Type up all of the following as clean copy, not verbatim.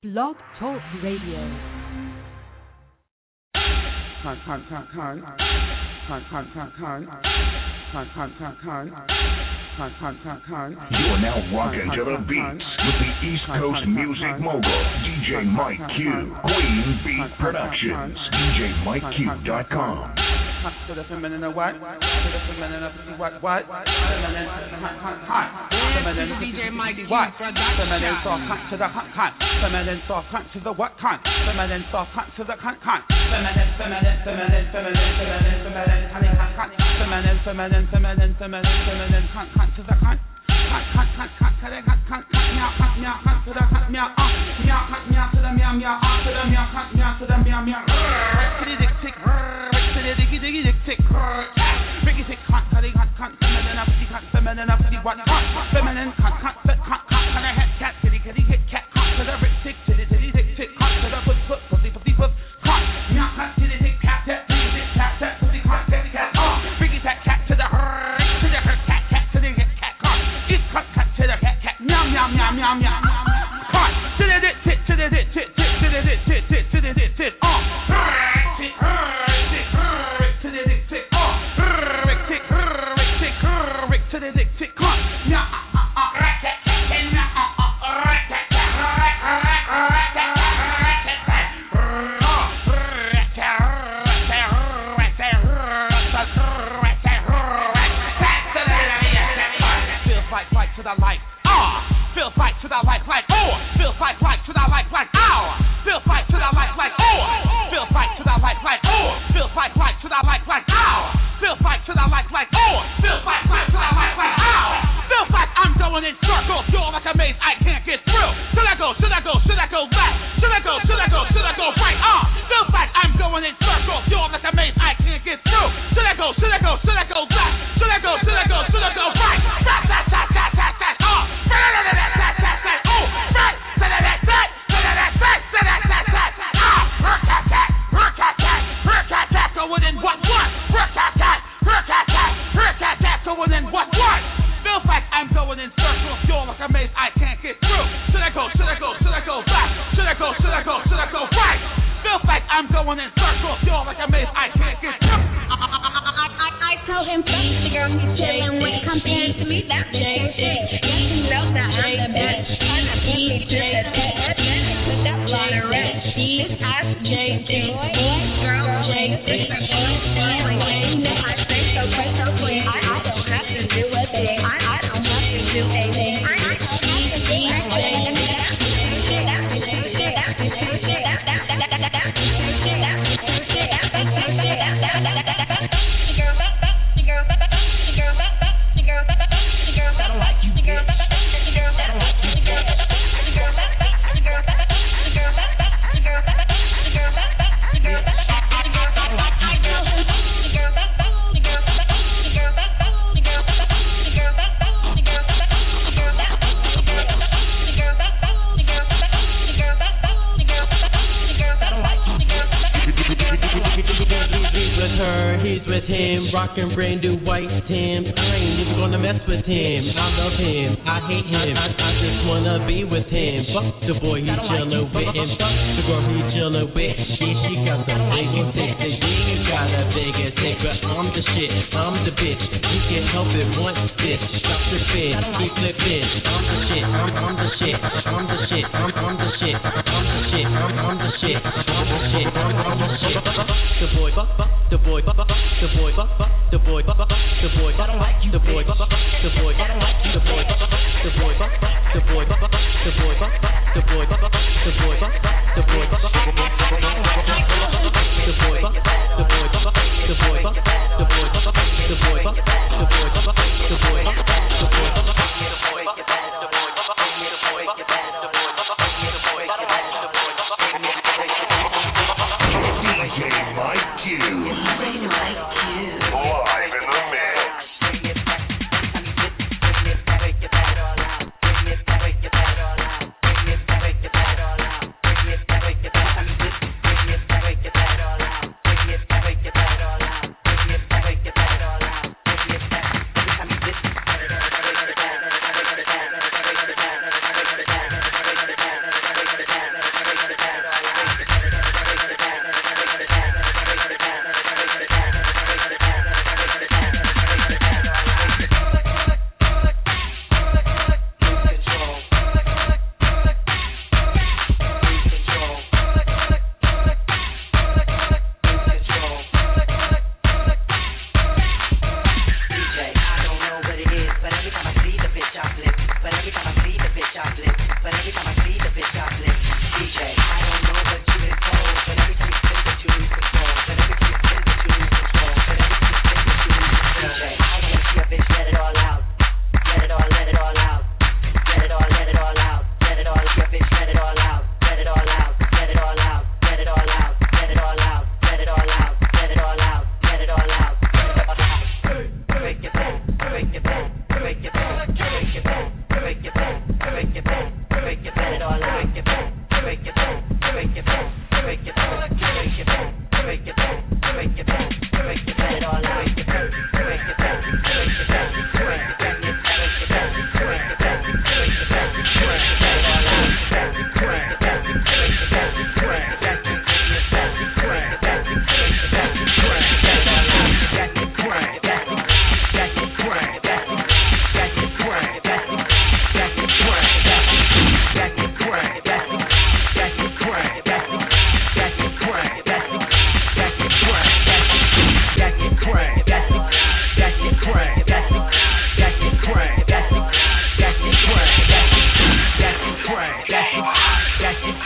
Blog Talk Radio. You are now rocking to the beats with the East Coast music mogul, DJ Mike Q, Queen Beat Productions, DJMikeQ.com. To the feminine what? To the feminine what? Feminine DJ Mike Q what? Productions. Feminine soft cunt to the cunt. Feminine soft cunt to the what cunt? Feminine soft cunt to the cunt. Feminine honey cunt. Feminine cunt to the cunt. Cunt to the cunt meow to the cunt meow meow to the meow meow to the meow cunt meow to the meow meow. Kitty dick tick. Diggy dick tick, Ricky tick, cunt, feminine up the cunt, feminine up the what, feminine cunt, and a head cat, kitty hit cat, cunt to the rick tick, titty tick, cunt to the foot, cunt, meow cat, titty tick, cat, pussy cunt, kitty cat, Ricky cat to the her cat to the hit cat, cunt, it's cut to the cat, meow, cunt, to the tit, to the tit,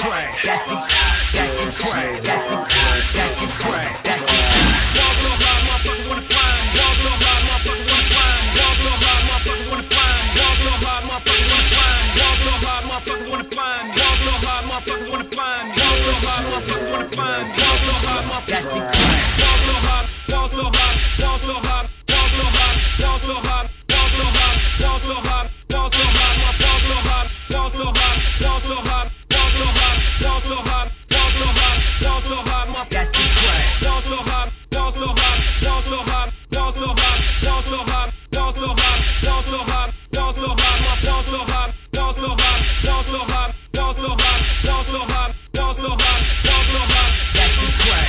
crack. That's the crack. That's the crack. That's the Y'all so hard, motherfuckers wanna climb. Y'all so hard, motherfuckers wanna climb. Y'all so hard, motherfuckers wanna climb. Y'all so hard, motherfuckers wanna climb. Y'all so hard, motherfuckers wanna climb. Y'all so hard, motherfuckers wanna climb. Y'all so hard, motherfuckers wanna climb. Y'all so hard, motherfuckers wanna climb. Y'all so hard, y'all so hard, y'all so hard, y'all so hard, y'all so hard, y'all so hard, y'all so hard, y'all so hard, y'all so hard, y'all so hard, y'all so hard, y'all so hard, y'all so hard, y'all so hard, y'all so hard, my that's the crack. Y'all so hard, y'all so hard, y'all so hard, y'all so hard, y'all so hard, y'all so hard, y'all so hard, y'all so hard, my y'all so hard, y'all so hard, y'all so hard, y'all so hard, y'all so hard, y'all so hard, y'all so hard, that's the crack.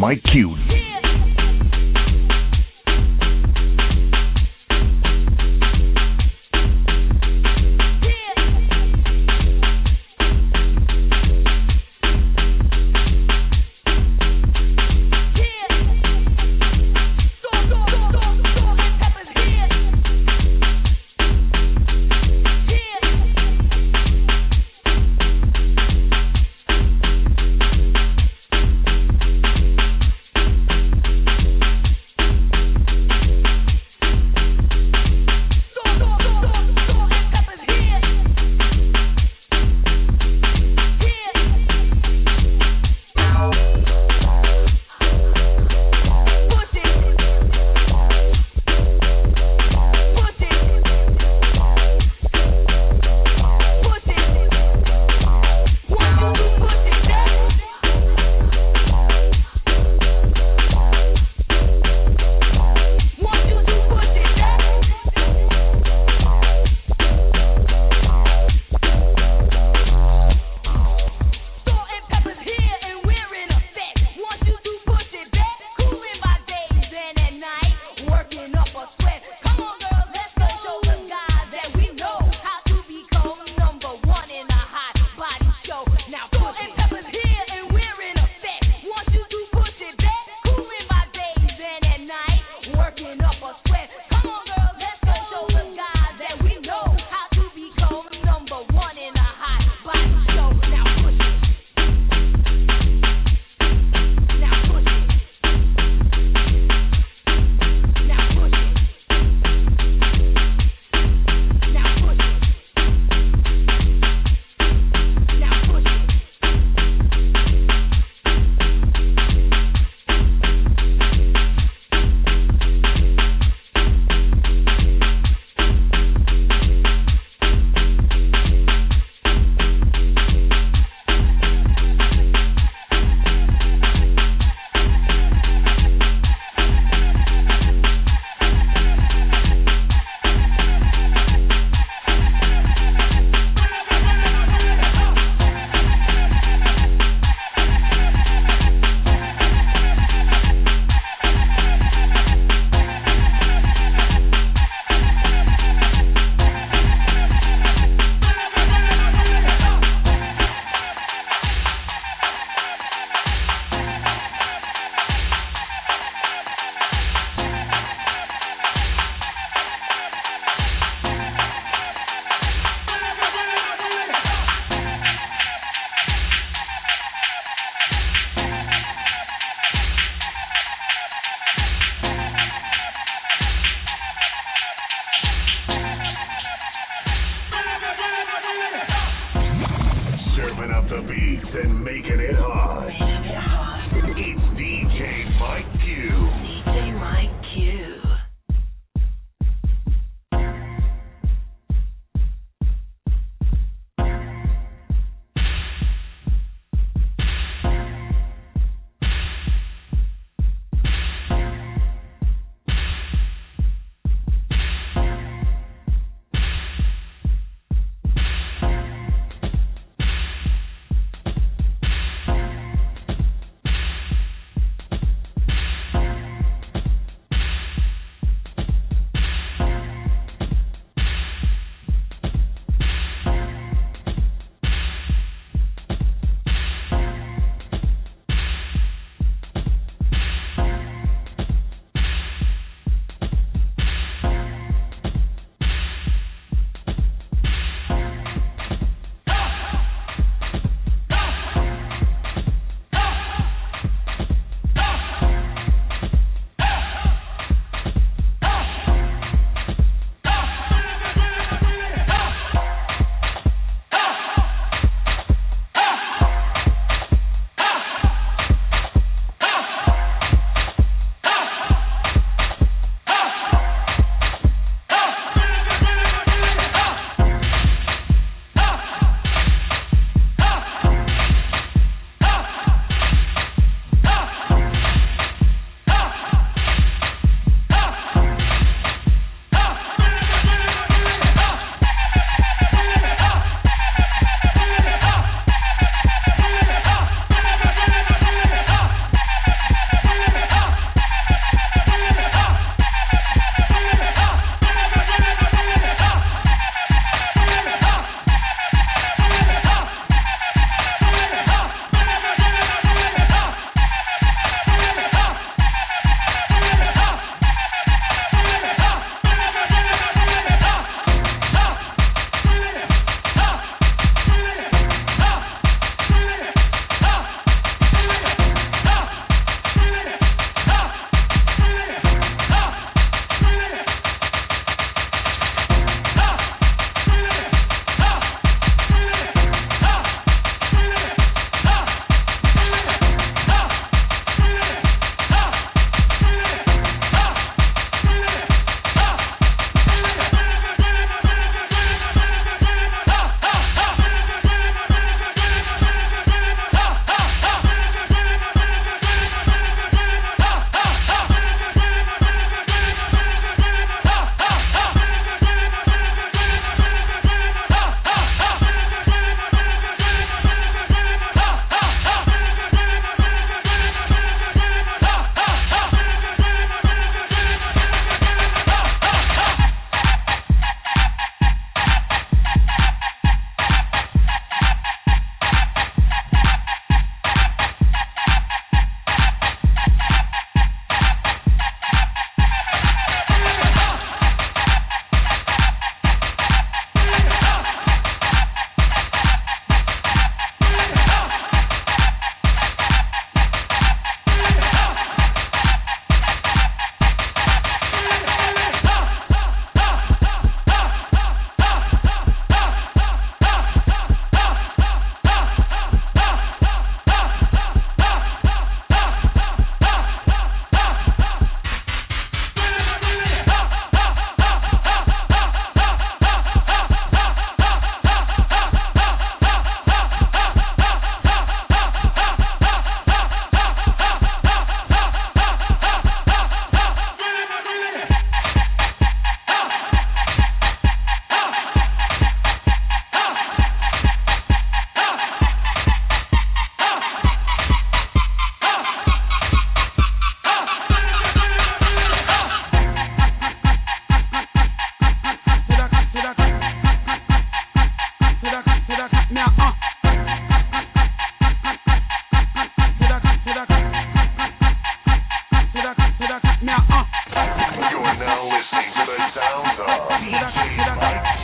Mike Q. now listening to the sounds of DJ Mike Q.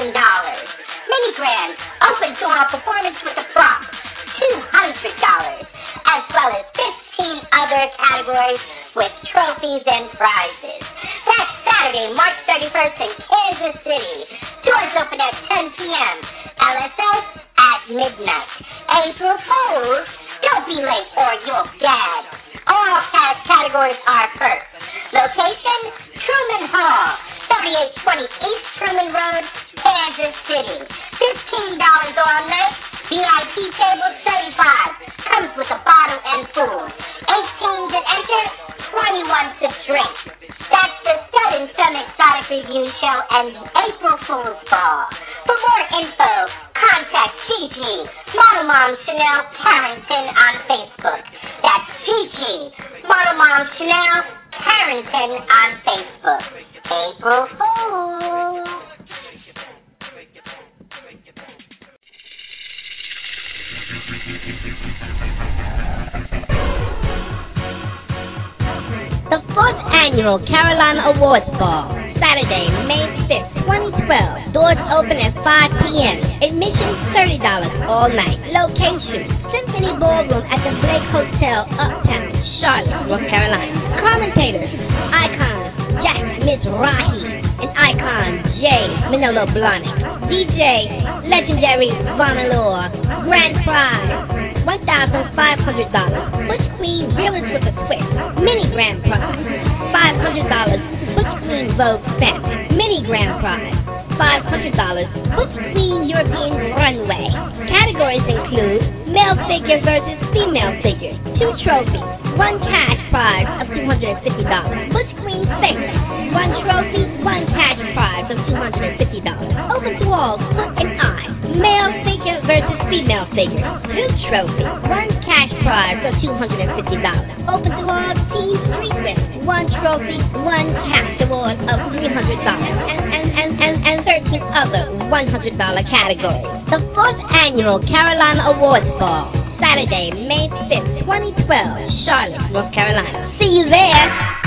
Mini Grand, open to our performance with a prop, $200, as well as 15 other categories with trophies and prizes. That's Saturday, March 31st in Kansas City. Doors open at 10 p.m. LSS at midnight. April Fools, don't be late or you'll gag. All cash categories are first. Location, Truman Hall, 3820 East Truman Road, Kansas City. $15 all night. VIP table 35. Comes with a bottle and food. 18 to enter, 21 to drink. That's the Sudden Some Exotic Review Show and the April Fool's Ball. For more info, contact Gigi, Model Mom Chanel Carrington on Facebook. That's Gigi, Model Mom Chanel Carrington on Facebook. April Fool. The 4th Annual Carolina Awards Ball, Saturday, May 5th, 2012. Doors open at 5 p.m. Admission $30 all night. Location, Symphony Ballroom at the Blake Hotel, Uptown, Charlotte, North Carolina. Commentators, Icon Jack Mizrahi and Icon Jay Manolo Blahnik. DJ, legendary Vonalore. Grand prize, $1,500. Butch Queen Realist with a Twist. Mini Grand Prize, $500. Butch Queen Vogue Family. Mini Grand Prize, $500. Butch Queen European Runway. Categories include male figure versus female figure. 2 trophies. 1 cash prize of $250. Butch Queen Favorite. 1 trophy. 1 cash prize of $250. Open to all, foot and eye. Male figure versus female figure. 2 trophies. 1 cash prize of $250. Open to all, team street with 1 trophy, 1 cash award of $300, and 13 other $100 categories. The 4th Annual Carolina Awards Ball, Saturday, May 5th, 2012, Charlotte, North Carolina. See you there.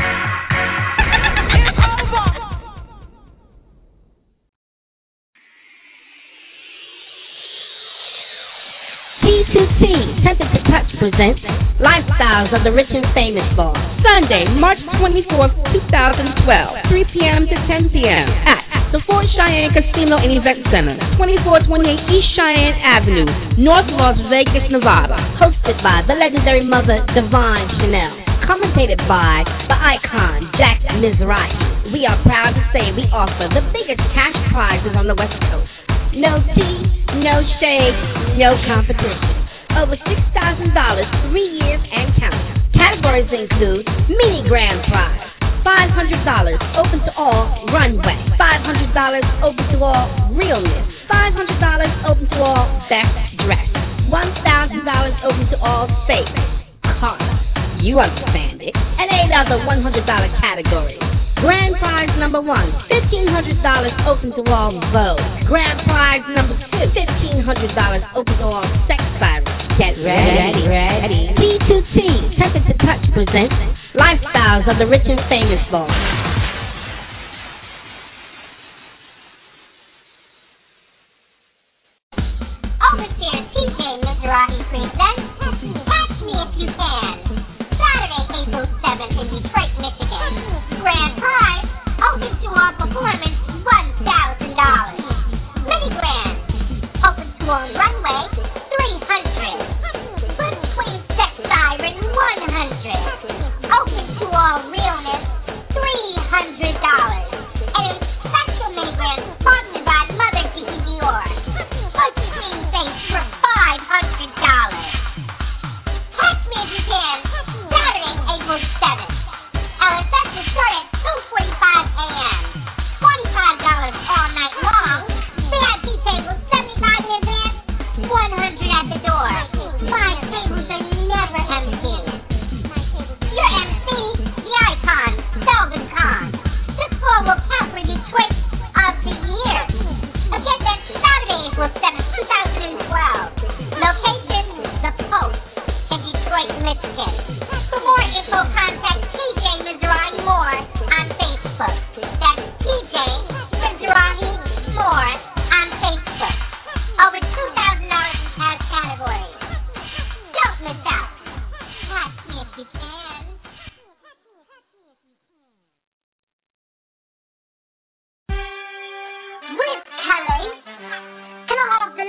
C2C, Tempted to Touch presents Lifestyles of the Rich and Famous Ball. Sunday, March 24th, 2012, 3 p.m. to 10 p.m. at the Fort Cheyenne Casino and Event Center, 2428 East Cheyenne Avenue, North Las Vegas, Nevada. Hosted by the legendary mother, Divine Chanel. Commentated by the icon, Jack Mizrahi. We are proud to say we offer the biggest cash prizes on the West Coast. No tea, no shade, no competition. Over $6,000, 3 years and counting. Categories include Mini Grand Prize, $500, open to all, runway. $500, open to all, realness. $500, open to all, best dress. $1,000, open to all, savings. Car. You understand it. And 8 other $100 categories. Grand prize number 1, $1,500 open to all Vogue. Grand prize number 2, $1,500 open to all sex sirens. Get ready. B2T, Tempted to Touch presents Lifestyles of the Rich and Famous Ball. Overseer TJ Mizrahi presents Catch Me If You Can. Saturday, April 7th in Detroit, Michigan. Grand prize, open to all performance, $1,000. Mini Grand, open to all runway, $300. Butch Queen Sex Siren, $100. Open to all realness, $300. And a special Mini Grand sponsored by Mother Kiki Dior. Butch Queen Face for $500. Catch Me If You Can, Saturday, April 7th. LSS will start at 2:45 a.m. $25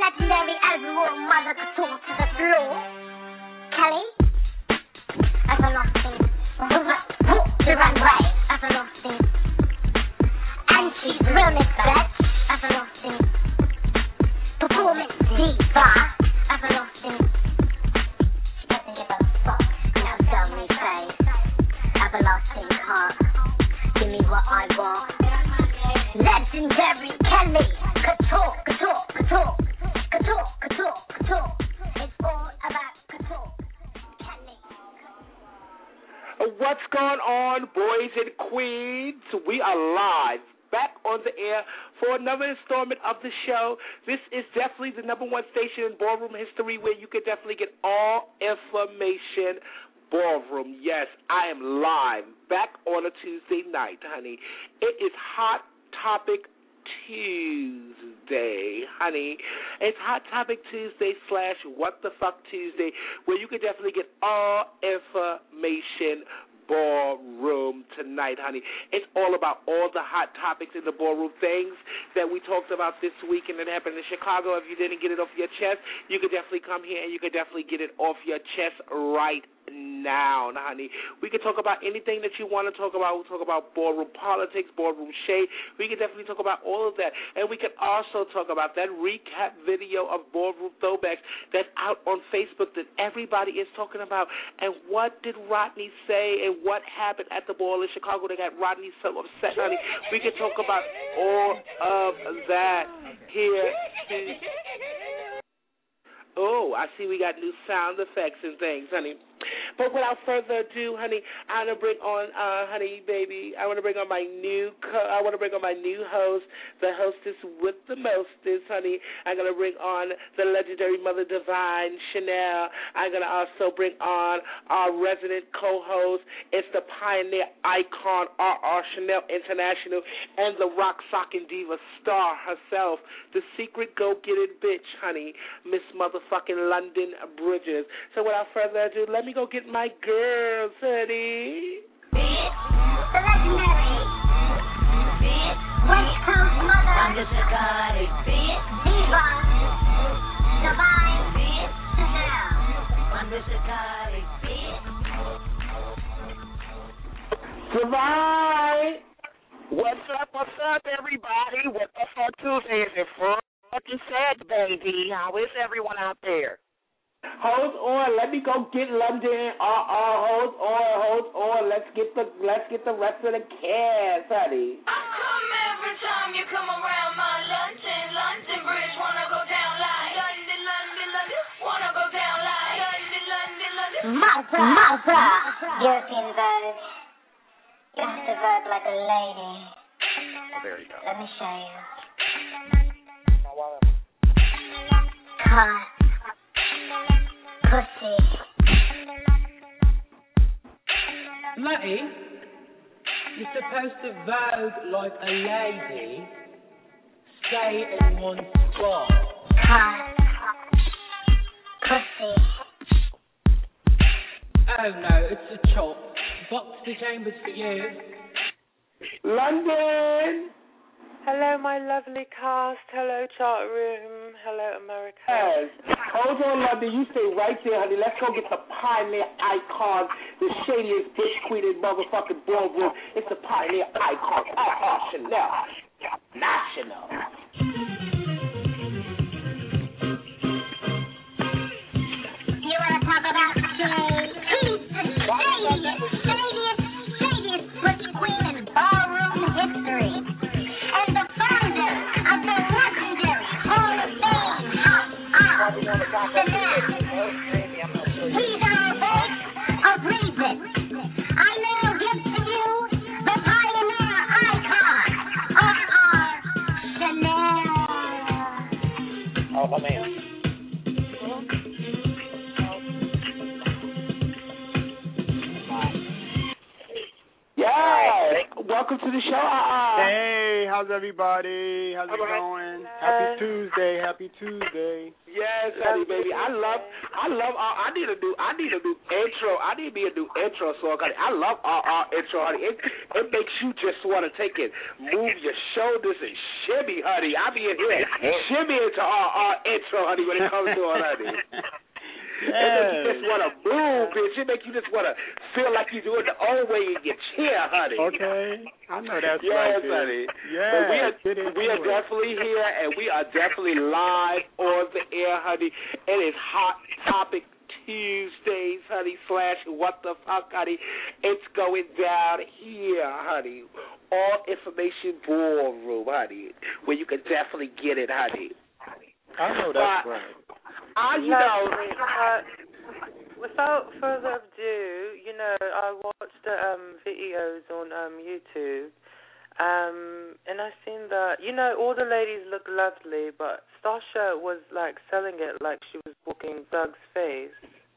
legendary as raw mother couture to the floor. Kelly, as a lost thing, the runway, as a lost thing. And she's realness bitch, as a lost thing. Performance diva, as a lost thing. She doesn't give a fuck, now tell me face. Everlasting heart, give me what I want. Legendary Kelly, couture, couture, couture, couture, couture, couture. It's all about couture. Kelly. What's going on, boys and queens? We are live, back on the air for another installment of the show. This is definitely the #1 station in ballroom history where you can definitely get all information ballroom. Yes, I am live, back on a Tuesday night, honey. It is Hot Topic Tuesday, honey. It's Hot Topic Tuesday / What the Fuck Tuesday, where you can definitely get all information ballroom tonight, honey. It's all about all the hot topics in the ballroom, things that we talked about this week and that happened in Chicago. If you didn't get it off your chest, you could definitely come here and you could definitely get it off your chest right now, honey. We can talk about anything that you want to talk about. We'll talk about ballroom politics, ballroom shade. We can definitely talk about all of that. And we can also talk about that recap video of ballroom throwbacks that's out on Facebook that everybody is talking about. And what did Rodney say and what happened at the ball in Chicago that got Rodney so upset, honey? We can talk about all of that here. Oh, I see we got new sound effects and things, honey. But without further ado, honey, I want to bring on, honey, baby, I want to bring on my new host, the hostess with the mostest, honey. I'm going to bring on the legendary Mother Divine, Chanel. I'm going to also bring on our resident co-host. It's the pioneer icon, R.R. Chanel International, and the rock-socking diva star herself, the secret go-get-it bitch, honey, Miss Motherfucking London Bridges. So without further ado, let me go get my girls, honey. The legendary West Coast mother, diva, divine, Divine. What's up, everybody? What the fuck Tuesday is it for? Fucking sad, baby. How is everyone out there? Hold on, let me go get London. Hold on. Let's get the rest of the cast, honey. I come every time you come around my London Bridge, wanna go down like London, wanna go down like London. Malta, European verb. You have to verb like a lady. There you go. Let me show you. Cut. Pussy. Matty, you're supposed to vogue like a lady. Stay in one spot. Cut. Pussy. Oh no, it's a chop. Box the chambers for you. London. Hello, my lovely cast. Hello, chat room. Hello, America. Yes. Hold on, London. You stay right there, honey. Let's go get the pioneer icon, the shadiest bitch queen in motherfucking ballroom. It's the pioneer icon, Chanel National. You want to talk about shade? He's the shadiest butch queen in ballroom history. And the founder of the legendary Hall of Fame House of Chanel. He's our voice of reason. I now give to you the pioneer icon, R.R. Chanel. Oh, my man. Yeah. Welcome to the the show. Hey, how's everybody? How's it going? Happy Tuesday. Happy Tuesday. Yes, honey, baby. I love. I need a new intro. I need me a new intro song, honey. I love our intro, honey. It makes you just want to take it, move your shoulders and shimmy, honey. I be in here shimmy into our intro, honey, when it comes to it, honey. It makes you just want to move, bitch. It makes you just want to feel like you're doing the old way in your chair, honey. Okay. I know that's Yes, right. honey. Yeah. We are definitely here, and we are definitely live on the air, honey. It is Hot Topic Tuesdays, honey, / what the fuck, honey. It's going down here, honey. All Information Ballroom, honey, where you can definitely get it, honey. I know that's right. Without further ado, I watched the videos on YouTube, and I seen that, all the ladies look lovely, but Stasha was, selling it like she was walking Doug's face.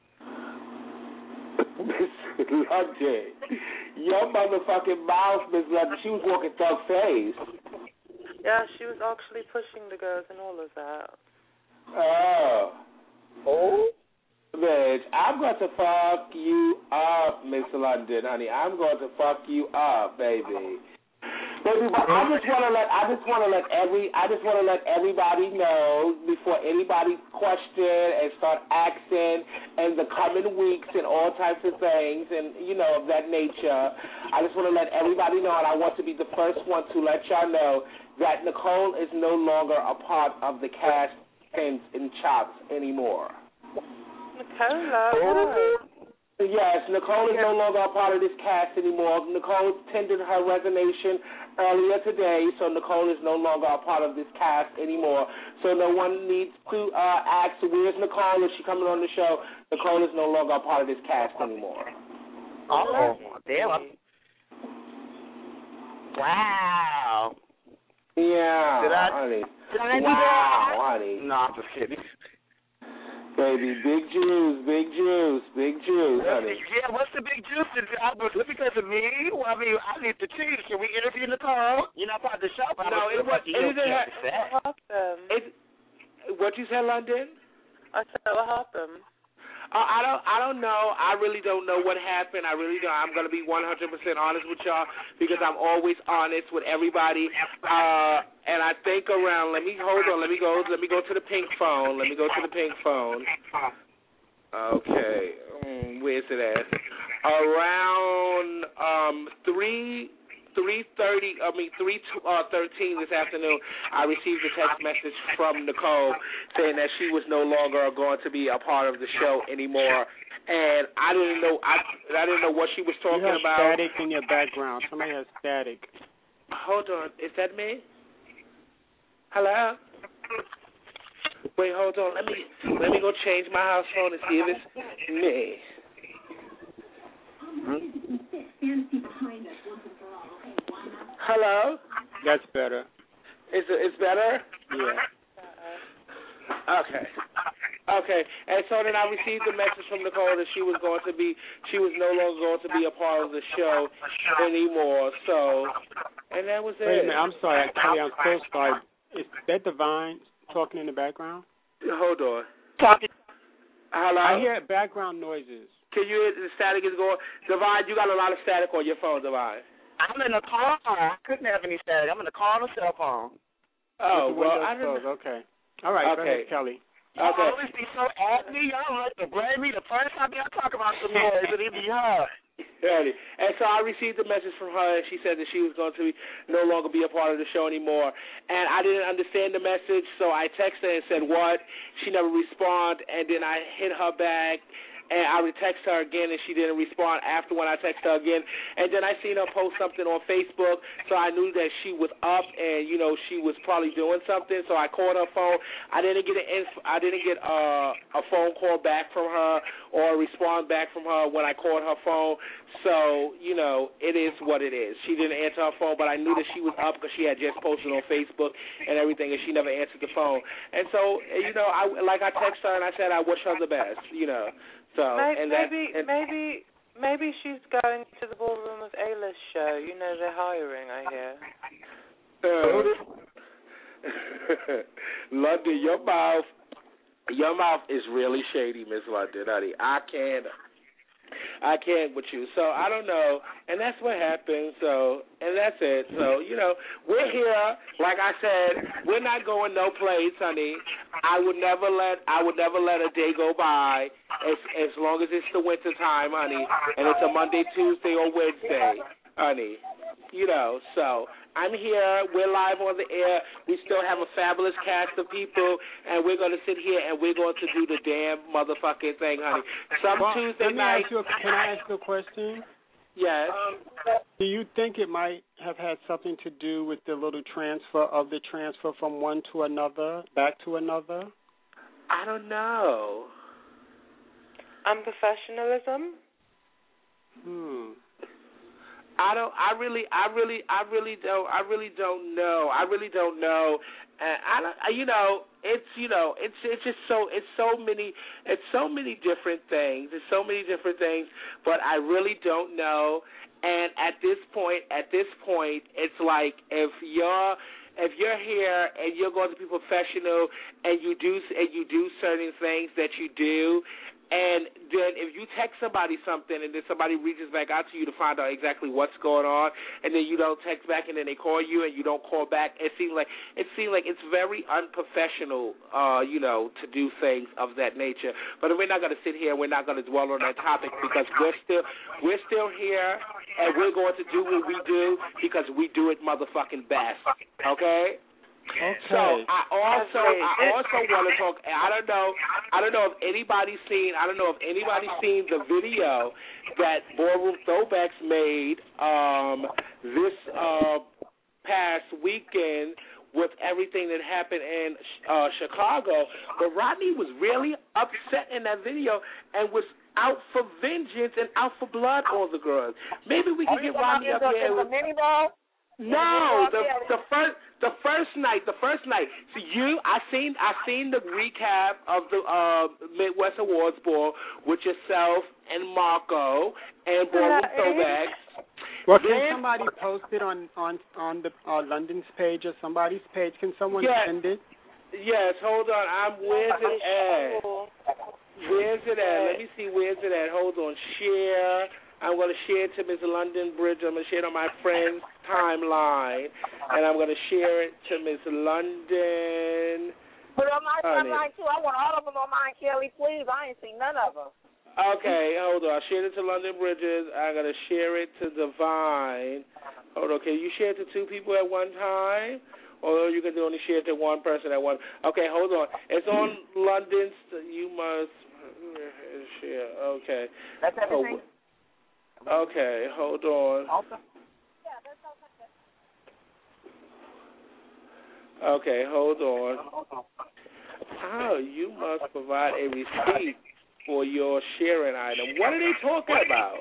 Miss London, your motherfucking mouth, Miss London, she was walking Doug's face. Yeah, she was actually pushing the girls and all of that. Oh, bitch, I'm going to fuck you up, Miss London, honey. I'm going to fuck you up, baby. Baby, but I just want to let everybody know before anybody question and start asking in the coming weeks and all types of things and of that nature. I just want to let everybody know, and I want to be the first one to let y'all know that Nicole is no longer a part of the cast and chops anymore. Yes, Nicole is no longer a part of this cast anymore. Nicole tendered her resignation earlier today, so Nicole is no longer a part of this cast anymore. So no one needs to ask, where's Nicole? Is she coming on the show? Nicole is no longer a part of this cast anymore. Oh, damn. Wow. Yeah, honey. Wow, honey. No, I'm just kidding. Baby, big juice, honey. Yeah, what's the big juice? Was it because of me? Well, I mean, I need to choose. Can we interview Nicole? You're not part of the show, but no, it was. What you said, London? I said, what happened? I don't know. I really don't know what happened. I really don't. I'm going to be 100% honest with y'all because I'm always honest with everybody. And I think around. Let me go to the pink phone. Okay. Where's it at? Around 3:13 this afternoon, I received a text message from Nicole saying that she was no longer going to be a part of the show anymore, and I didn't know what she was talking about. You have static in your background. Somebody has static. Hold on, is that me? Hello? Wait, hold on. Let me go change my house phone and see if it's me. Hello? That's better. It's better? Yeah. Okay. And so then I received a message from Nicole that she was no longer going to be a part of the show anymore. So, and that was it. Wait a minute, I'm sorry, Kelly, I'm so sorry. Is that Divine talking in the background? Hold on. Talking. Hello? I hear background noises. Can you hear the static is going? Divine, you got a lot of static on your phone, Divine. I'm in the car. I couldn't have any static. I'm in the car on a cell phone. Oh, well, I don't know. Okay. All right, go ahead, Kelly. Y'all always be so at me. Y'all like to blame me the first time y'all talk about some noise. It be her. And so I received a message from her, and she said that she was going to no longer be a part of the show anymore. And I didn't understand the message, so I texted her and said, what? She never responded, and then I hit her back. And I texted her again, and she didn't respond after when I texted her again. And then I seen her post something on Facebook, so I knew that she was up and, she was probably doing something. So I called her phone. I didn't get a phone call back from her or a response back from her when I called her phone. So, it is what it is. She didn't answer her phone, but I knew that she was up because she had just posted on Facebook and everything, and she never answered the phone. And so, I texted her and I said I wish her the best, So maybe Maybe she's going to the Ballroom of A-List show. You know they're hiring, I hear. London, your mouth is really shady, Miss London, honey. I can't with you. So I don't know, and that's what happened. So, and that's it. So, we're here. Like I said, we're not going no place, honey. I would never let a day go by as long as it's the winter time, honey, and it's a Monday, Tuesday, or Wednesday, honey. So I'm here. We're live on the air. We still have a fabulous cast of people, and we're going to sit here and we're going to do the damn motherfucking thing, honey. Tuesday night. Can I ask you a question? Yes. Do you think it might have had something to do with the little transfer from one to another, back to another? I don't know. Unprofessionalism? I really don't know. And it's so many different things. But I really don't know. And at this point, it's like if you're here and you're going to be professional and you do certain things that you do. And then if you text somebody something and then somebody reaches back out to you to find out exactly what's going on, and then you don't text back and then they call you and you don't call back, it seems like it's very unprofessional, to do things of that nature. But we're not going to sit here and we're not going to dwell on that topic because we're still here and we're going to do what we do because we do it motherfucking best. Okay? Okay. So I also want to talk. I don't know if anybody's seen the video that Ballroom Throwbacks made this past weekend with everything that happened in Chicago. But Rodney was really upset in that video and was out for vengeance and out for blood on the girls. Maybe we can get Rodney up here. No, the first night. So I seen the recap of the Midwest Awards Ball with yourself and Marco and Ballroom Throwbacks. Well, can somebody post it on the London's page or somebody's page? Can someone send it? Yes, hold on. Where's it at? Let me see. Where's it at? Hold on. Share. I'm going to share it to Ms. London Bridge. I'm going to share it on my friend's timeline, and I'm going to share it to Ms. London. Put it on my timeline, too. I want all of them on mine, Kelly, please. I ain't seen none of them. Okay, hold on. I shared it to London Bridges. I'm going to share it to Divine. Hold on. Can you share it to two people at one time? Or you can only share it to one person at one. Okay, hold on. It's on London's. You must share. Okay. That's everything? Okay, hold on. Okay, hold on. You must provide a receipt for your sharing item. What are they talking about?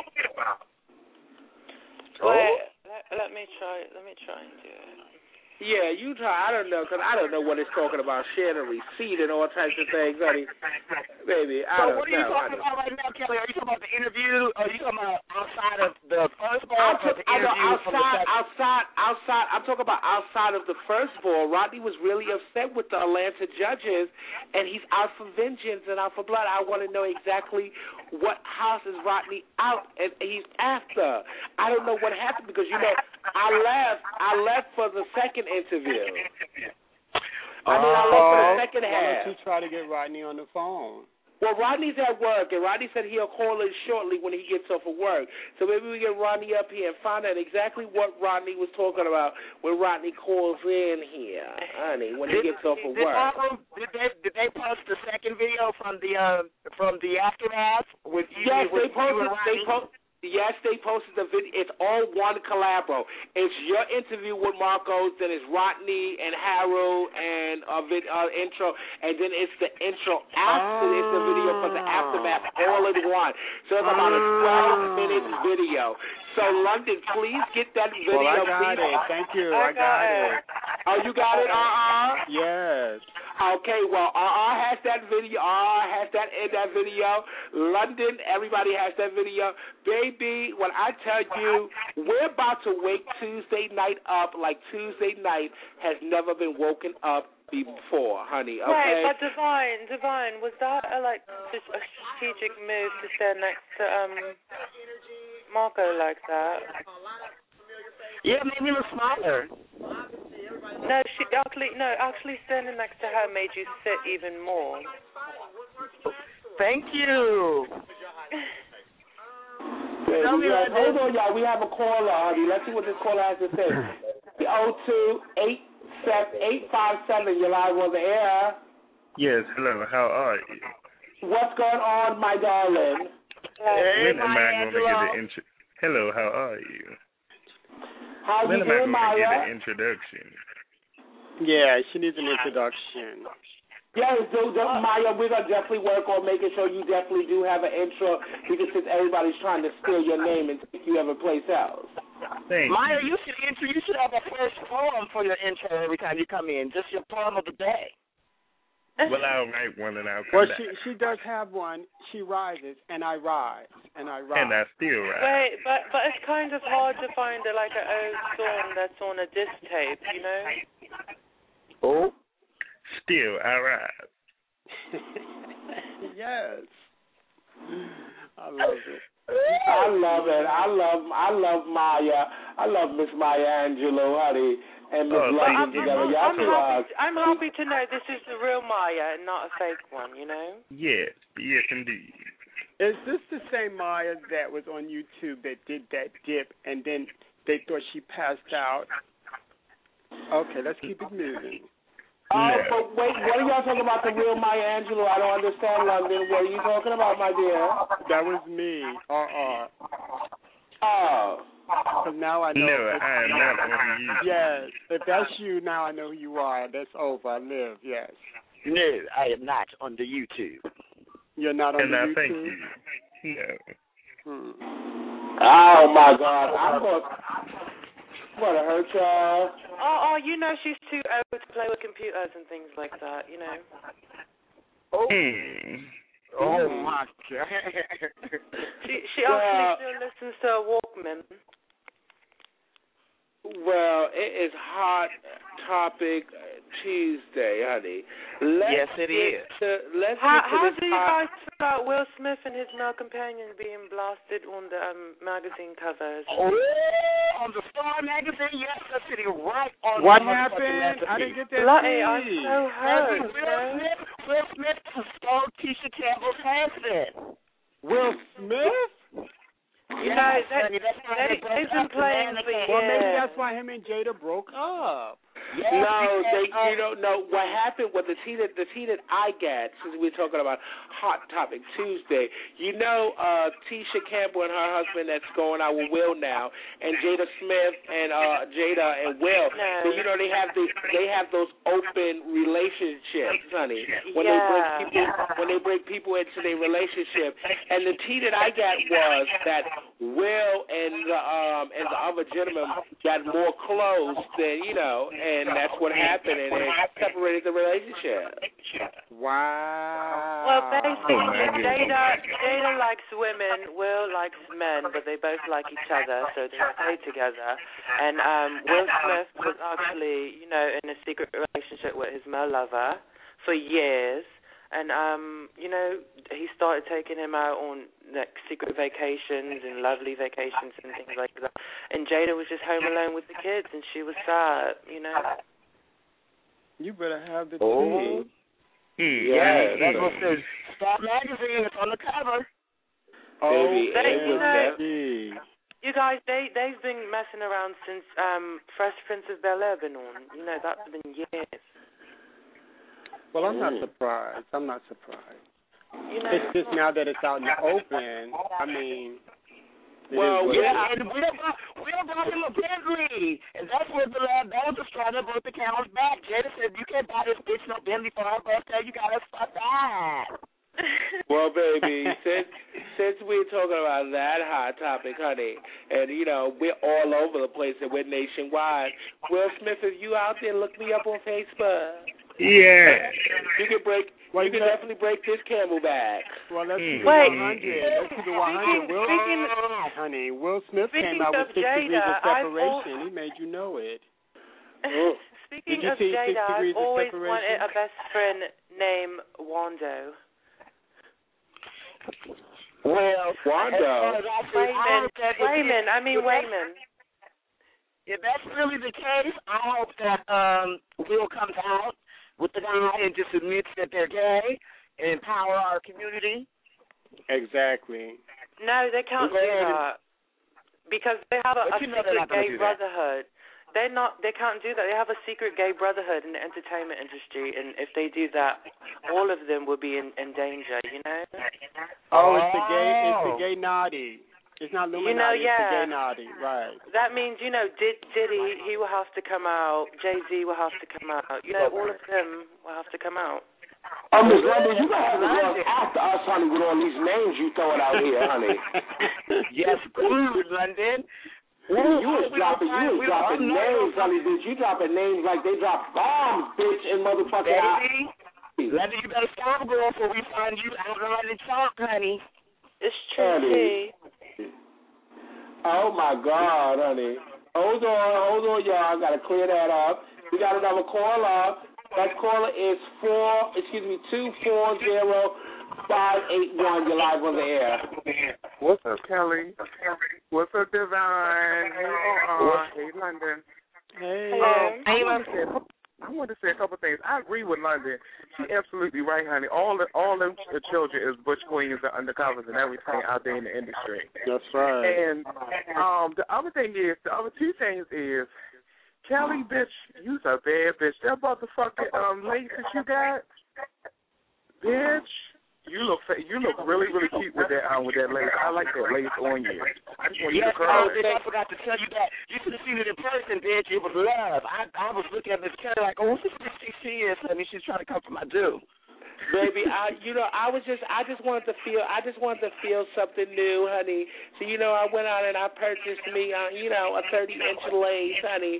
Let me try and do it. Yeah, you try. I don't know, because I don't know what it's talking about, sharing a receipt and all types of things, honey. Baby, I don't know. So what are you talking about right now, Kelly? Are you talking about the interview? Or are you talking about outside of the first ball? I'm talking about outside of the first ball. Rodney was really upset with the Atlanta judges, and he's out for vengeance and out for blood. I want to know exactly what house is Rodney out and he's after. I don't know what happened because, I left for the second interview. I left for the second half. Why don't you try to get Rodney on the phone? Well, Rodney's at work, and Rodney said he'll call in shortly when he gets off of work. So maybe we get Rodney up here and find out exactly what Rodney was talking about when Rodney calls in here, honey, when he gets off of work. Did they post the second video from the aftermath with you? Yes, Yes, they posted the video. It's all one collabo. It's your interview with Marcos, then it's Rodney and Harold and intro, and then it's the intro after it's the video for the aftermath all in one. So it's about a 12-minute video. So, London, please get that video. Well, I got it. Thank you. I got it. Oh, you got it? Yes. Okay, well, RR has that video. RR has that in that video. London, everybody has that video. Baby, when I tell you, we're about to wake Tuesday night up like Tuesday night has never been woken up before, honey. Okay. Right, but Divine, was that just a strategic move to stand next to Marco like that? Yeah, maybe a little smaller. No, actually standing next to her made you sit even more. Thank you. Hold on, y'all. We have a caller, honey. Let's see what this caller has to say. 02-857, you're live on the air. Yes, hello. How are you? What's going on, my darling? Hey, when am I going to get an intro? Hello, how are you? How when you am I doing, going to Maya? get an introduction? Yeah, she needs an introduction. Yes, Maya, we're going to definitely work on making sure you definitely do have an intro because since everybody's trying to steal your name and take you every place else. Thanks. Maya, you should have a first poem for your intro every time you come in, just your poem of the day. Well, I'll write one and I'll come back. She does have one. She rises, and I rise, and I rise. And I still rise. Wait, but it's kind of hard to find an old song that's on a disc tape, you know? Oh? Still, I rise. Yes. I love it. I love it. I love Maya. I love Miss Maya Angelou, honey, and Miss London together. I'm happy to know this is the real Maya and not a fake one, you know? Yes, indeed. Is this the same Maya that was on YouTube that did that dip and then they thought she passed out? Okay, let's keep it moving. But wait, what are y'all talking about the real Maya Angelou? I don't understand, London. What are you talking about, my dear? That was me, Oh. Because now I know. No, I am not on YouTube. Yes, if that's you, now I know who you are. That's over. I live, yes. No, I am not on the YouTube. You're not on the YouTube? And I thank you. No. Oh, my God. I'm going to hurt y'all. Oh, you know she's too old to play with computers and things like that, you know. Oh, my God. She actually still listens to a Walkman. Well, it is Hot Topic Tuesday, honey. Yes, it is. How do you guys feel about Will Smith and his male companion being blasted on the magazine covers? Oh, on the Star magazine? Yes, that's sitting right on what the happened? I didn't get that. I'm so hurt. Will Smith stole Tisha Campbell's husband. Will Smith? Yes, they've been playing for years. Well, maybe that's why him and Jada broke up. Yes, you don't know what happened with the tea that I got, since we're talking about Hot Topic Tuesday. You know, Tisha Campbell and her husband that's going out with Will now, and Jada Smith and Jada and Will. So, you know, they have those open relationships, honey. When they bring people into their relationship, and the tea that I got was that Will and the other gentleman got more close than, you know, and that's what happened, and it separated the relationship. Wow. Well, basically, Jada likes women, Will likes men, but they both like each other, so they stay together. And Will Smith was actually, you know, in a secret relationship with his male lover for years. And, you know, he started taking him out on, like, secret vacations and lovely vacations and things like that. And Jada was just home alone with the kids, and she was sad, you know. You better have the tea. Yeah, that's what says Star Magazine. It's on the cover. Oh, you guys, they've been messing around since Fresh Prince of Bel-Air been on. You know, that's been years. Well, I'm not surprised. You know, it's just now that it's out in the open. I mean, and Will bought him a Bentley, and that's where the Bells was trying to vote the camels back. Jada said, "You can't buy this bitch no Bentley for her birthday. You gotta stop that." Well, baby, since we're talking about that hot topic, honey, and, you know, we're all over the place and we're nationwide, Will Smith, if you out there, look me up on Facebook. Yeah. You can break. Well, you can definitely break this Camelback. Well, let's see the Wait. 100. Let's see the 100. Honey, Will Smith came out with 6 degrees of separation. He made you know it. Speaking Did you of see 6 Jada, degrees I've of always separation? wanted a best friend named Wando. Well, Wando. Wayman. If that's really the case, I hope that Will comes out with the guy and just admits that they're gay and empower our community. Exactly. No, they can't do that because they have a secret gay brotherhood. They can't do that. They have a secret gay brotherhood in the entertainment industry, and if they do that, all of them will be in danger. You know. Oh, it's the gay naughty. It's not Illuminati. It's the gay naughty, right? That means Diddy, he will have to come out. Jay-Z will have to come out. All of them will have to come out. Oh, Miss London, you gotta have a girl after us, honey, with all these names you throwing out here, honey. Yes, please, London. You was dropping names, honey, bitch. You dropping names like they drop bombs, bitch, in motherfucking Baby, London, you better stop, girl, before we find you out on the talk, honey. It's true. Oh, my God, honey. Hold on, y'all. I got to clear that up. We got another caller. That caller is 240-581. You're live on the air. What's up, Kelly? What's up, Divine? Hey, London. Hey. I want to say a couple things. I agree with London. She's absolutely right, honey. All the children is butch queens and undercovers and everything out there in the industry. That's right. And the other two things is, Kelly, bitch, you's a bad bitch. That motherfucking lace that you got, bitch. You look really, really cute with that lace. I like that lace on you. I just want you to curl it. I forgot to tell you that. You should have seen it in person, bitch. It was love. I was looking at Miss Kelly like, oh, what's this bitch she is? I mean, she's trying to come for my due. Baby, I just wanted to feel something new, honey. So I went out and I purchased me, a 30-inch lace, honey.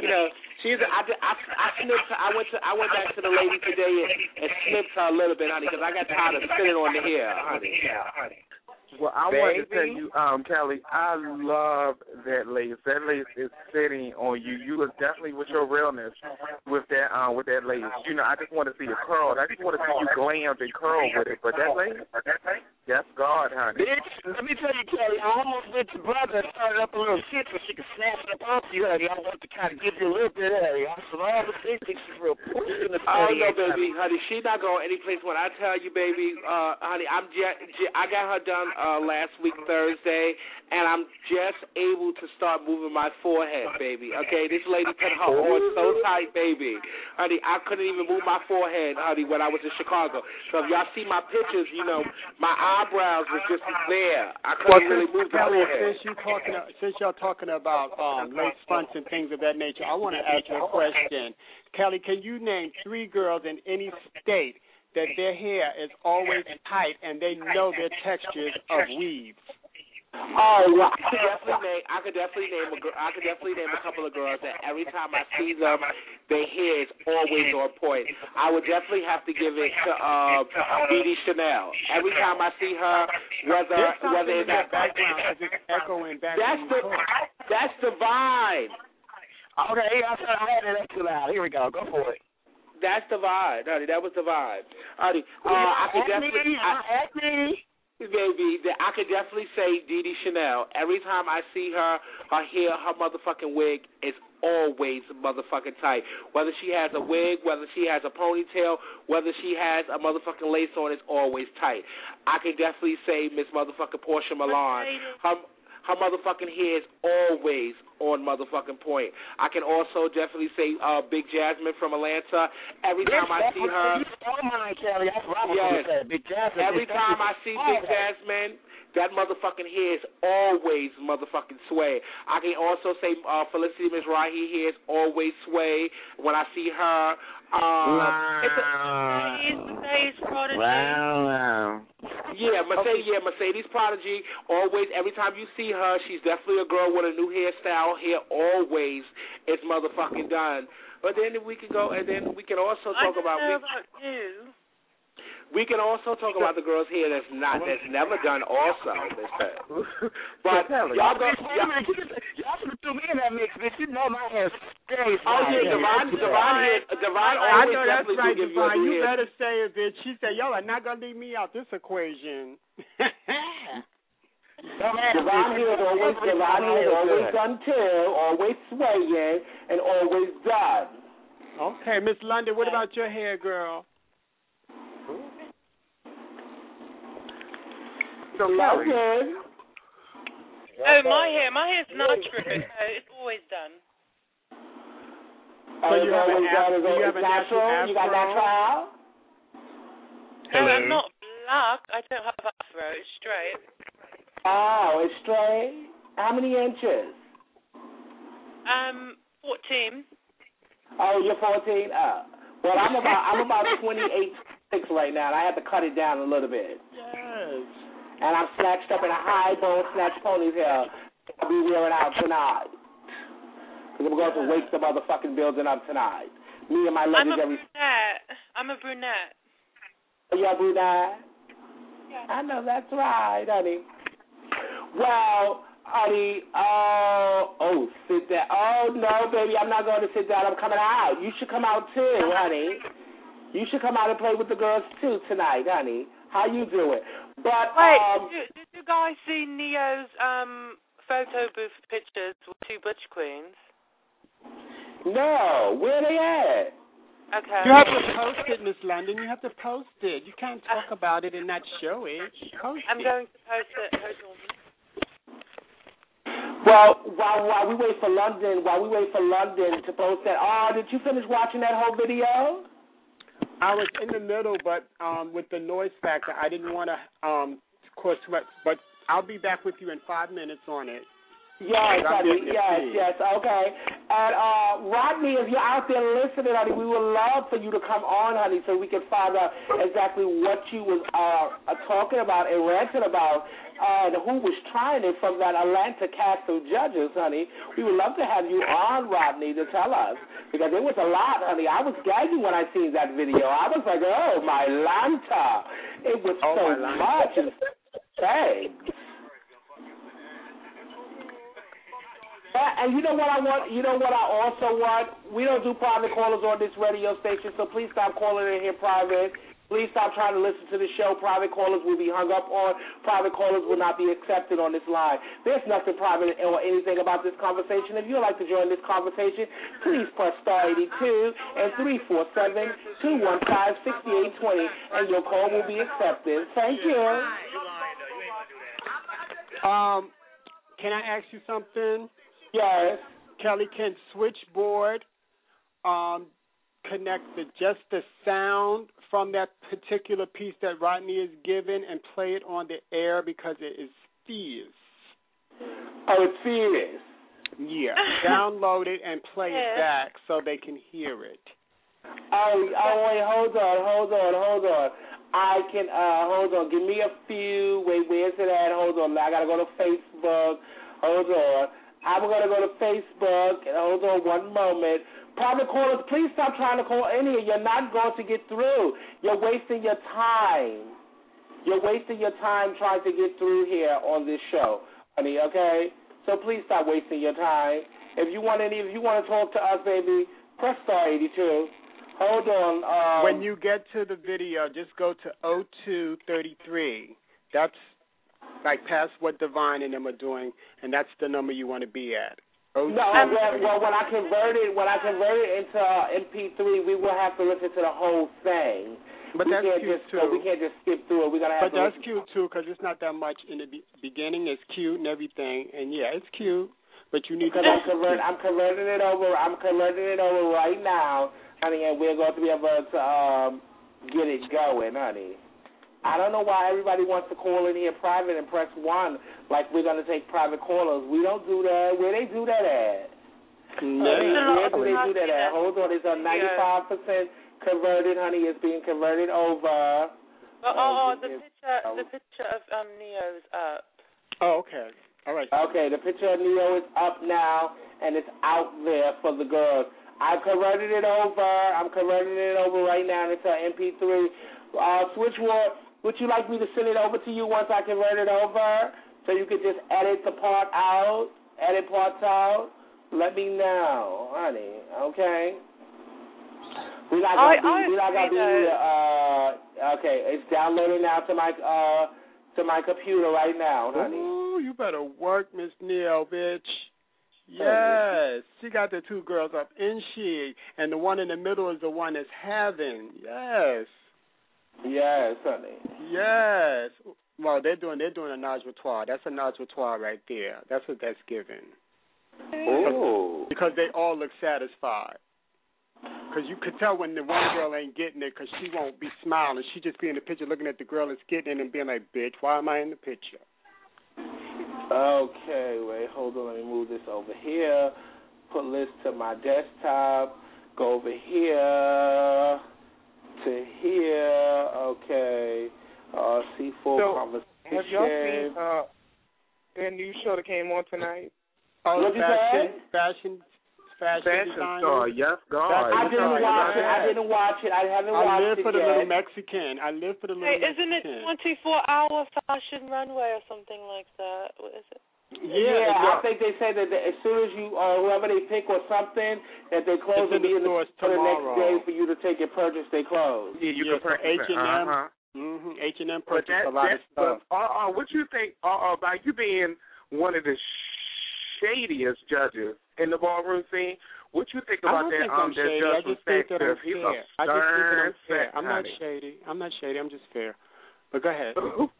I snipped her. I went back to the lady today and snipped her a little bit, honey, because I got tired of sitting on the hair, honey. Well, I wanted to tell you, Kelly, I love that lace. That lace is sitting on you. You look definitely with your realness with that lace. I just want to see you curled. I just want to see you glammed and curl with it. But that lace, that's God, honey. Bitch, let me tell you, Kelly, I almost went to brother and started up a little shit so she could snatch it up off you, honey. I want to kind of give you a little bit, honey. I said, all the things she's real push in the Oh, no, baby, honey, she not going any place. When I tell you, baby, honey, I got her done last week, Thursday, and I'm just able to start moving my forehead, baby. Okay, this lady put her on so tight, baby. Honey, I couldn't even move my forehead, honey, when I was in Chicago. So if y'all see my pictures, my eyebrows was just there. I couldn't really move the forehead. Since y'all talking about lace fronts and things of that nature, I want to ask you a question. Kelly, can you name 3 girls in any state that their hair is always tight and they know their textures of weaves? Oh, well, I could definitely name a couple of girls that every time I see them, their hair is always on point. I would definitely have to give it to Didi Chanel. Every time I see her, whether it's that background, it's echoing back. That's Divine. Okay, I had it up too loud. Here we go. Go for it. That's the vibe, honey. That was the vibe, honey. I could definitely, baby, I could definitely say Didi Chanel. Every time I see her hair, her motherfucking wig is always motherfucking tight. Whether she has a wig, whether she has a ponytail, whether she has a motherfucking lace on, it's always tight. I could definitely say Miss motherfucking Portia Milan. Her motherfucking hair is always on motherfucking point. I can also definitely say Big Jasmine from Atlanta. Every time I see her, every time I see Big Jasmine, that motherfucking hair is always motherfucking sway. I can also say Felicity Mizrahi hair is always sway when I see her. Mercedes Prodigy. Always, every time you see her, she's definitely a girl with a new hairstyle. our hair always is motherfucking done. But then we can go, and then we can also talk about. You. We can also talk about the girl's hair that's never done also, Mr. But y'all go. Y'all should have threw me in that mix, bitch. You know my hair stays. Oh yeah, Devon I always know that's definitely right, do give you Devon. a You hair. better say it, bitch. She said, y'all are not going to leave me out this equation. Devon hair is always done too, always swaying, and always done. Okay, Miss London, what about your hair, girl? So London. Oh, my hair's natural. It's always done. So you have a natural afro? You got natural? No, I'm not black. I don't have afro. It's straight. Oh, it's straight. How many inches? 14. Oh, you're 14. Well, I'm about 28.6 right now, and I had to cut it down a little bit. Yes. And I'm snatched up in a high bone snatch ponytail. I'll be wearing out tonight. Because I'm going to wake the motherfucking building up tonight. Me and my legendary. I'm a brunette. Oh, you're a brunette? Yeah. I know that's right, honey. Well, honey, sit down. Oh, no, baby, I'm not going to sit down. I'm coming out. You should come out, too, honey. You should come out and play with the girls, too, tonight, honey. How you doing? But, wait, did you guys see Neo's photo booth pictures with two Butch Queens? No. Where they at? Okay. You have to post it, Miss London. You have to post it. You can't talk about it and not show it. I'm going to post it. Hold on. Well, while we wait for London to post that, did you finish watching that whole video? I was in the middle, but with the noise factor, I didn't want to cause too much. But I'll be back with you in 5 minutes on it. Yes, honey. Yes, okay. And Rodney, if you're out there listening, honey, we would love for you to come on, honey, so we can find out exactly what you was talking about and ranting about, and who was trying it from that Atlanta cast of judges, honey. We would love to have you on, Rodney, to tell us, because it was a lot, honey. I was gagging when I seen that video. I was like, oh, my Lanta. It was so much. Thanks. And you know what I want? You know what I also want? We don't do private callers on this radio station, so please stop calling in here private. Please stop trying to listen to the show. Private callers will be hung up on. Private callers will not be accepted on this line. There's nothing private or anything about this conversation. If you'd like to join this conversation, please press star 82 and 347-215-6820, and your call will be accepted. Thank you. Can I ask you something? Yes. Kelly, can Switchboard connect just the sound from that particular piece that Rodney is given and play it on the air because it is fierce? Oh, it's fierce. Yeah. Download it and play it back so they can hear it. Oh, wait, hold on. I can, hold on. Give me a few. Wait, where's it at? Hold on. I got to go to Facebook. Hold on. I'm going to go to Facebook. Hold on one moment. Private callers, please stop trying to call in here. You're not going to get through. You're wasting your time. You're wasting your time trying to get through here on this show, honey, okay? So please stop wasting your time. If you want to talk to us, baby, press star 82. Hold on. When you get to the video, just go to 0233. That's like past what Divine and them are doing, and that's the number you want to be at. No, well, when I convert it into MP3, we will have to listen to the whole thing. But that's cute too. We can't just skip through it. We're gonna have but that's cute too, because it's not that much in the beginning. It's cute and everything, and yeah, it's cute. But you need to. I'm converting it over. I'm converting it over right now, honey, and we're going to be able to get it going, honey. I don't know why everybody wants to call in here private and press 1 like we're going to take private callers. We don't do that. Where they do that at? No. Where do they do that at? Hold on. It's a 95% converted, honey. It's being converted over. The picture of Neo's up. Oh, okay. All right. Okay, the picture of Neo is up now, and it's out there for the girls. I converted it over. I'm converting it over right now into MP3. Switchboard, would you like me to send it over to you once I convert it over, so you could just edit parts out? Let me know, honey. Okay. We not gonna be. Okay, it's downloading now to my computer right now, honey. Ooh, you better work, Miss Neil, bitch. Yes, she got the two girls up, isn't she? And the one in the middle is the one that's having. Yes. Yes, honey. Yes. Well, they're doing a Najwatoire. That's a Najwatoire right there. That's what that's giving. Oh. Because they all look satisfied. Because you could tell when the one girl ain't getting it because she won't be smiling. She just be in the picture looking at the girl that's getting it and being like, bitch, why am I in the picture? Okay, wait, hold on. Let me move this over here. Put this to my desktop. Go over here to here. Okay. C4 conversation. Have y'all seen that new show that came on tonight? Oh, what fashion Star. Yes, God. I didn't watch it. I haven't watched it yet. I live for the little Mexican. Hey, isn't it 24-hour fashion runway or something like that? What is it? Yeah, I think they say that as soon as you whoever they pick or something, that they close will be in the store the next day for you to take and purchase their clothes. Yeah, you can purchase H&M. H&M purchase a lot of stuff. What you think about you being one of the shadiest judges in the ballroom scene? What you think about that? I'm shady. I just think that I'm He's fair. a stern sex, I'm not shady. I'm just fair. But go ahead.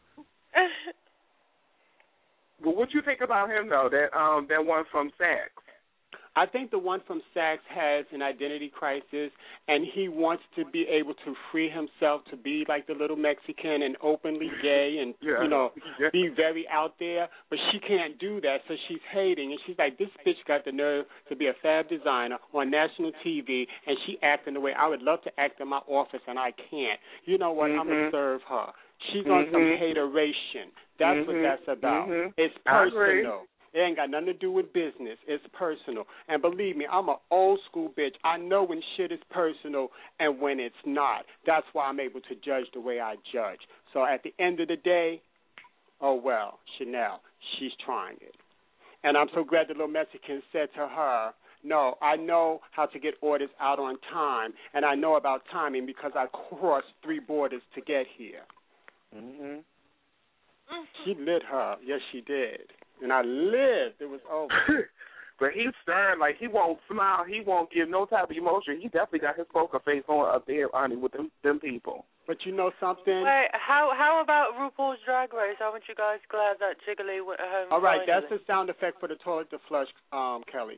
Well, what you think about him though? That one from Saks. I think the one from Saks has an identity crisis, and he wants to be able to free himself to be like the little Mexican and openly gay and, be very out there. But she can't do that, so she's hating. And she's like, this bitch got the nerve to be a fab designer on national TV, and she acting the way I would love to act in my office, and I can't. You know what? I'm going to serve her. She's on some hateration. That's what that's about. It's personal. It ain't got nothing to do with business. It's personal. And believe me, I'm an old school bitch. I know when shit is personal and when it's not. That's why I'm able to judge the way I judge. So at the end of the day, oh, well, Chanel, she's trying it. And I'm so glad the little Mexican said to her, no, I know how to get orders out on time, and I know about timing because I crossed 3 borders to get here. Mm-hmm. She lit her. Yes, she did. And I lived. It was over. But he's stern. Like, he won't smile. He won't give no type of emotion. He definitely got his poker face on up there, Ani, with them people. But you know something? Wait, how about RuPaul's Drag Race? Aren't you guys glad that Jiggly went home? All right, finally? that's the sound effect for the toilet to flush, Kelly.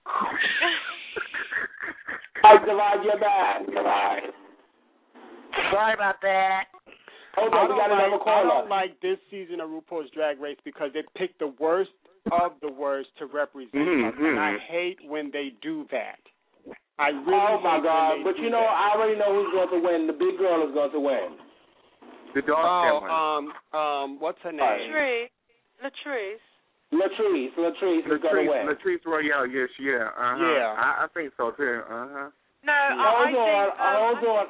Divide your back. Sorry about that. Hold on, we got another caller. I don't like this season of RuPaul's Drag Race because they picked the worst of the worst to represent us, and I hate when they do that. I really oh my hate God! when they But do you know, that. I already know who's going to win. The big girl is going to win. The dark one. What's her name? Latrice is going to win. Latrice Royale, yes, yeah. Yeah. I think so too. No, Hold on.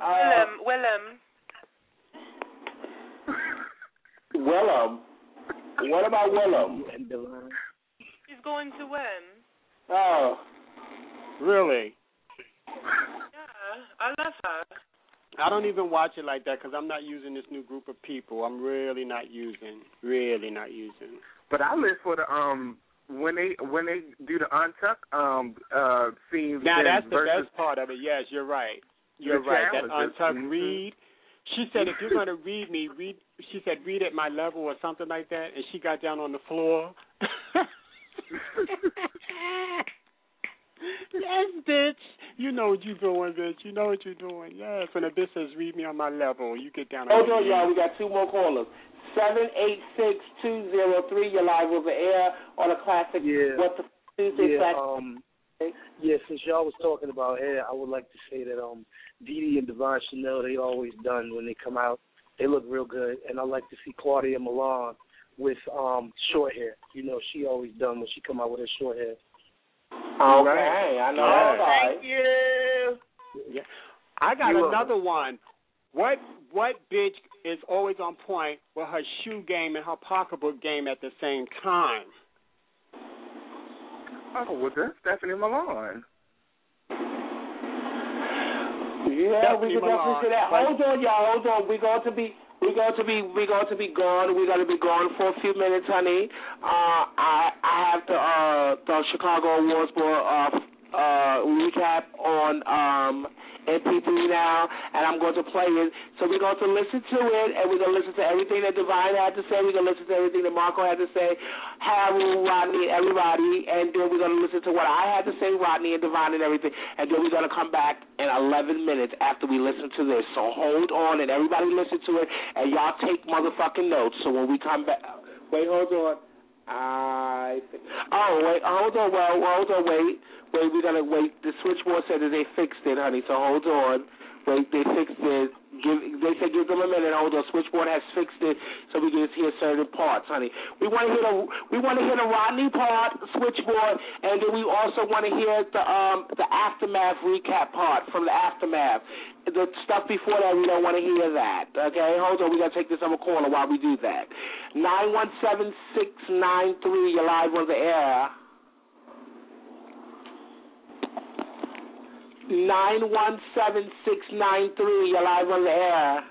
Willem. What about Willem? She's going to win. Oh. Really? Yeah, I love her. I don't even watch it like that because I'm not using this new group of people. I'm really not using. But I live for the when they do the untuck scenes. Now that's the best part of it. Yes, you're right. You're right. That untucked read. She said, if you're going to read me, she said, read at my level or something like that, and she got down on the floor. Yes, bitch. You know what you're doing, bitch. You know what you're doing. Yes, when a bitch says, read me on my level, you get down on Hold on, y'all. We got 2 more callers. 786-203, you're live over air on a classic. Yeah. What the Tuesday classic? Yeah, since y'all was talking about hair, I would like to say that Didi and Devon Chanel, they always done when they come out. They look real good, and I like to see Claudia Milan with short hair. You know, she always done when she come out with her short hair. Okay, I know. Oh, Right. thank you. Yeah. I got another one. What bitch is always on point with her shoe game and her pocketbook game at the same time? Oh, well, that's Stephanie Malone. Yeah, we can definitely say that. Hold on, y'all. Hold on. We're going to be gone. We're going to be gone for a few minutes, honey. I have the Chicago Awards Board recap on MP3 now, and I'm going to play it. So we're going to listen to it, and we're going to listen to everything that Divine had to say. We're going to listen to everything that Marco had to say, Harold, Rodney, everybody, and then we're going to listen to what I had to say, Rodney and Divine and everything, and then we're going to come back in 11 minutes after we listen to this. So hold on, and everybody listen to it, and y'all take motherfucking notes. So when we come back, wait, hold on. Hold on. Wait, we gotta wait. The switchboard said that they fixed it, honey. So hold on. Wait, they fixed it. They said give them a minute. Hold on. Switchboard has fixed it, so we can just hear certain parts, honey. We want to hear the Rodney part, switchboard, and then we also want to hear the aftermath recap part from the aftermath. The stuff before that, we don't want to hear that. Okay, hold on. We gotta take this other caller while we do that. 917-693. You're live on the air. 917-693. You're live on the air.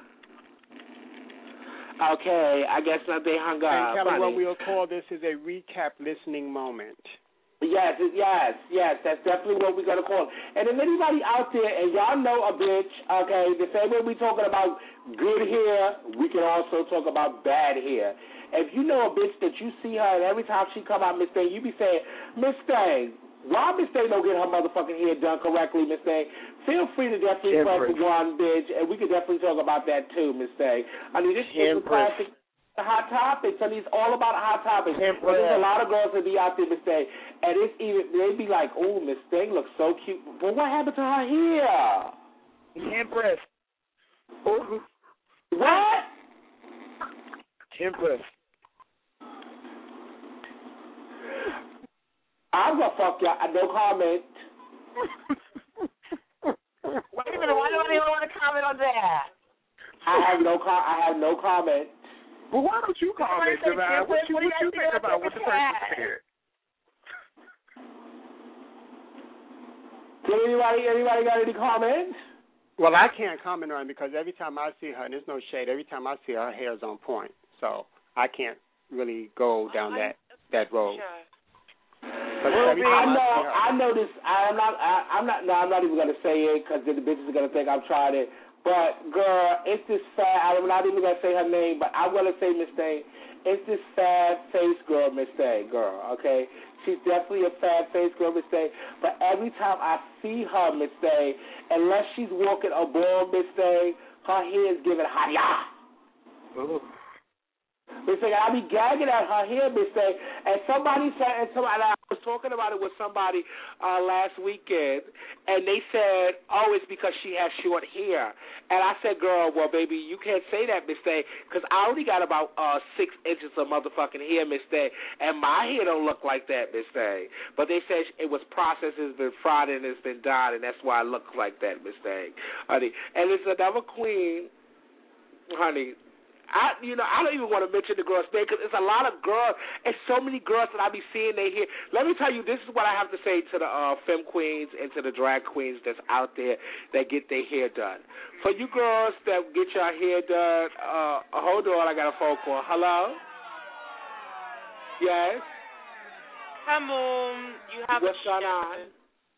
Okay, I guess not. They hung up. And Kelly, what we'll call this is a recap listening moment. Yes, that's definitely what we're going to call it. And if anybody out there, and y'all know a bitch, okay, the same way we're talking about good hair, we can also talk about bad hair. If you know a bitch that you see her, and every time she come out, Miss Thing, you be saying, Miss Thing, why Miss Thing don't get her motherfucking hair done correctly, Miss Thing? Feel free to definitely press one, bitch, and we can definitely talk about that too, Miss Thing. I mean, this is a classic. Hot topics, and it's all about hot topics. But there's a lot of girls that be out there, Miss Thing, and it's even they be like, "Oh, Miss Thing looks so cute," but what happened to her hair? Empress. What? Empress. I'm gonna fuck y'all. No comment. Wait a minute. Why do I even want to comment on that? I have no comment. Well, why don't you comment, Divine? What you think about what the person said? Anybody got any comments? Well, I can't comment on it because every time I see her, and there's no shade, every time I see her hair's on point. So I can't really go down that road. I know this. I'm not even gonna say it because then the bitches are gonna think I'm trying it. But girl, it's this fat. I'm not even gonna say her name, but I'm gonna say Miss Thing. It's this fat face girl, Miss Thing, girl. Okay, she's definitely a fat face girl, Miss Thing. But every time I see her, Miss Thing, unless she's walking a ball, Miss Thing, her hair is giving hot. Miss Thing, I be gagging at her hair, Miss Thing. And somebody said, I was talking about it with somebody last weekend, and they said, oh, it's because she has short hair. And I said, girl, well, baby, you can't say that, Miss Thing, because I only got about 6 inches of motherfucking hair, Miss Thing, and my hair don't look like that, Miss Thing. But they said it was processed, it's been fried, and it's been dyed, and that's why it looks like that, Miss Thing. Honey. And it's another queen, honey. I don't even want to mention the girls' name because it's a lot of girls. It's so many girls that I be seeing they hair. Let me tell you, this is what I have to say to the femme queens and to the drag queens that's out there that get their hair done. For you girls that get your hair done, hold on, I got a phone call. Hello? Yes? Come on, you have what's going on?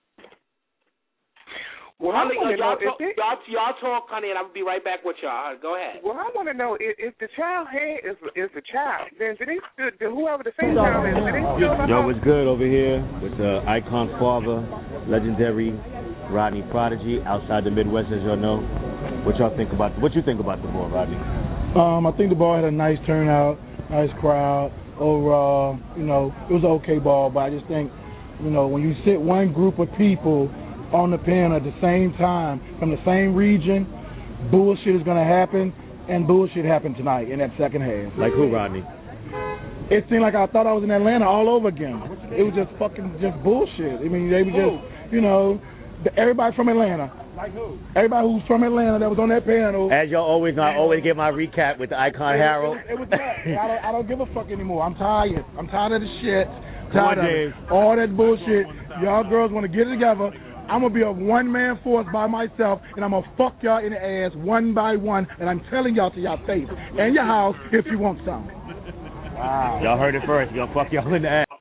Well, honey, I y'all talk, honey, and I'll be right back with y'all. Go ahead. Well, I want to know if the child hair is the child, then whoever the face child is, do they still know? Yo, what's good over here with the Icon father, legendary Rodney Prodigy, outside the Midwest, as y'all know. What you think about the ball, Rodney? I think the ball had a nice turnout, nice crowd. Overall, it was an okay ball, but I just think, when you sit one group of people on the pen at the same time from the same region, bullshit is going to happen, and bullshit happened tonight in that second half. Like who, Rodney? It seemed like I thought I was in Atlanta all over again. It was just fucking just bullshit. I mean, they were just, you know, everybody from Atlanta. Like who? Everybody who's from Atlanta that was on that panel. As y'all always know, I always get my recap with the Icon Harold. It was that. I don't give a fuck anymore. I'm tired. I'm tired of the shit. Tired of Dave. all that bullshit. Y'all girls want to get it together. I'm going to be a one-man force by myself, and I'm going to fuck y'all in the ass one by one, and I'm telling y'all to y'all face and your house if you want some. Wow. Y'all heard it first. Y'all fuck y'all in the ass.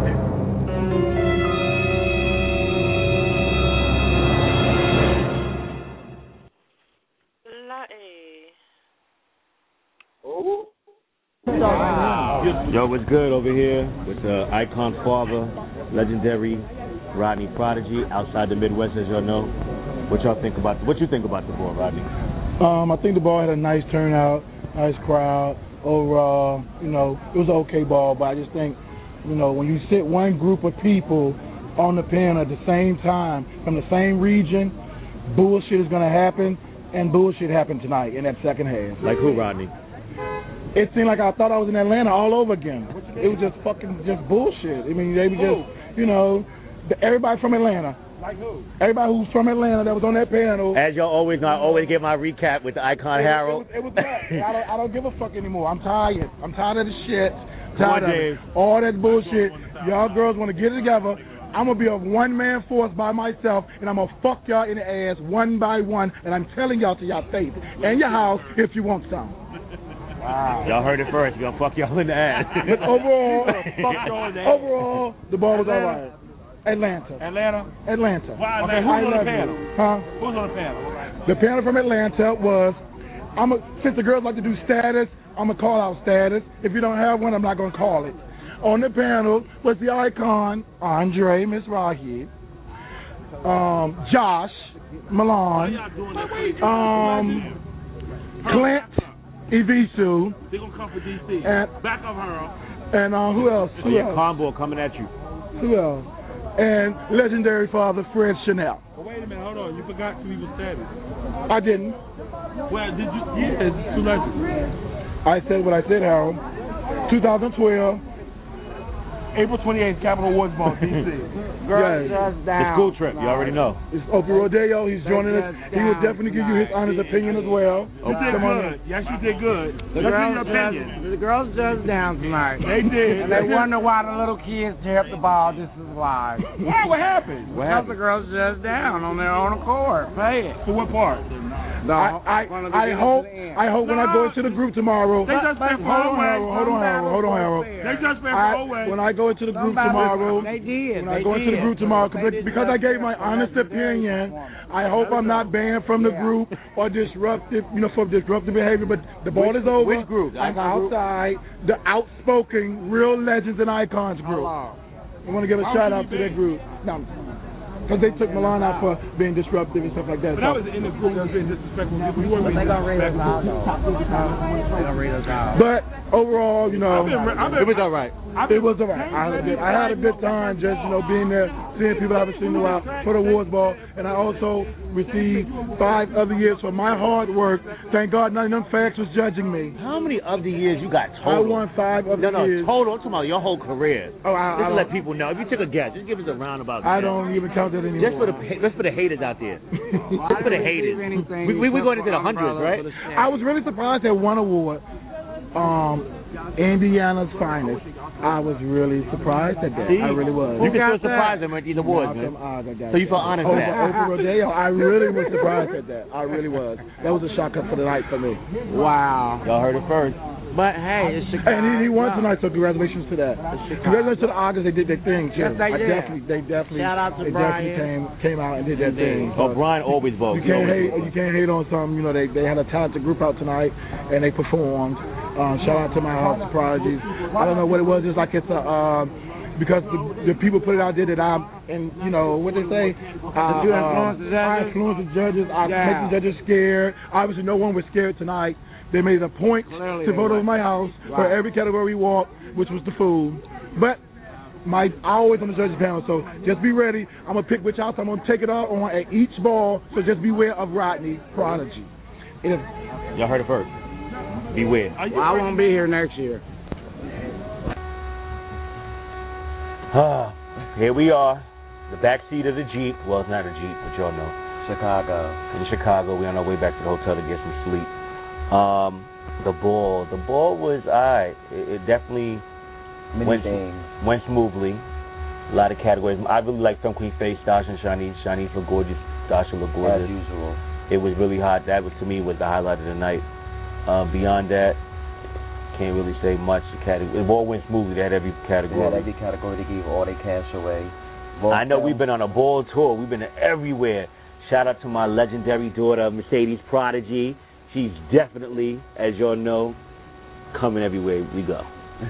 Yo, what's good over here with Icon Father, legendary Rodney Prodigy, outside the Midwest, as y'all know. What you think about the ball, Rodney? I think the ball had a nice turnout, nice crowd. Overall, you know, it was an okay ball, but I just think, you know, when you sit one group of people on the panel at the same time from the same region, bullshit is going to happen, and bullshit happened tonight in that second half. Like who, Rodney? It seemed like I thought I was in Atlanta all over again. It was just fucking just bullshit. I mean, they were just, you know, everybody from Atlanta. Like who? Everybody who's from Atlanta that was on that panel. As y'all always know, I always get my recap with the Icon Harold. It was that. I don't give a fuck anymore. I'm tired. I'm tired of the shit. Tired of Dave. all that bullshit. Y'all girls want to get it together. I'm going to be a one-man force by myself, and I'm going to fuck y'all in the ass one by one, and I'm telling y'all to y'all face and your house if you want some. Wow. Y'all heard it first. Y'all fuck y'all in the ass. But overall, the ball was all right. Atlanta. Why Okay, Atlanta? Who's on the panel? Huh? Who's on the panel? The panel from Atlanta was, since the girls like to do status, I'm going to call out status. If you don't have one, I'm not going to call it. On the panel was the Icon, Andre Mizrahi, Josh Milan, Clint Evisu. They're going to come for DC. And, back of her. And who else? Combo coming at you. Who else? And legendary father Fred Chanel. Well, wait a minute, hold on. You forgot to even status. I didn't. Well, did you? Yeah, it's too late. I said what I said, Harold. 2012. April 28th, Capitol Awards Ball, D.C. Yes. The school trip, you already know. It's Opie Rodeo. He's joining us. He will definitely give you his honest opinion as well. You did good. Yes, you did good. Let's hear your opinion. The girls just down tonight. They did. And they wonder why the little kids tear up the ball just as live. What happened? Because the girls just down on their own accord. Play it. So what part? I hope when I go into the group tomorrow. They just spent Hold on, Harold. They just spent away. When I go into the group tomorrow, they did. When I go into the group tomorrow, because I gave my honest opinion, I hope I'm not banned from the group or disruptive, for disruptive behavior. But the ball is over. Which group? I'm outside the outspoken Real Legends and Icons group. I want to give a shout out to that group. No. Because they took Milan out for being disruptive and stuff like that. But that was in the group that was being disrespectful. We weren't They're going to read us out, though. They're going to read us out. But overall, it was all right. It was all right. I had a good time just, being there, seeing people I haven't seen in a while for the awards ball. And I also received 5 other years for my hard work. Thank God none of them facts was judging me. How many other years you got total? I won 5 other years. No, total. I'm talking about your whole career. Oh, just to let people know. If you took a guess, just give us a roundabout guess. I don't even count that anymore. Just for the haters out there. Just for the haters. We're going into the hundreds, right? I was really surprised at one award. Indiana's Finest. I was really surprised at that. I really was. You can still surprise them at these awards, man. So you feel honored for that. Opie Rodeo, I really was surprised at that. I really was. That was a shock up for the night for me. Wow. Y'all heard it first. But hey, it's Chicago. And he won tonight, so congratulations to that. Congratulations to the August, they did their thing. Yes, they did. They definitely. Shout out to Brian. Came out and did their thing. Oh, Brian always votes. You can't hate on something. They had a talented group out tonight and they performed. Shout out to my House of Prodigies. I don't know what it was. It's like it's a because the people put it out there that what they say. I influence the judges. I make the judges scared. Obviously, no one was scared tonight. They made it a point to vote over my house for every category we walked, which was the food. But I always on the judges panel, so just be ready. I'm going to pick which house I'm going to take it all on at each ball, so just beware of Rodney Prodigy. Y'all heard it first. Beware. Well, I won't be here next year. Here we are, the back seat of the Jeep. Well, it's not a Jeep, but y'all know. Chicago. In Chicago, we're on our way back to the hotel to get some sleep. The ball was alright. It definitely went smoothly. A lot of categories. I really like Film Queen Faye, Stasha and Shanice. Shanice looked gorgeous. Stasha looked gorgeous. As usual. It was really hot. That was, to me, was the highlight of the night. Beyond that, can't really say much. It all went smoothly. They had every category. They had every category. They gave all their cash away. I know we've been on a ball tour. We've been everywhere. Shout out to my legendary daughter, Mercedes Prodigy. She's definitely, as y'all know, coming everywhere we go.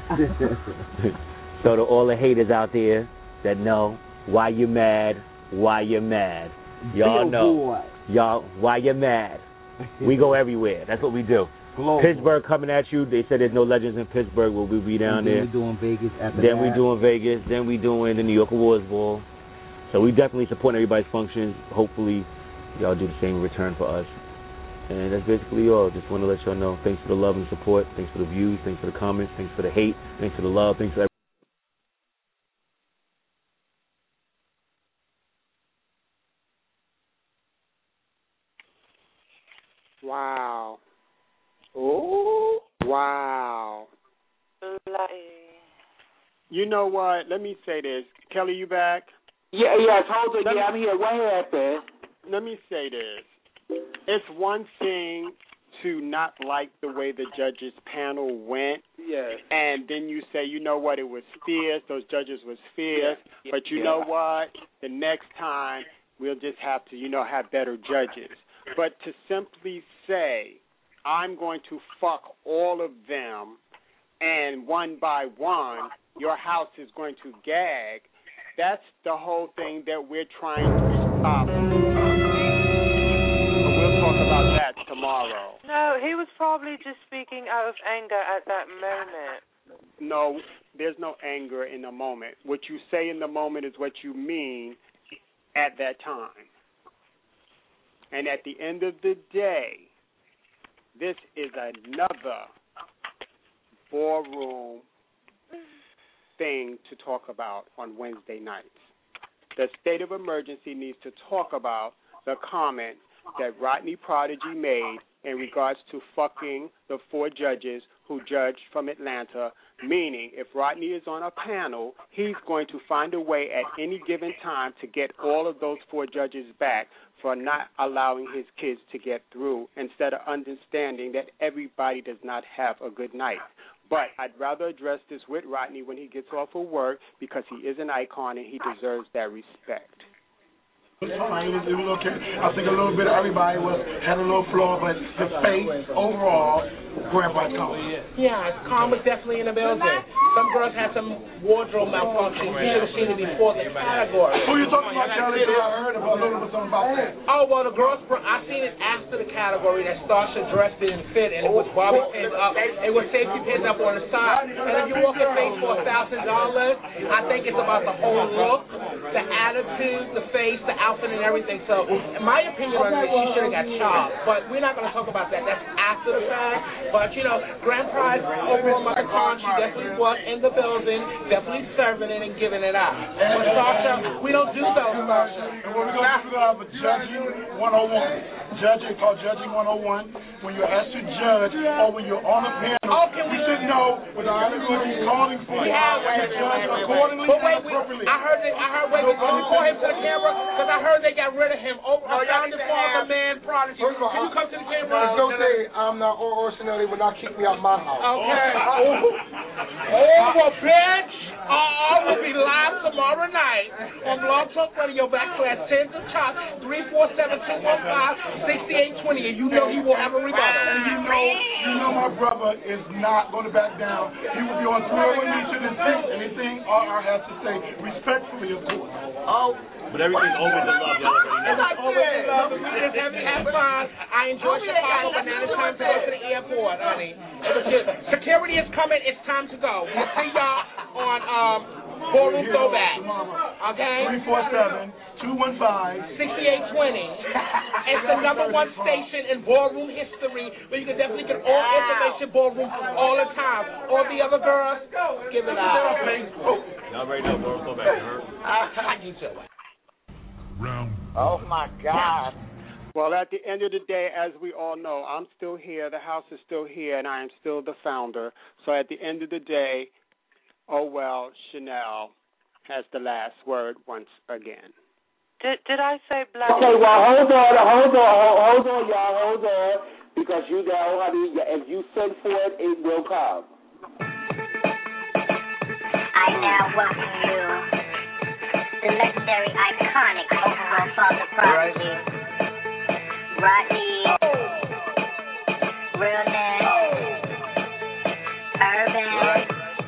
So to all the haters out there that know why you're mad, y'all know. Y'all, why you're mad. We go everywhere. That's what we do. Global. Pittsburgh coming at you. They said there's no legends in Pittsburgh. We'll be down there. We're doing Vegas after Then that. we doing Vegas. Then we doing the New York Awards Ball. So we definitely support everybody's functions. Hopefully, y'all do the same in return for us. And that's basically all. Just want to let y'all know. Thanks for the love and support. Thanks for the views. Thanks for the comments. Thanks for the hate. Thanks for the love. Thanks for everything. Wow. Ooh. Wow. You know what? Let me say this. Kelly, you back? Yeah, hold on. I'm here. What happened? Let me say this. It's one thing to not like the way the judges panel went. Yes. And then you say, you know what, it was fierce. Those judges was fierce. Yeah. But you know what? The next time we'll just have to, have better judges. But to simply say, I'm going to fuck all of them, and one by one, your house is going to gag, that's the whole thing that we're trying to stop. But we'll talk about that tomorrow. No, he was probably just speaking out of anger at that moment. No, there's no anger in the moment. What you say in the moment is what you mean at that time. And at the end of the day, this is another ballroom thing to talk about on Wednesday nights. The state of emergency needs to talk about the comment that Rodney Prodigy made in regards to fucking the 4 judges who judged from Atlanta, meaning if Rodney is on a panel, he's going to find a way at any given time to get all of those 4 judges back for not allowing his kids to get through, instead of understanding that everybody does not have a good night. But I'd rather address this with Rodney when he gets off of work, because he is an icon and he deserves that respect. It was fine. It was okay. I think a little bit of everybody had a little flaw, but the face overall, Grandpa's calm. Yeah, calm was definitely in the building. Some girls had some wardrobe malfunctions. We never seen it before the category. Who you talking about, Charlie? I heard about a little bit something about that. Oh, well, the girls, I seen it after the category that Stasha dressed didn't fit, and it was bobby pins up. It was safety pins up on the side. And if you walk in face for $1,000, I think it's about the whole look, the attitude, the face, the outfit, and everything. So, in my opinion, she should have got chopped. But we're not going to talk about that. That's after the fact. But, Grand Prize overall Mother Khan, she definitely was in the building, definitely serving it and giving it out. But Stasha, we don't do those, Stasha. And we're going to do the Judging 101. It's called Judging 101. When you're asked to judge or when you're on a panel, you should know what the category is calling for. Accordingly and appropriately. I heard, wait, can you call him to the camera? Because I heard they got rid of him. Founding father, man, prodigy. Can you come to the camera? Don't say I'm not Orson. They will not kick me out of my house. Okay. Well, bitch. I will be live tomorrow night on Blog Talk Radio / Tens of Chop 347-215-6820, and you know he will have a rebuttal. And you know my brother is not going to back down. He will be on tour with me to dispute anything RR has to say, respectfully, of course. But everything's always in love, y'all. It's always in love. We just have fun. I enjoy Chicago, but now it's time to go to the airport, honey. Security is coming. It's time to go. We'll see y'all on Ballroom Throwback. Okay? 347-215-6820. It's the #1 station in ballroom history where you can definitely get all information ballroom all the time. All the other girls, give it out. Y'all already know, bro. Go back to her. Oh my God. Well, at the end of the day, as we all know, I'm still here, the house is still here, and I am still the founder. So at the end of the day, oh well, Chanel has the last word once again. Did I say black? Okay, well, hold on, y'all, hold on. Because you know, honey, if you send for it, it will come. I now welcome you, the legendary, iconic overall father prodigy, Rodney, Realness, Urban.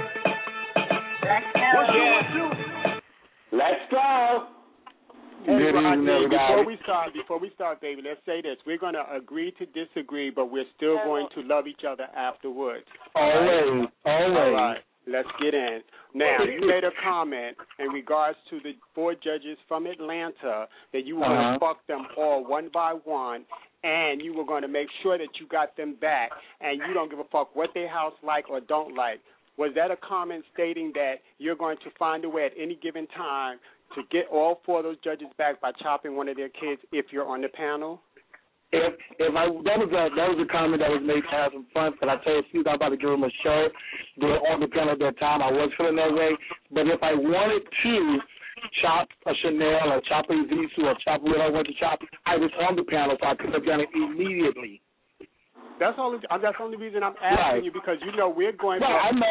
Let's go. Hey, Good evening, everybody. Before we start, baby, let's say this. We're going to agree to disagree, but we're still going to love each other afterwards. Always. All right, let's get in. Now, you made a comment in regards to the 4 judges from Atlanta that you were going to fuck them all one by one, and you were going to make sure that you got them back, and you don't give a fuck what their house like or don't like. Was that a comment stating that you're going to find a way at any given time to get all 4 of those judges back by chopping one of their kids if you're on the panel? That was a comment that was made to have some fun, but I told Steve I was about to give him a show. They were on the panel at that time. I was feeling that way. But if I wanted to chop a Chanel or chop a Zisu or chop whatever I wanted to chop, I was on the panel, so I could have done it immediately. That's the only reason I'm asking you, because you know we're going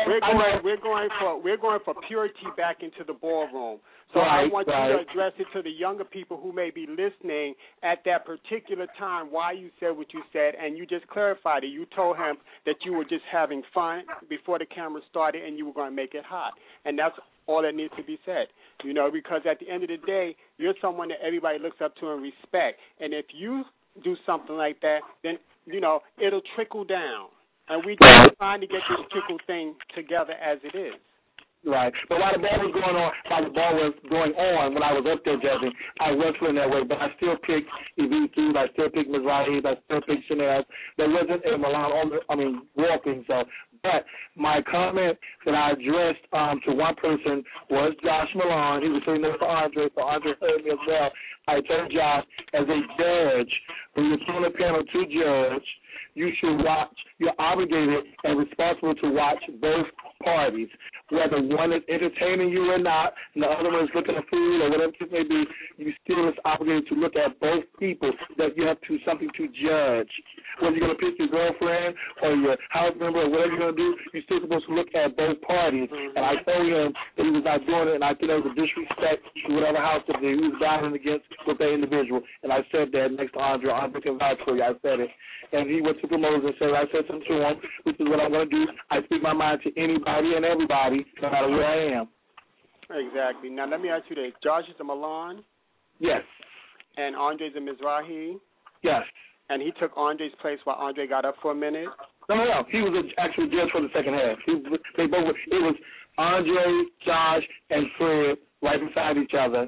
for purity back into the ballroom. So I want you to address it to the younger people who may be listening at that particular time why you said what you said, and you just clarified it. You told him that you were just having fun before the camera started and you were going to make it hot, and that's all that needs to be said. You know, because at the end of the day, you're someone that everybody looks up to and respect, and if you do something like that, then you know, it'll trickle down. And we just trying to get this trickle thing together as it is. Right. But while the ball was going on, when I was up there judging, I was feeling that way. But I still picked Ibisu, I still picked Mizrahi, I still picked Chanel. There wasn't a Milan, walking. So, but my comment that I addressed to one person was Josh Milan. He was sitting there for Andre, so Andre heard me as well. I told Josh, as a judge, when you're on the panel to judge, you should watch. You're obligated and responsible to watch both parties, whether one is entertaining you or not, and the other one is looking at food or whatever it may be. You still is obligated to look at both people. That you have something to judge. Whether you're going to pick your girlfriend or your house member or whatever you're going to do, you're still supposed to look at both parties. And I told him that he was not doing it, and I think that was a disrespect to whatever house that he was battling against with that individual. And I said that next to Andre. Andre can vouch for you. I said it. And he went to promoters and said, I said something to him, which is what I'm going to do. I speak my mind to anybody and everybody, no matter where I am. Exactly. Now, let me ask you this. Josh is a Milan? Yes. And Andre's a Mizrahi? Yes. And he took Andre's place while Andre got up for a minute? No. He was an actual judge for the second half. It was Andre, Josh, and Fred right beside each other.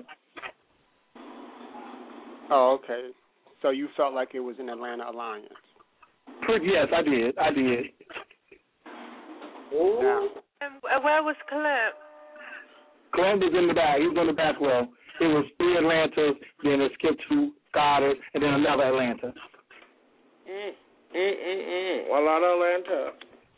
Oh, okay. So you felt like it was an Atlanta alliance? Yes, I did. Now, where was Clem? Clem was in the back. He was in the back row. It was 3 Atlantas, then it skipped to Goddard, and then another Atlanta. A lot of Atlanta.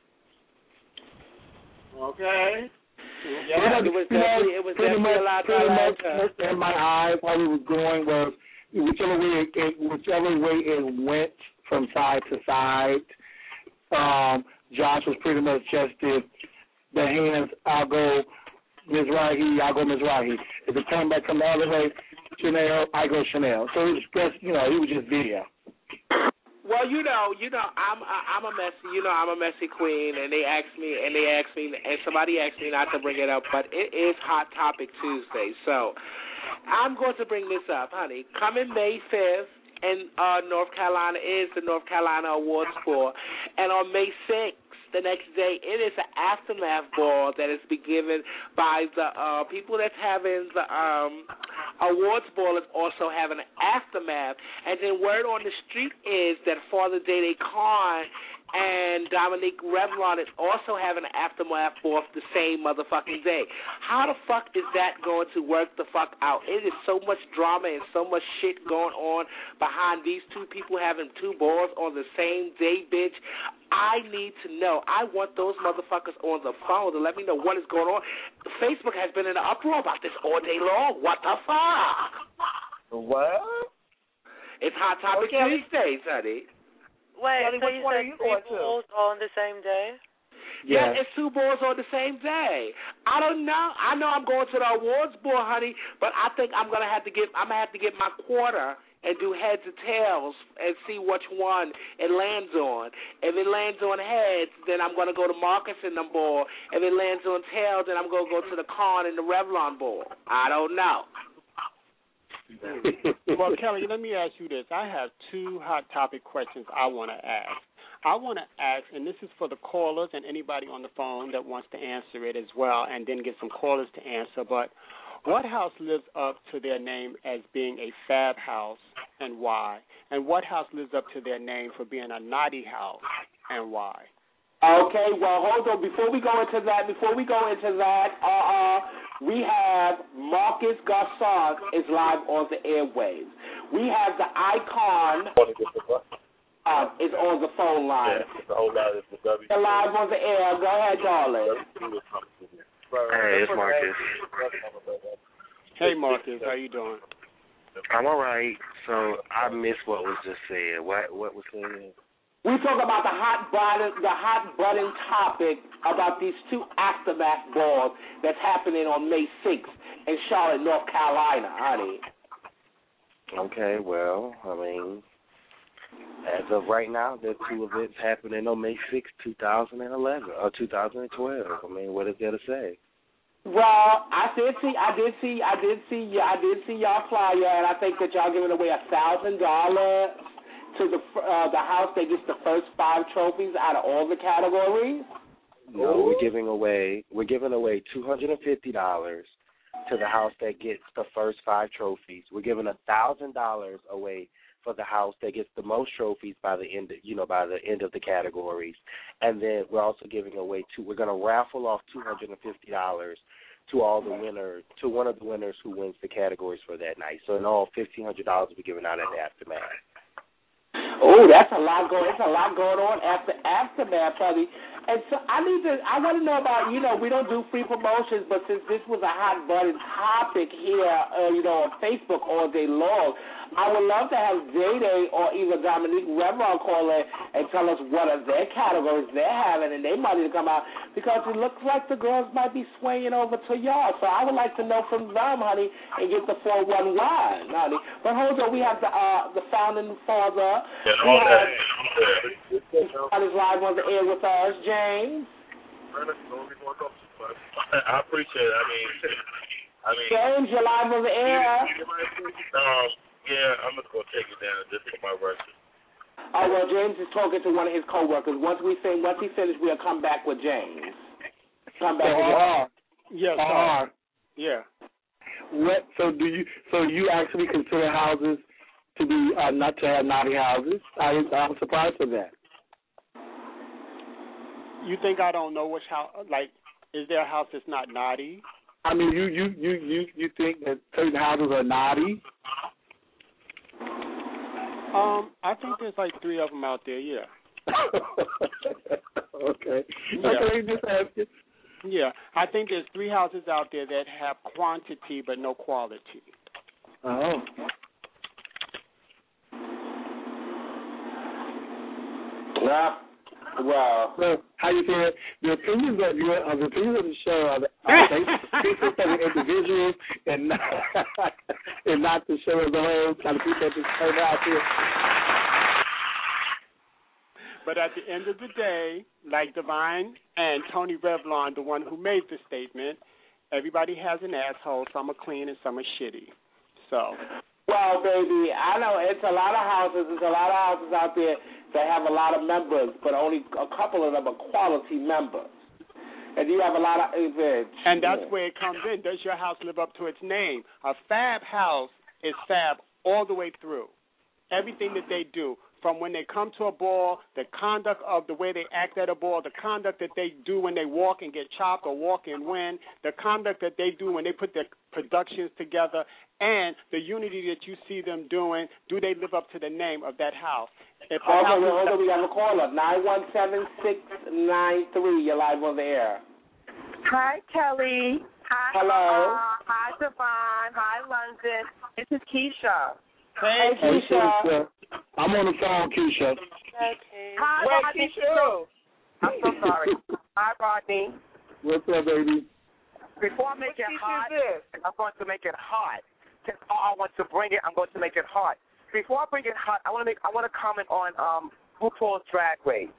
Okay. Yeah, it was definitely a lot of Atlanta. In my eyes, while we were going was whichever way it went from side to side. Josh was pretty much just did the hands. I'll go Mizrahi. If it came back from the other way, Chanel, I go Chanel. So it was just, he was just there. Well, I'm a messy queen, and somebody asked me not to bring it up, but it is Hot Topic Tuesday, so I'm going to bring this up, honey. Coming May 5th in North Carolina is the North Carolina Awards Ball, and on May 6th, the next day, it is an aftermath ball that is be given by the people that's having the awards ball is also having an aftermath. And then word on the street is that Father Day Khan and Dominique Revlon is also having an Aftermath Ball the same motherfucking day. How the fuck is that going to work the fuck out? It is so much drama and so much shit going on behind these two people having two balls on the same day, bitch. I need to know. I want those motherfuckers on the phone to let me know what is going on. Facebook has been in an uproar about this all day long. What the fuck? What? It's Hot Topic Tuesdays, honey. Wait, Kelly, so which one are you going to? balls on the same day? Yeah, it's two balls on the same day. I don't know. I know I'm going to the awards ball, honey, but I think I'm gonna have to get my quarter and do heads or tails and see which one it lands on. If it lands on heads, then I'm gonna go to Marcus and them ball. If it lands on tails, then I'm gonna go to the Khan and the Revlon ball. I don't know. Well, Kelly, let me ask you this. I have two hot topic questions I want to ask. I want to ask, and this is for the callers and anybody on the phone that wants to answer it as well, and then get some callers to answer, but what house lives up to their name as being a fab house and why? And what house lives up to their name for being a naughty house and why? Okay, well, hold on. Before we go into that, we have Marcus Garcon is live on the airwaves. We have the Icon is on the phone line. They're live on the air. Go ahead, darling. Hey, it's Marcus. Hey, Marcus, how you doing? I'm all right. So I missed what was just said. What was said? We talk about the hot button topic about these two Aftermath balls that's happening on May 6th in Charlotte, North Carolina, honey. Okay, well, I mean, as of right now, there are two events happening on May 6th, 2011 or 2012. I mean, what is there to say? Well, I did see y'all flyer, and I think that y'all giving away $1,000 to the house that gets the first 5 trophies out of all the categories. No, we're giving away $250 to the house that gets the first 5 trophies. We're giving $1,000 away for the house that gets the most trophies by the end of the categories, and then we're also giving away we're going to raffle off $250 to all the winners, to one of the winners who wins the categories for that night. So in all, $1,500 will be given out at the Aftermath. Oh, that's a lot going. It's a lot going on after Aftermath, buddy. And so I want to know about, we don't do free promotions, but since this was a hot button topic here, on Facebook all day long, I would love to have J-Day or either Dominique Revlon call in and tell us what are their categories they're having and they money to come out, because it looks like the girls might be swaying over to y'all. So I would like to know from them, honey, and get the 411, honey. But hold on, we have the founding father. Is live on the air with us, James. I appreciate it. I mean, James, you're live on the air. Yeah, I'm just gonna take it down and just put my record. Oh well, James is talking to one of his coworkers. Once he finishes, we'll come back with James. Come back with Yes, yeah. What? So you actually consider houses to be not to have naughty houses? I'm surprised at that. You think I don't know which house? Like, is there a house that's not naughty? I mean, you think that certain houses are naughty? I think there's like 3 of them out there. Yeah. Okay. Yeah. Okay, just ask it. Yeah, I think there's 3 houses out there that have quantity but no quality. Oh. Well, how you feel? The opinions of the show are people of the individuals and not the show as a whole. Kind of people that just turn out here. But at the end of the day, like Divine and Tony Revlon, the one who made the statement, everybody has an asshole. Some are clean and some are shitty. So. Well, baby, I know it's a lot of houses. There's a lot of houses out there that have a lot of members, but only a couple of them are quality members. And you have a lot of events. And that's where it comes in. Does your house live up to its name? A fab house is fab all the way through. Everything that they do, from when they come to a ball, the conduct of the way they act at a ball, the conduct that they do when they walk and get chopped or walk and win, the conduct that they do when they put their productions together, and the unity that you see them doing. Do they live up to the name of that house? Hold on, we have a caller. 917-693. You're live on the air. Hi, Kelly. Hi. Hello. Hi, Devon. Hi, London. This is Keisha. Hey, Keisha. I'm on the phone, Keisha. Hi, Rodney. Keisha. I'm so sorry. Hi, Rodney. What's up, baby? Before I make it hot, I'm going to make it hot. Since I want to bring it, I'm going to make it hot. Before I bring it hot, I want to comment on RuPaul's Drag Race.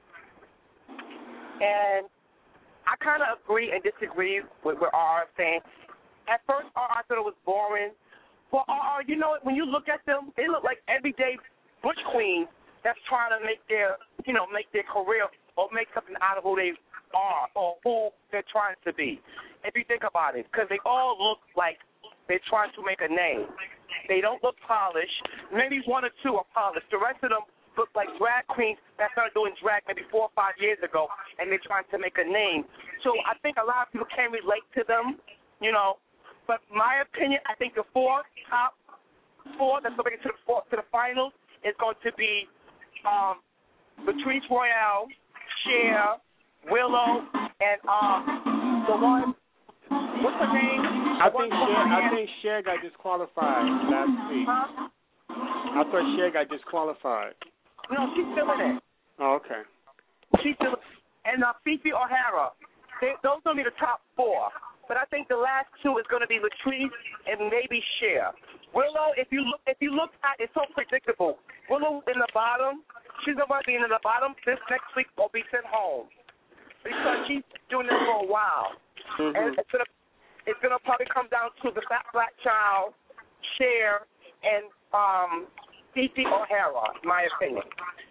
And I kind of agree and disagree with what RR is saying. At first, RR thought it was boring. But RR, you know, when you look at them, they look like everyday butch queens that's trying to make their career or make something out of who they are or who they're trying to be. If you think about it, because they all look like they're trying to make a name. They don't look polished. Maybe one or two are polished. The rest of them look like drag queens that started doing drag maybe 4 or 5 years ago, and they're trying to make a name. So I think a lot of people can relate to them, you know. But my opinion, I think the top four that's going to get to the finals is going to be Latrice Royale, Cher, Willow, and the one. What's her name? I think Cher got disqualified last week. Huh? I thought Cher got disqualified. No, she's still in it. Oh, okay. She's still, and Fifi O'Hara. Those are going to be the top four. But I think the last two is going to be Latrice and maybe Cher. Willow, if you look at it's so predictable. Willow in the bottom. She's going to be in the bottom this next week or be sent home because she's doing this for a while. Mm-hmm. And it's gonna probably come down to the Fat Black Child, Cher, and Fifi O'Hara, in my opinion.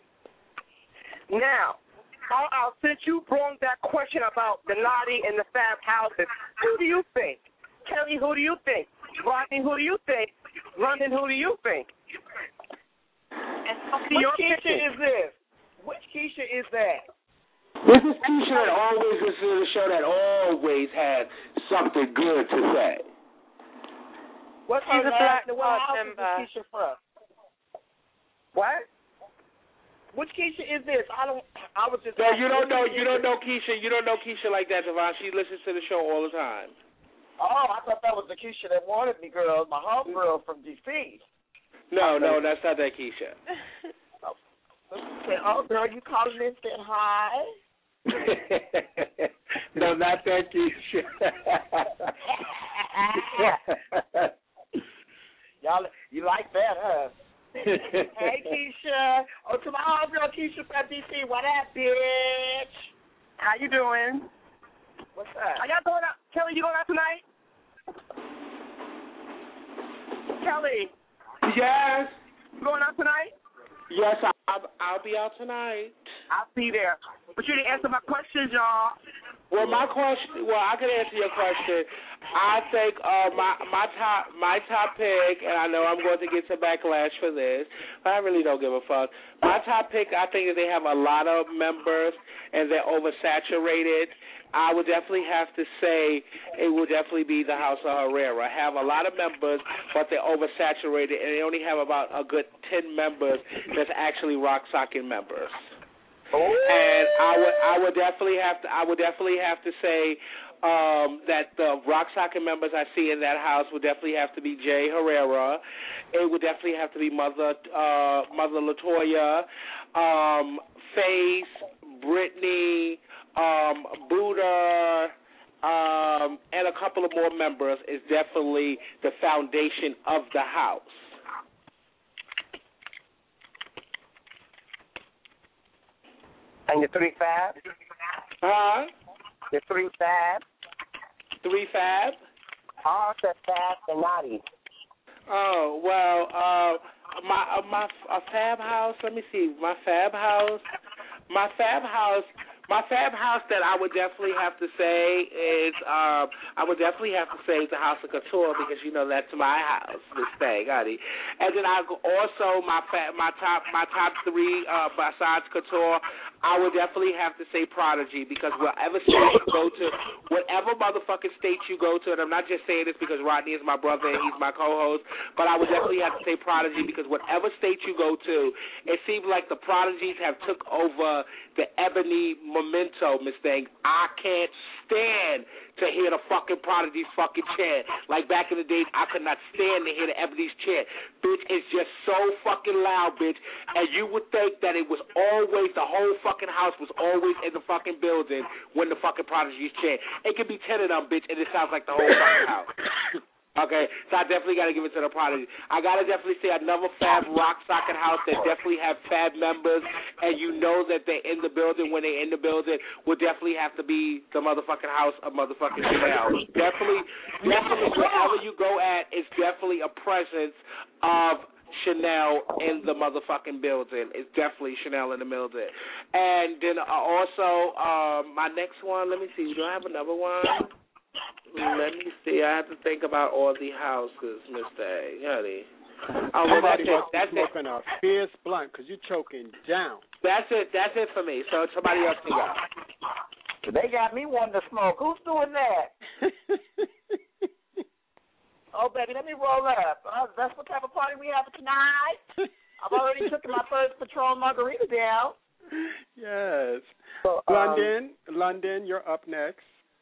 Now, since you brought that question about the Naughty and the Fab houses, who do you think? Kelly, who do you think? Rodney, who do you think? London, who do you think? And which Keisha is this? Which Keisha is that? This is Keisha that always listens to the show that always had something good to say. What's her Black member? Keisha from? What? Which Keisha is this? I was just. No, you don't know Keisha. You don't know Keisha like that, Devon. She listens to the show all the time. Oh, I thought that was the Keisha that wanted me, girl. My homegirl from D.C. No, that's not that Keisha. Oh, girl, you calling in saying hi? No, not that Keisha. Y'all, you like that, huh? Hey, Keisha. Oh, to my homegirl, Keisha from D.C. What up, bitch? How you doing? What's up? Are y'all going out? Kelly, you going out tonight? Kelly. Yes. You going out tonight? Yes, I'll be out tonight. I'll be there. But you didn't answer my questions, y'all. Well, I can answer your question. I think my top pick, and I know I'm going to get some backlash for this, but I really don't give a fuck. My top pick, I think, is they have a lot of members and they're oversaturated. I would definitely have to say it will definitely be the House of Herrera. Have a lot of members, but they're oversaturated, and they only have about a good 10 members that's actually rock socking members. And I would definitely have to say that the rock socking members I see in that house would definitely have to be Jay Herrera. It would definitely have to be Mother LaToya, Faith, Brittany, Buddha, and a couple of more members is definitely the foundation of the house. And your 3 Fab? Huh? Your 3 Fab? 3 Fab? Oh, it's a Fab and Naughty. Oh, well, my Fab house, let me see. My Fab house My fab house that I would definitely have to say is the House of Couture, because you know that's my house, Miss Thing, honey. And then I also my top three besides Couture, I would definitely have to say Prodigy, because whatever state you go to, whatever motherfucking state you go to, and I'm not just saying this because Rodney is my brother and he's my co-host, but I would definitely have to say Prodigy, because whatever state you go to, it seems like the Prodigies have took over the Ebony memento, Miss Thing. I can't stand to hear the fucking Prodigy's fucking chant. Like back in the days, I could not stand to hear the Ebony's chant. Bitch, it's just so fucking loud, bitch. And you would think that it was always, the whole fucking house was always in the fucking building when the fucking Prodigy's chant. It could be 10 of them, bitch, and it sounds like the whole fucking house. Okay, so I definitely got to give it to the Prodigy. I got to definitely say another fab rock socket house that definitely have fab members, and you know that they're in the building when they're in the building, would definitely have to be the motherfucking house of motherfucking Chanel. Definitely, wherever you go at, it's definitely a presence of Chanel in the motherfucking building. It's definitely Chanel in the building. And then also, my next one, let me see, do I have another one? Let me see. I have to think about all the houses, Mr. A. Honey. Oh, well, that's it. Smoking a fierce blunt because you're choking down. That's it for me. So somebody else can go. They got me wanting to smoke. Who's doing that? Oh, baby, let me roll up. That's what type of party we have tonight. I've already took my first Patron margarita down. Yes. So, London, you're up next.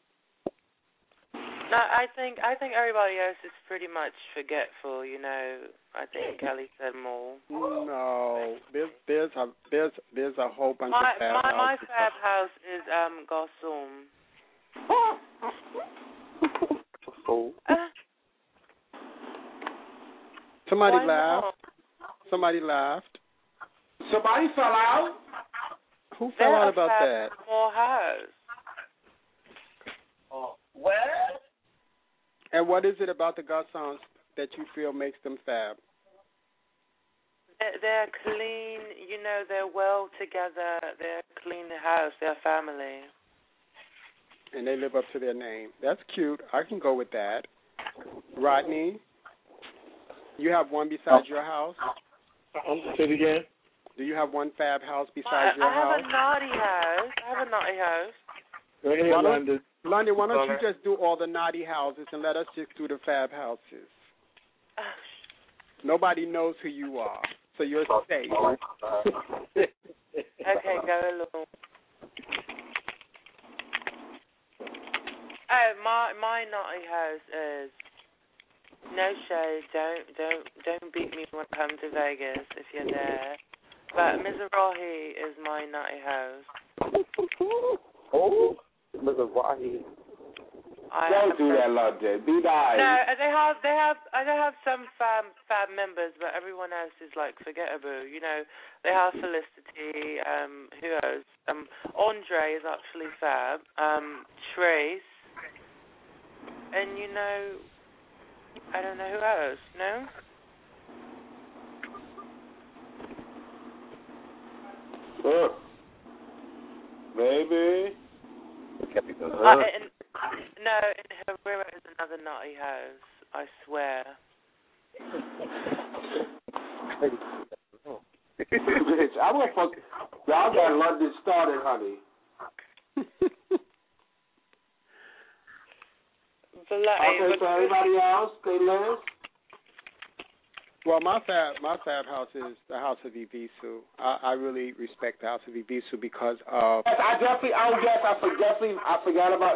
No, I think everybody else is pretty much forgetful. You know, I think Kelly said more. No, there's a whole bunch of fab houses. My fab house is Garçon. Somebody laughed. Somebody laughed. Somebody fell out. Who fell out about that? More house. What? And what is it about the Garçons that you feel makes them fab? They're clean, you know, they're well together, they're a clean house, they're family. And they live up to their name. That's cute. I can go with that. Rodney, you have one besides your house? Say it again. Do you have one fab house besides your house? I have a naughty house. Go ahead, London. London, why don't you just do all the naughty houses and let us just do the fab houses? Nobody knows who you are, so you're safe. Okay, go along. Oh, my naughty house is no shade. Don't beat me when I come to Vegas if you're there. But Mizrahi is my naughty house. Oh. Mizrahi. Don't do that, London. Be nice. No, they have some fab members, but everyone else is like forgettable. You know, they have Felicity. Who else? Andre is actually fab. Trace, and you know, I don't know who else. No. Baby. No, Herrera is another naughty house. I swear. Bitch, I'm gonna fuck. Y'all got London started, honey. Okay, so everybody else, they list. Well, my fab house is the House of Evisu. I really respect the House of Evisu because of. Yes, I definitely forgot about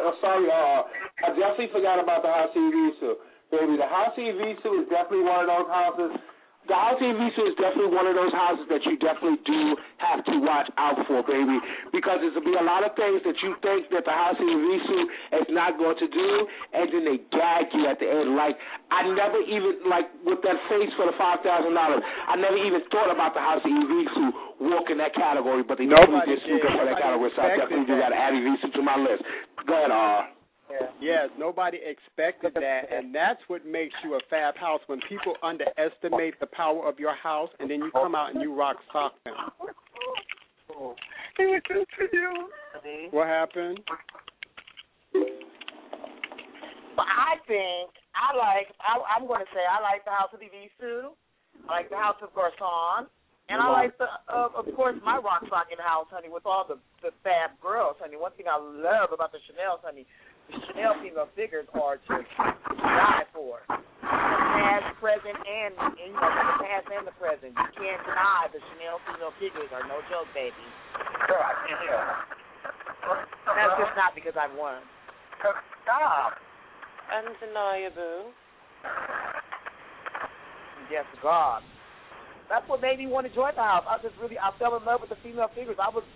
the House of Evisu. Baby, the House of Evisu is definitely one of those houses. The House of Evisu is definitely one of those houses that you definitely do have to watch out for, baby, because there's going to be a lot of things that you think that the House of Evisu is not going to do, and then they gag you at the end. Like, I never even, like, with that face for the $5,000, I never even thought about the House of Evisu walking that category, but they definitely did sneak up for that category, so I definitely do got to add Evisu to my list. Go ahead, Yes, nobody expected that, and that's what makes you a fab house, when people underestimate the power of your house, and then you come out and you rock sock them. He was good to you. D. What happened? But I think I'm going to say I like the House of Evisu. I like the House of Garcon. And I like of course, my rock socket house, honey, with all the fab girls, honey. One thing I love about the Chanel, honey, the Chanel female figures are to die for. Past, present, and you know, the past and the present. You can't deny the Chanel female figures are no joke, baby. Girl, I can't hear. That's just not because I won. Stop. Undeniable. Yes, God. That's what made me want to join the house. I fell in love with the female figures. I felt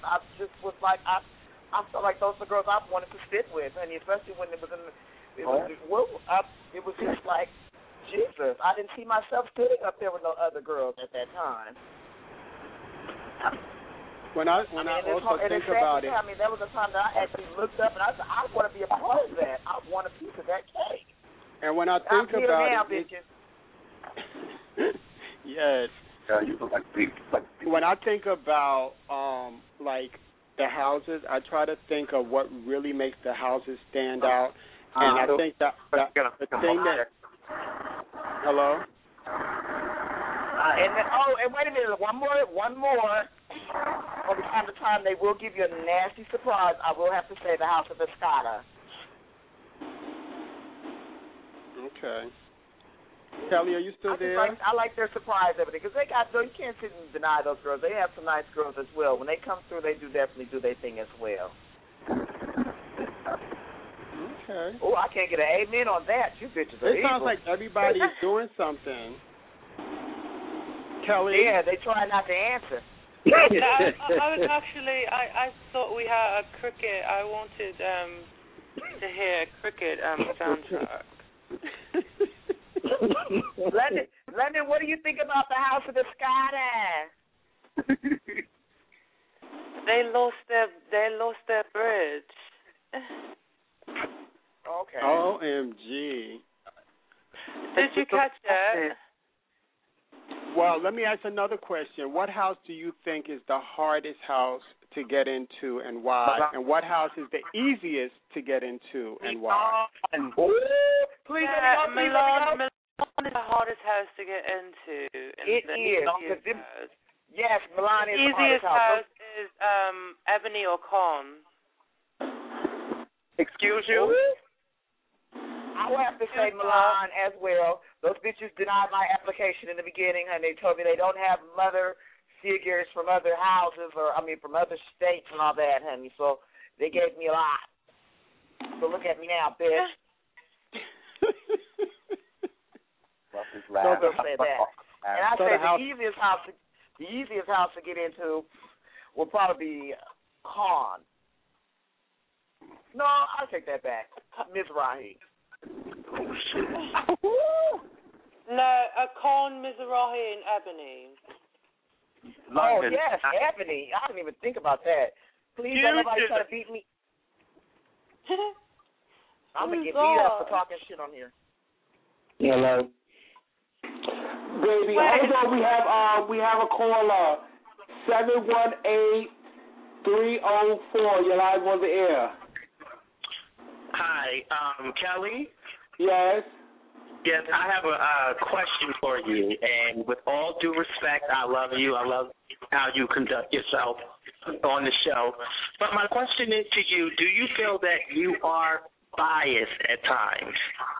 like those are the girls I wanted to sit with, and especially when it was it was just like Jesus. I didn't see myself sitting up there with no other girls at that time. When I also think about it, I mean, there was a time that I actually looked up and I said, I want to be a part of that. I want a piece of that cake. And when I think about now, it, bitches. Yes. You look like big. When I think about like the houses, I try to think of what really makes the houses stand out, and I think that the thing that. Hello. And wait a minute, one more. From time to time, they will give you a nasty surprise. I will have to say the House of Escada. Okay. Kelly, are you still there? I like their surprise everything because they got. You can't sit and deny those girls. They have some nice girls as well. When they come through, they definitely do their thing as well. Okay. Oh, I can't get an amen on that. You bitches are evil. It sounds like everybody's doing something. Kelly. Yeah, they try not to answer. I thought we had a cricket. I wanted to hear a cricket soundtrack. London, what do you think about the House of Escada? They lost their bridge. Okay. OMG. Did you catch it? Well, let me ask another question. What house do you think is the hardest house to get into and why? And what house is the easiest to get into and why? Please Milan is the hardest house to get into. It is. Yes, Milan is the easiest hardest house is Ebony or Con. Excuse you? I will have to say Milan as well. Those bitches denied my application in the beginning, and they told me they don't have mother figures from other houses from other states and all that, honey. So they gave me a lot. So look at me now, bitch. So they'll say that. And I say the easiest house to get into will probably be Con. No, I'll take that back. Mizrahi. No, a Con, Mizrahi, and Ebony. Oh, yes, Ebony. I didn't even think about that. Please don't nobody try to beat me. I'm going to get beat up for talking shit on here. Hello. Baby, hold on. We have a caller. 718-304. You're live on the air. Hi, Kelly? Yes? Yes, I have a question for you, and with all due respect, I love you. I love how you conduct yourself on the show. But my question is to you, do you feel that you are biased at times?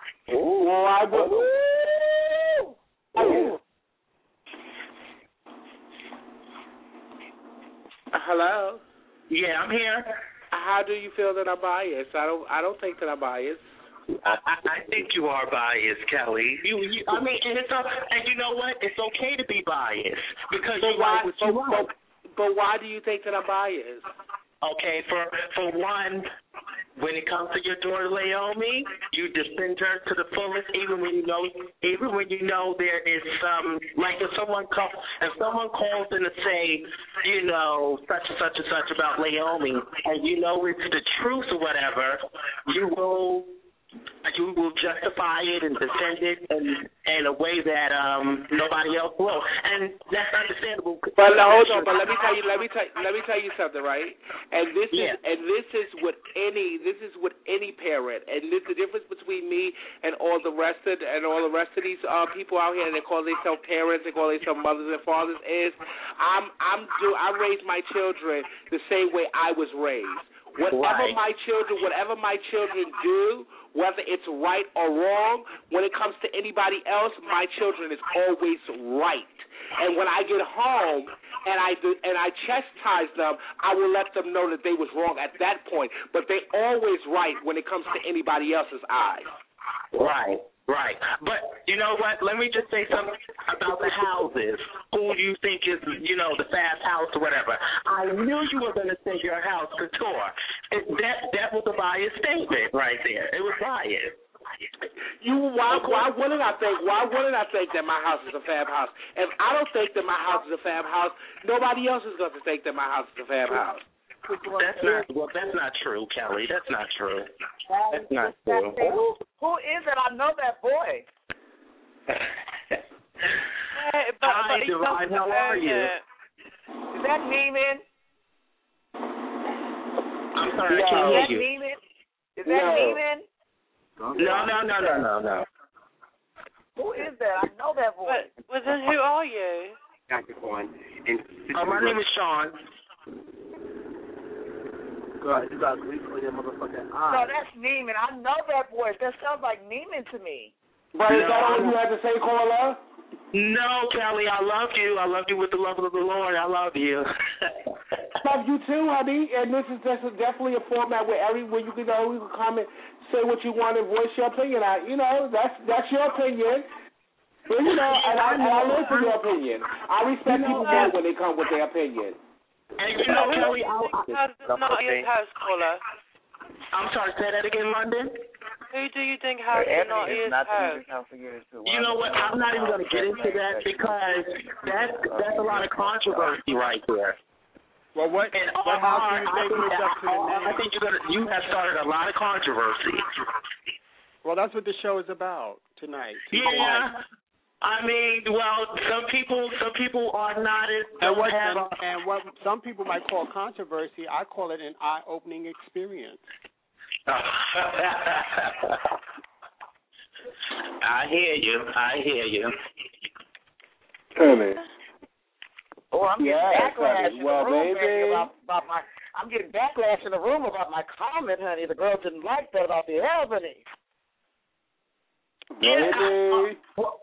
Hello? Yeah, I'm here. How do you feel that I'm biased? I don't think that I'm biased. I think you are biased, Kelly. I mean, and you know what? It's okay to be biased because But why do you think that I'm biased? Okay, for one, when it comes to your daughter Naomi, you defend her to the fullest, even when you know there is some, like if someone calls in to say, you know, such and such and such about Naomi, and you know it's the truth or whatever, you will that you will justify it and defend it in a way that nobody else will, and that's understandable. But hold on, but let me tell you something, right? And this is with any parent, and this the difference between me and all the rest of these people out here that call themselves parents and call themselves mothers and fathers is I raise my children the same way I was raised. Whatever my children do, whether it's right or wrong, when it comes to anybody else, my children is always right. And when I get home and I chastise them, I will let them know that they was wrong at that point. But they always right when it comes to anybody else's eyes. Right. But you know what? Let me just say something about the houses. Who do you think is, the fast house or whatever? I knew you were going to say your house couture. That was a biased statement right there. It was biased. Why wouldn't I think that my house is a fab house? If I don't think that my house is a fab house, nobody else is going to think that my house is a fab house. That's not true, Kelly. That's not true. That's not true. Who is it? I know that boy. Hi, Divine. How are you? Is that Neiman? I'm sorry, I can't hear you. Is that Neiman? No. Who is that? I know that boy. Well, then who are you? My name is Sean. God, you got grief on your motherfucking eyes. No, that's Neiman. I know that voice. That sounds like Neiman to me. But is that all you had to say, Carla? No, Kelly, I love you. I love you with the love of the Lord. I love you. Love you too, honey. And this is definitely a format where you can comment, say what you want, and voice your opinion. That's your opinion. But, and I live for your opinion. I respect people more when they come with their opinion. And Kelly, how does it not his house, caller? I'm sorry, say that again, London? Who do you think has not his house? You know what, I'm not even going to get into that because that's a lot of controversy right there. Well, what house do you think lives up to the name? I think you have started a lot of controversy. Well, that's what the show is about tonight. Yeah. I mean, well, some people are not as and what some people might call controversy, I call it an eye-opening experience. I hear you. Honey. Oh, I'm getting backlash in the room, baby. About my. I'm getting backlash in the room about my comment, honey. The girls didn't like that about the Albany. Baby.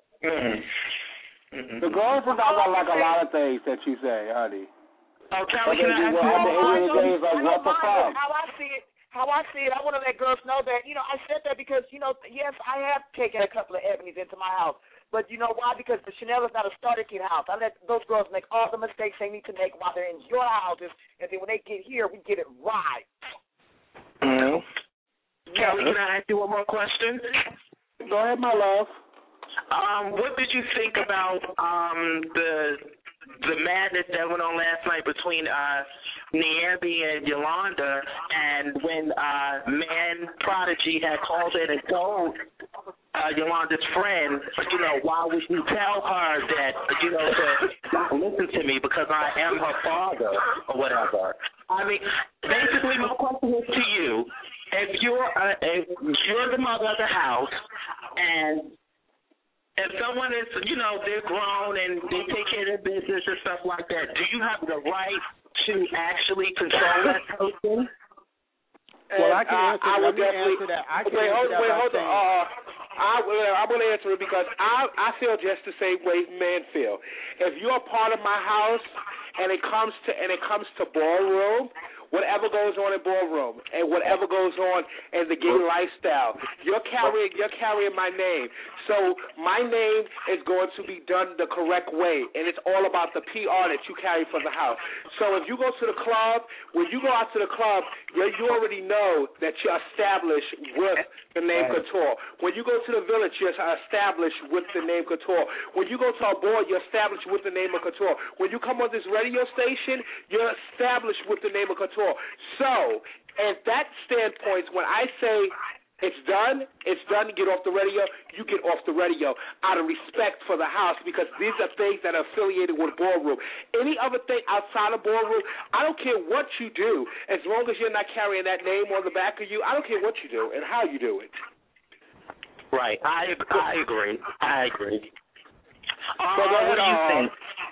The girls are not gonna like a lot of things that you say, honey. Oh, Kelly, can I ask you? What the fuck? How I see it, I want to let girls know that, I said that because, yes, I have taken a couple of Ebonies into my house. But you know why? Because the Chanel is not a starter kit house. I let those girls make all the mistakes they need to make while they're in your houses. And then when they get here, we get it right. Kelly, can I ask you one more question? Go ahead, my love. What did you think about the madness that went on last night between Niambi and Yolanda, and when Man Prodigy had called in and told Yolanda's friend, why would you tell her that, to listen to me because I am her father or whatever? I mean, basically my question is to you, if you're the mother of the house and if someone is, they're grown and they take care of their business and stuff like that, do you have the right to actually control that person? Well, I can answer that. I want to answer it because I feel just the same way men feel. If you're a part of my house and it comes to ballroom, whatever goes on in ballroom and whatever goes on in the gay lifestyle, you're carrying my name. So my name is going to be done the correct way, and it's all about the PR that you carry for the house. So if you go to the club, when you go out to the club, you already know that you're established with the name Couture. When you go to the village, you're established with the name Couture. When you go to a board, you're established with the name of Couture. When you come on this radio station, you're established with the name of Couture. So, at that standpoint, when I say It's done. It's done. You get off the radio. You get off the radio out of respect for the house, because these are things that are affiliated with ballroom. Any other thing outside of ballroom, I don't care what you do, as long as you're not carrying that name on the back of you. I don't care what you do and how you do it. Right. I agree. What do you think?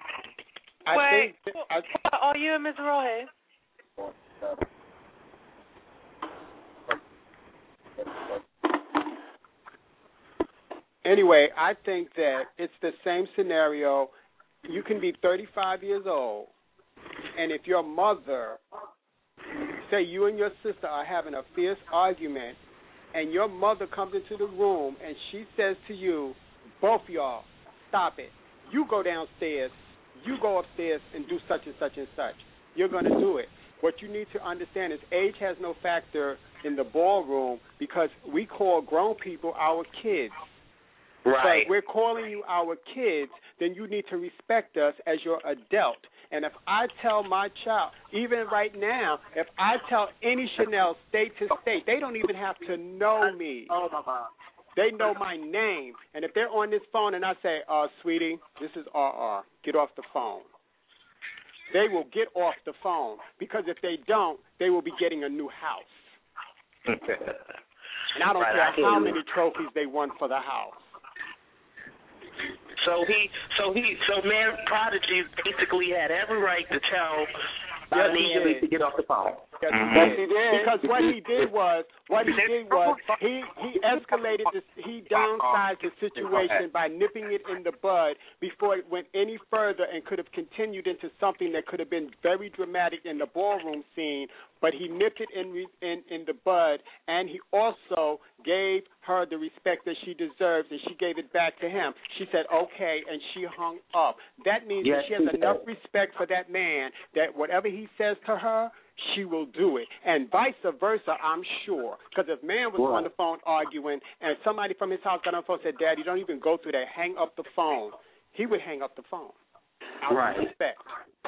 Are you a Mizrahi? Anyway, I think that it's the same scenario. You can be 35 years old, and if your mother, say you and your sister are having a fierce argument, and your mother comes into the room and she says to you, both of y'all, stop it. You go downstairs, you go upstairs and do such and such and such. You're going to do it. What you need to understand is age has no factor in the ballroom, because we call grown people our kids. Right. So if we're calling you our kids, then you need to respect us as your adult. And if I tell my child, even right now, if I tell any Chanel state to state, they don't even have to know me. Oh, my God. They know my name. And if they're on this phone and I say, sweetie, this is RR, get off the phone, they will get off the phone, because if they don't, they will be getting a new house. And I don't care how many trophies they won for the house. So Man Prodigy basically had every right to tell Niambi to get off the phone. Yes, he did. Because what he did was he escalated this, he downsized the situation by nipping it in the bud before it went any further, and could have continued into something that could have been very dramatic in the ballroom scene. But he nipped it in the bud, and he also gave her the respect that she deserves, and she gave it back to him. She said, okay, and she hung up. That means that she has enough respect for that man that whatever he says to her, she will do it. And vice versa, I'm sure. Because if man was on the phone arguing, and somebody from his house got on the phone and said, Daddy, don't even go through that, hang up the phone, he would hang up the phone. Out of respect.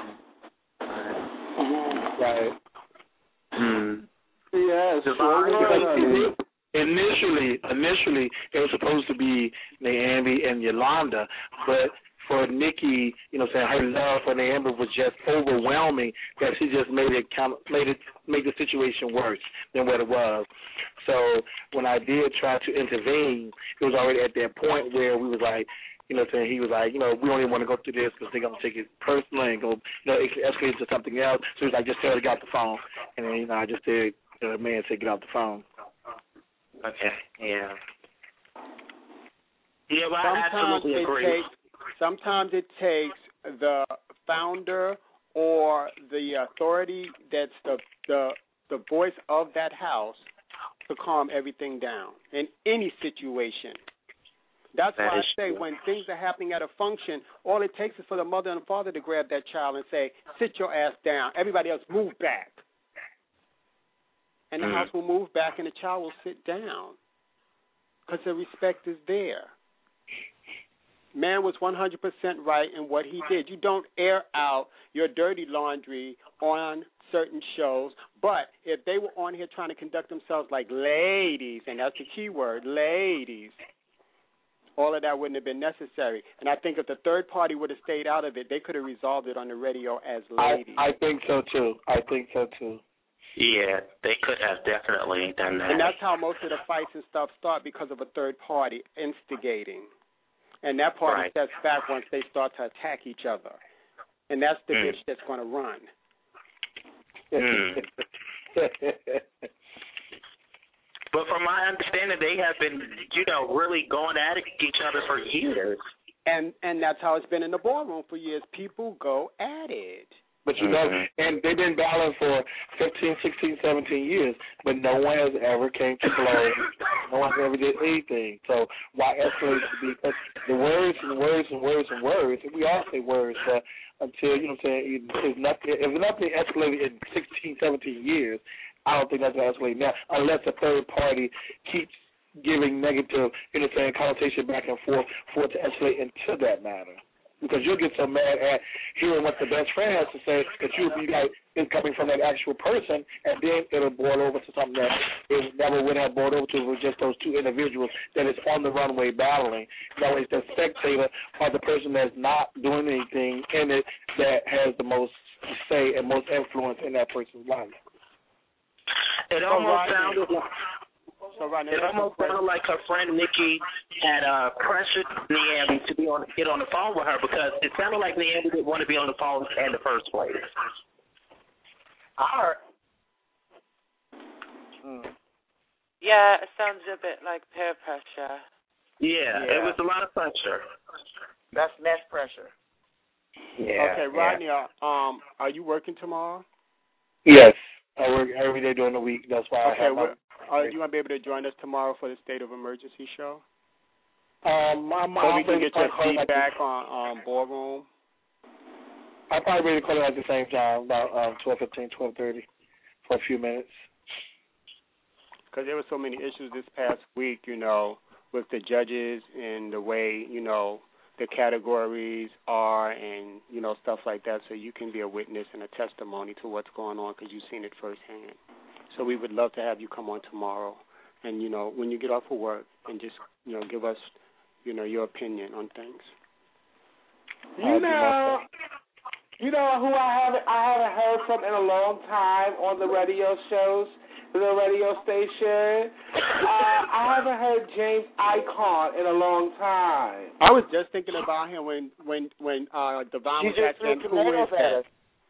Right. Yes. Initially, it was supposed to be Niambi and Yolanda, but for Nikki, her love for Niambi was just overwhelming that she just made the situation worse than what it was. So when I did try to intervene, it was already at that point where we was like, he was like, we don't even want to go through this because they're going to take it personally and go, it can escalate to something else. So he was like, just tell her to get off the phone. And then, I just did, the man said, get off the phone. Okay, yeah. Yeah, but I absolutely agree. Sometimes it takes the founder or the authority that's the voice of that house to calm everything down in any situation. That's why I say when things are happening at a function, all it takes is for the mother and the father to grab that child and say, sit your ass down. Everybody else move back. And the house will move back and the child will sit down because the respect is there. Man was 100% right in what he did. You don't air out your dirty laundry on certain shows, but if they were on here trying to conduct themselves like ladies, and that's the key word, ladies, all of that wouldn't have been necessary. And I think if the third party would have stayed out of it, they could have resolved it on the radio as ladies. I think so, too. Yeah, they could have definitely done that. And that's how most of the fights and stuff start, because of a third party instigating. And that party steps back once they start to attack each other. And that's the bitch that's going to run. But from my understanding, they have been, really going at each other for years. And that's how it's been in the ballroom for years. People go at it. But and they've been battling for 15, 16, 17 years, but no one has ever came to blows. No one ever did anything. So why escalate? Because the words and words and words and words, and we all say words, but until, if nothing escalated in 16, 17 years, I don't think that's going to escalate now, unless a third party keeps giving negative, connotation back and forth for it to escalate into that matter. Because you'll get so mad at hearing what the best friend has to say that you like it's coming from that actual person, and then it'll boil over to something that it never would have boiled over to if it was just those two individuals that is on the runway battling. That way, it's the spectator or the person that's not doing anything in it that has the most say and most influence in that person's life. It almost sounded like. It almost sounded like her friend Nikki had pressured Niambi to get on the phone with her because it sounded like Niambi didn't want to be on the phone in the first place. Yeah, it sounds a bit like peer pressure. Yeah, it was a lot of pressure. That's less pressure. Yeah. Okay, Rodney, are you working tomorrow? Yes, I work every day during the week. That's why I have my... you want to be able to join us tomorrow for the State of Emergency show? So we can get your feedback on Ballroom. I'll probably be able to call it at the same time, about 12:15, 12:30, for a few minutes. Because there were so many issues this past week, with the judges and the way, the categories are and, stuff like that, so you can be a witness and a testimony to what's going on because you've seen it firsthand. So we would love to have you come on tomorrow and, when you get off of work and just, give us, your opinion on things. You know who I haven't heard from in a long time on the radio shows, the radio station? I haven't heard James Icon in a long time. I was just thinking about him when Devon was asking who is that.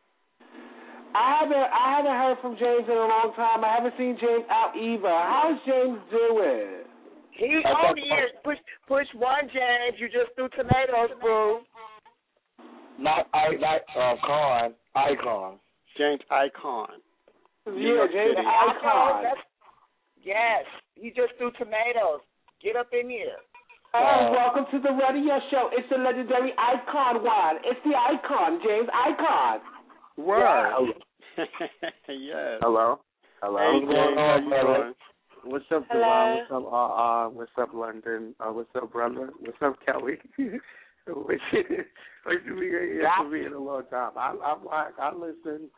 I haven't heard from James in a long time. I haven't seen James out either. How's James doing? He's on here. Push one, James. You just threw tomatoes, bro. Not Icon. James Icon. Yeah, James Icon. Yes, he just threw tomatoes. Get up in here. Welcome to the radio show. It's the legendary Icon one. It's the Icon, James Icon. Word. Yes. Hello. Hey, James, how you doing? What's up, Devon? What's up, What's up, London? What's up, brother? What's up, Kelly? Wish you be here for me in a long time. I listen.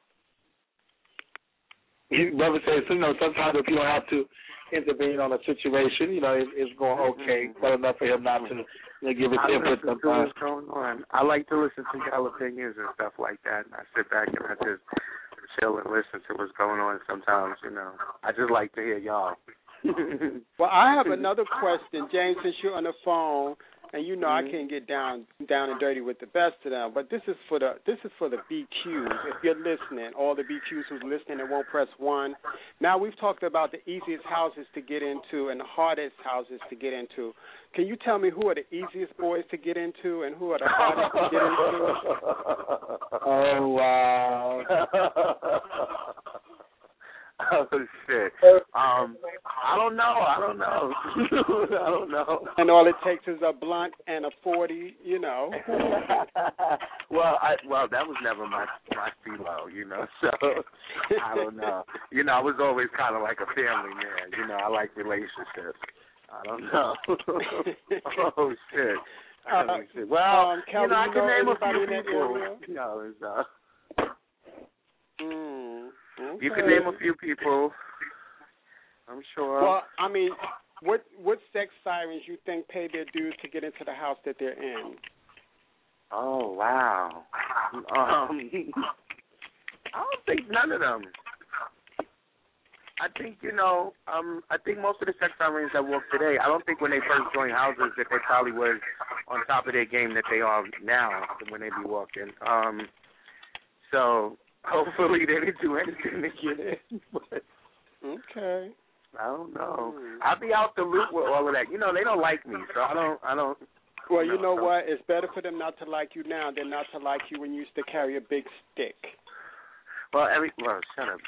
Brother says, sometimes if you don't have to intervene on a situation, it's going okay, but enough for him not to give it input sometimes. What's going on. I like to listen to y'all opinions and stuff like that, and I sit back and I just chill and listen to what's going on sometimes, I just like to hear y'all. Well, I have another question, James, since you're on the phone, and I can't get down and dirty with the best of them, but this is for the BQs. If you're listening, all the BQs who's listening and won't press 1. Now we've talked about the easiest houses to get into and the hardest houses to get into. Can you tell me who are the easiest boys to get into and who are the hardest to get into? Oh wow. Oh shit! I don't know. I don't know. And all it takes is a blunt and a 40, Well, that was never my stilo, So I don't know. I was always kind of like a family man. I like relationships. I don't know. Oh shit! Well, Kelly, I can name a few people. You can name a few people, I'm sure. Well, I mean, what sex sirens you think pay their dues to get into the house that they're in? Oh, wow. I don't think none of them. I think, I think most of the sex sirens that walk today, I don't think when they first joined houses that they probably was on top of their game that they are now when they be walking. So hopefully they didn't do anything to get in. But okay. I don't know. I'll be out the loop with all of that. They don't like me, so I don't. Well, you know what? It's better for them not to like you now than not to like you when you used to carry a big stick. Well, shut up.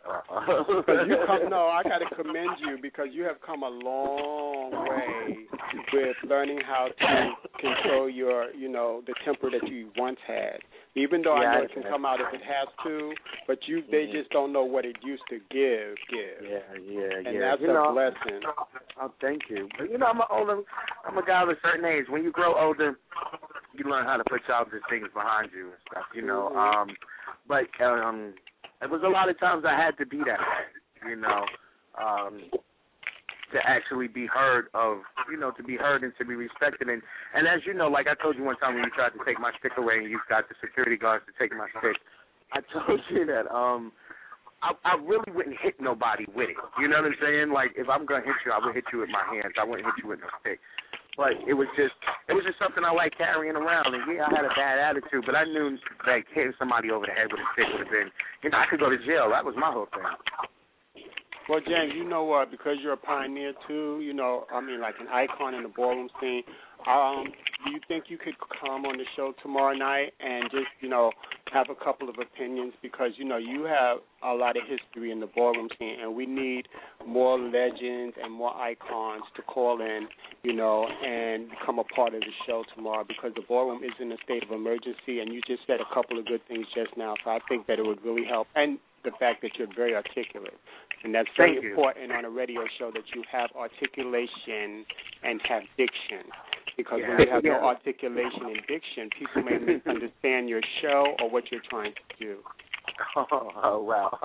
I got to commend you because you have come a long way with learning how to control your, the temper that you once had. Even though I know it can come out if it has to, but they just don't know what it used to give. Yeah. And that's a blessing. Oh, thank you. But I'm a guy of a certain age. When you grow older, you learn how to put childish things behind you and stuff, you know. But it was a lot of times I had to be that way, you know, to actually be heard to be heard and to be respected. And as you know, like I told you one time when you tried to take my stick away and you got the security guards to take my stick, I told you that I really wouldn't hit nobody with it. You know what I'm saying? Like, if I'm going to hit you, I would hit you with my hands. I wouldn't hit you with no stick. But it was just something I like carrying around. And, yeah, I had a bad attitude, but I knew that hitting somebody over the head with a stick would have been, I could go to jail. That was my whole thing. Well, James, you know what? Because you're a pioneer, too, like an icon in the ballroom scene, do you think you could come on the show tomorrow night and just, have a couple of opinions? Because, you have a lot of history in the ballroom scene, and we need more legends and more icons to call in, and become a part of the show tomorrow, because the ballroom is in a state of emergency, and you just said a couple of good things just now, so I think that it would really help. And the fact that you're very articulate. And that's very important on a radio show, that you have articulation and have diction. Because when you have no articulation and diction, people may misunderstand your show or what you're trying to do. Oh wow.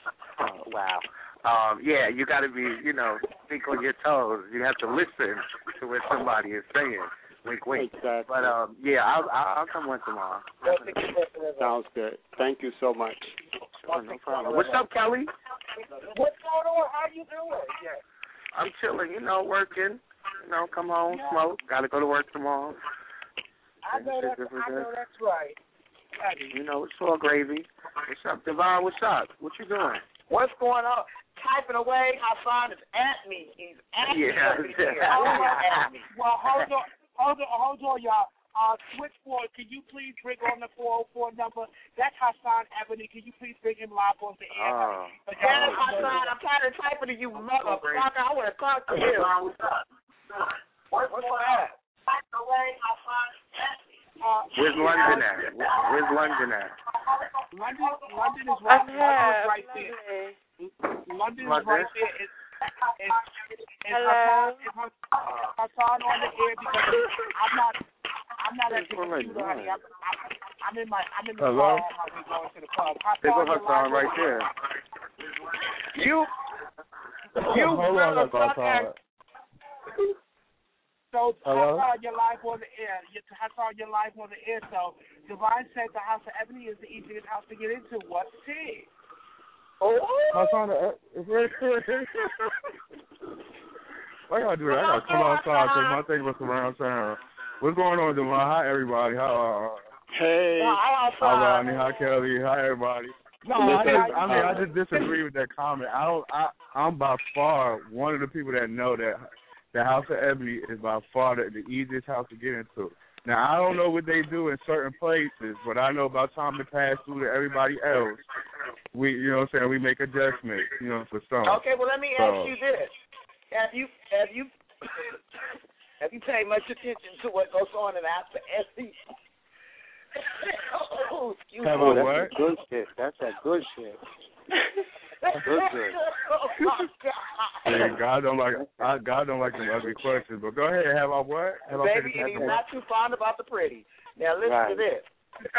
Yeah, you got to be, think on your toes. You have to listen to what somebody is saying. Wink, wink. Exactly. But, I'll come on tomorrow. Sounds good. Thank you so much. Sure, no problem. What's up, Kelly? What's going on? How you doing? Yeah. I'm chilling, working. Come home, smoke. Got to go to work tomorrow. I know that's right. It's all gravy. What's up, Devon? What's up? What you doing? What's going on? Typing away. Hassan is at me. He's at me. Well, hold on, y'all. Switchboard, can you please bring on the 404 number? That's Hassan Ebony. Can you please bring him live on the air? Yes, Hassan, I'm tired of typing to you, motherfucker. I want to talk to you. What's that? Where's London at? Where's London at? London is right there. London is right there. Hello. Hassan on the air, because I'm not at the computer, honey. I'm in the car. I'm going to the club. They go Hassan right there. You motherfucker. So Hassan, you're live on the air. So Divine said the House of Ebony is the easiest house to get into. What's tea? Hassan, why y'all do that? I gotta come outside because my thing was around town. What's going on, Devon? Hi, everybody. Hey. Hi, Rodney. Hi, Kelly. Hi, everybody. No, I just disagree with that comment. I'm by far one of the people that know that the House of Ebony is by far the easiest house to get into. Now, I don't know what they do in certain places, but I know by the time it pass through to everybody else, we make adjustments, for some. Okay, well, let me ask you this. Have you paid much attention to what goes on in House of Ebony? Excuse me. That's good shit. That's that good shit. Good. Yeah, God don't like them ugly questions. But go ahead, have I what? Baby, and he's not too fond about the pretty. Now listen to this.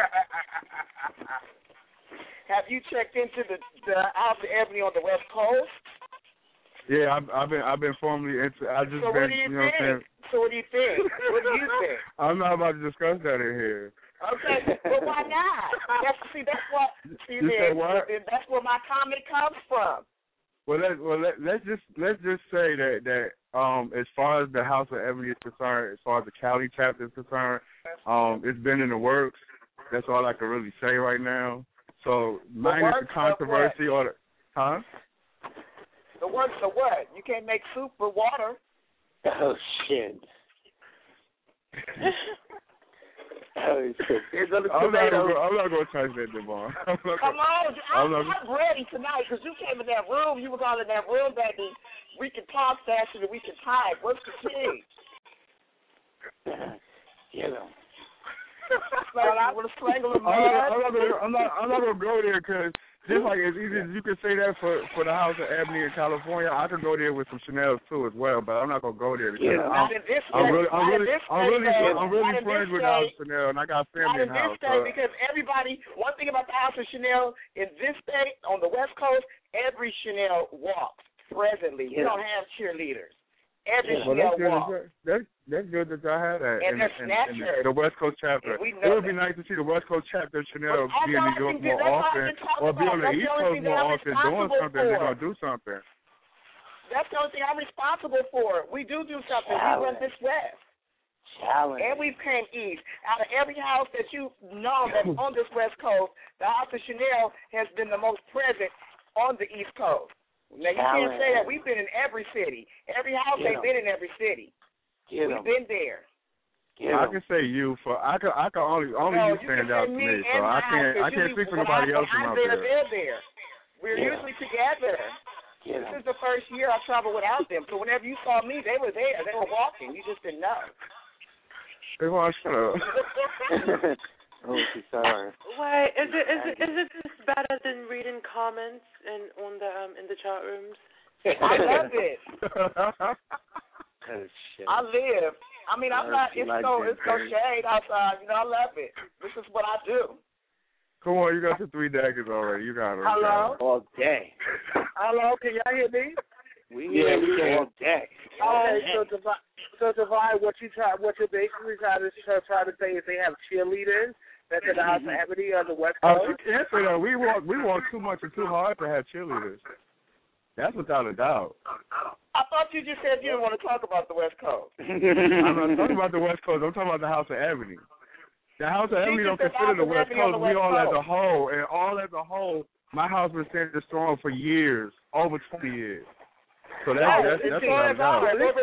Have you checked into the House of Ebony on the West Coast? Yeah, I've been formally into. So what do you think? What do you think? I'm not about to discuss that in here. Okay, well, why not? That's where my comment comes from. Well, let's just say that as far as the House of Ebony is concerned, as far as the Cali chapter is concerned, it's been in the works. That's all I can really say right now. So minus the controversy or the, huh? The works of what? You can't make soup with water. Oh shit. I'm not going to touch that, Devon. Come on. I'm ready tonight because you came in that room. You was all in that room, baby. We can talk faster than we can type. What's the key? I'm not going to go there because Just like as easy as you can say that for the House of Ebony in California, I could go there with some Chanel too as well, but I'm not gonna go there because I'm really friends with the House of Chanel, and I got family in the house. Because everybody, one thing about the House of Chanel in this state on the West Coast, every Chanel walks presently. We don't have cheerleaders. Every Chanel walks. That's good that y'all had that. And they're snatchers. The West Coast chapter. It would be nice to see the West Coast chapter of Chanel be in New York more often, or be on the East Coast more often doing something. They're going to do something. That's the only thing I'm responsible for. We do something. We run this West. Challenge. And we came East. Out of every house that you know that's on this West Coast, the House of Chanel has been the most present on the East Coast. Now, you can't say that. We've been in every city. Every house ain't been in every city. We've been there. I can say you for I can only you stand out to me, so I can't speak for nobody else out there. They're there. We're usually together. This is the first year I traveled without them. So whenever you saw me, they were there. They were walking. You just didn't know. They want to shut up. Oh, she's sorry. Wait, is it just better than reading comments in the chat rooms? I love it. Oh, shit. I live. I mean, I'm not. It's no shade outside. You know, I love it. This is what I do. Come on, you got your 3 daggers already. You got it. Hello. All day. Hello. Can y'all hear me? We can all day. Okay, so Divine, what you're basically trying to say is they have cheerleaders that's in the House of Ebony on the West Coast. You can't say that. We want too much and too hard to have cheerleaders. That's without a doubt. I thought you just said you didn't want to talk about the West Coast. I'm not talking about the West Coast. I'm talking about the House of Ebony. The House of Ebony don't consider the West Coast. We all as a whole. And all as a whole, my house been standing strong for years, over 20 years. So that's without a doubt.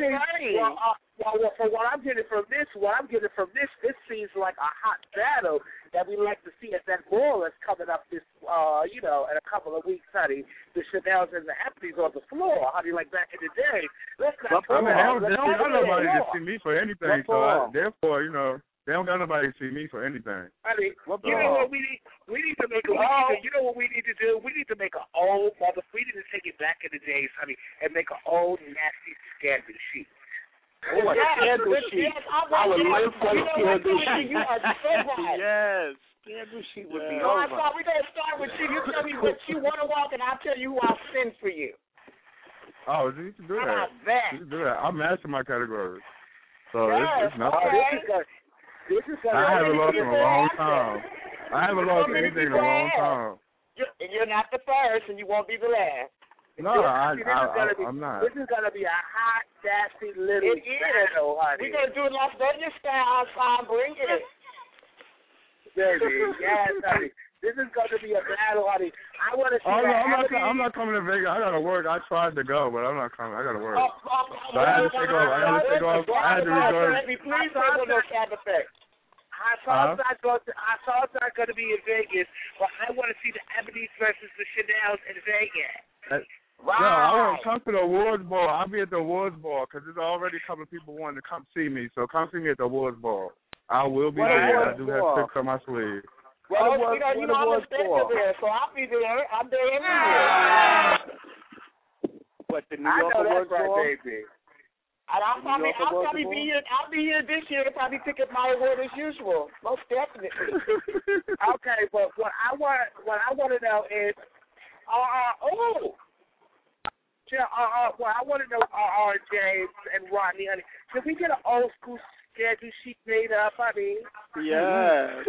From what I'm getting from this, this seems like a hot battle that we like to see at that ball that's coming up this, in a couple of weeks, honey. The Chanels and the Ebonies on the floor, honey, like back in the day. Let's not they don't got nobody to see me for anything, so therefore, they don't got nobody to see me for anything. Honey, you know what we need? We need to make you know what we need to do? We need to make an old we need to take it back in the days, honey, and make an old nasty scandal sheet. Oh, a scandal sheet. I would live for a scandal sheet. You are so right. Yes. Scandal sheet would be over. We're going to start with you. You tell me what you want to walk, and I'll tell you who I'll send for you. Oh, you can do that. You can do that. I'm mastering my categories. So it's nothing. I haven't lost in a long time. I haven't lost anything in a long time. You're not the first, and you won't be the last. No, I'm not. This is going to be a hot, nasty little battle, honey. We're going to do it Las Vegas style, so bring it. Baby, yes, honey. This is going to be a battle, honey. I want to see I'm not coming to Vegas. I got to work. I tried to go, but I'm not coming. I got to work. So I had to take off. I had to reserve. Please don't go no sound effects. I saw it's not going to be in Vegas, but I want to see the Ebonies versus the Chanels in Vegas. Right. No, I want to come to the awards ball. I'll be at the awards ball because there's already a couple of people wanting to come see me. So come see me at the awards ball. I will be there. I do have tricks on my sleeve. Well, I'm expensive there, so I'll be there. I'm there every year. What, the New York awards ball? Baby. And I'll probably be here. I'll be here this year to probably pick up my award as usual. Most definitely. Okay, but what I want to know is, what I want to know, James and Rodney, honey, can we get an old school schedule sheet made up, honey? Yes.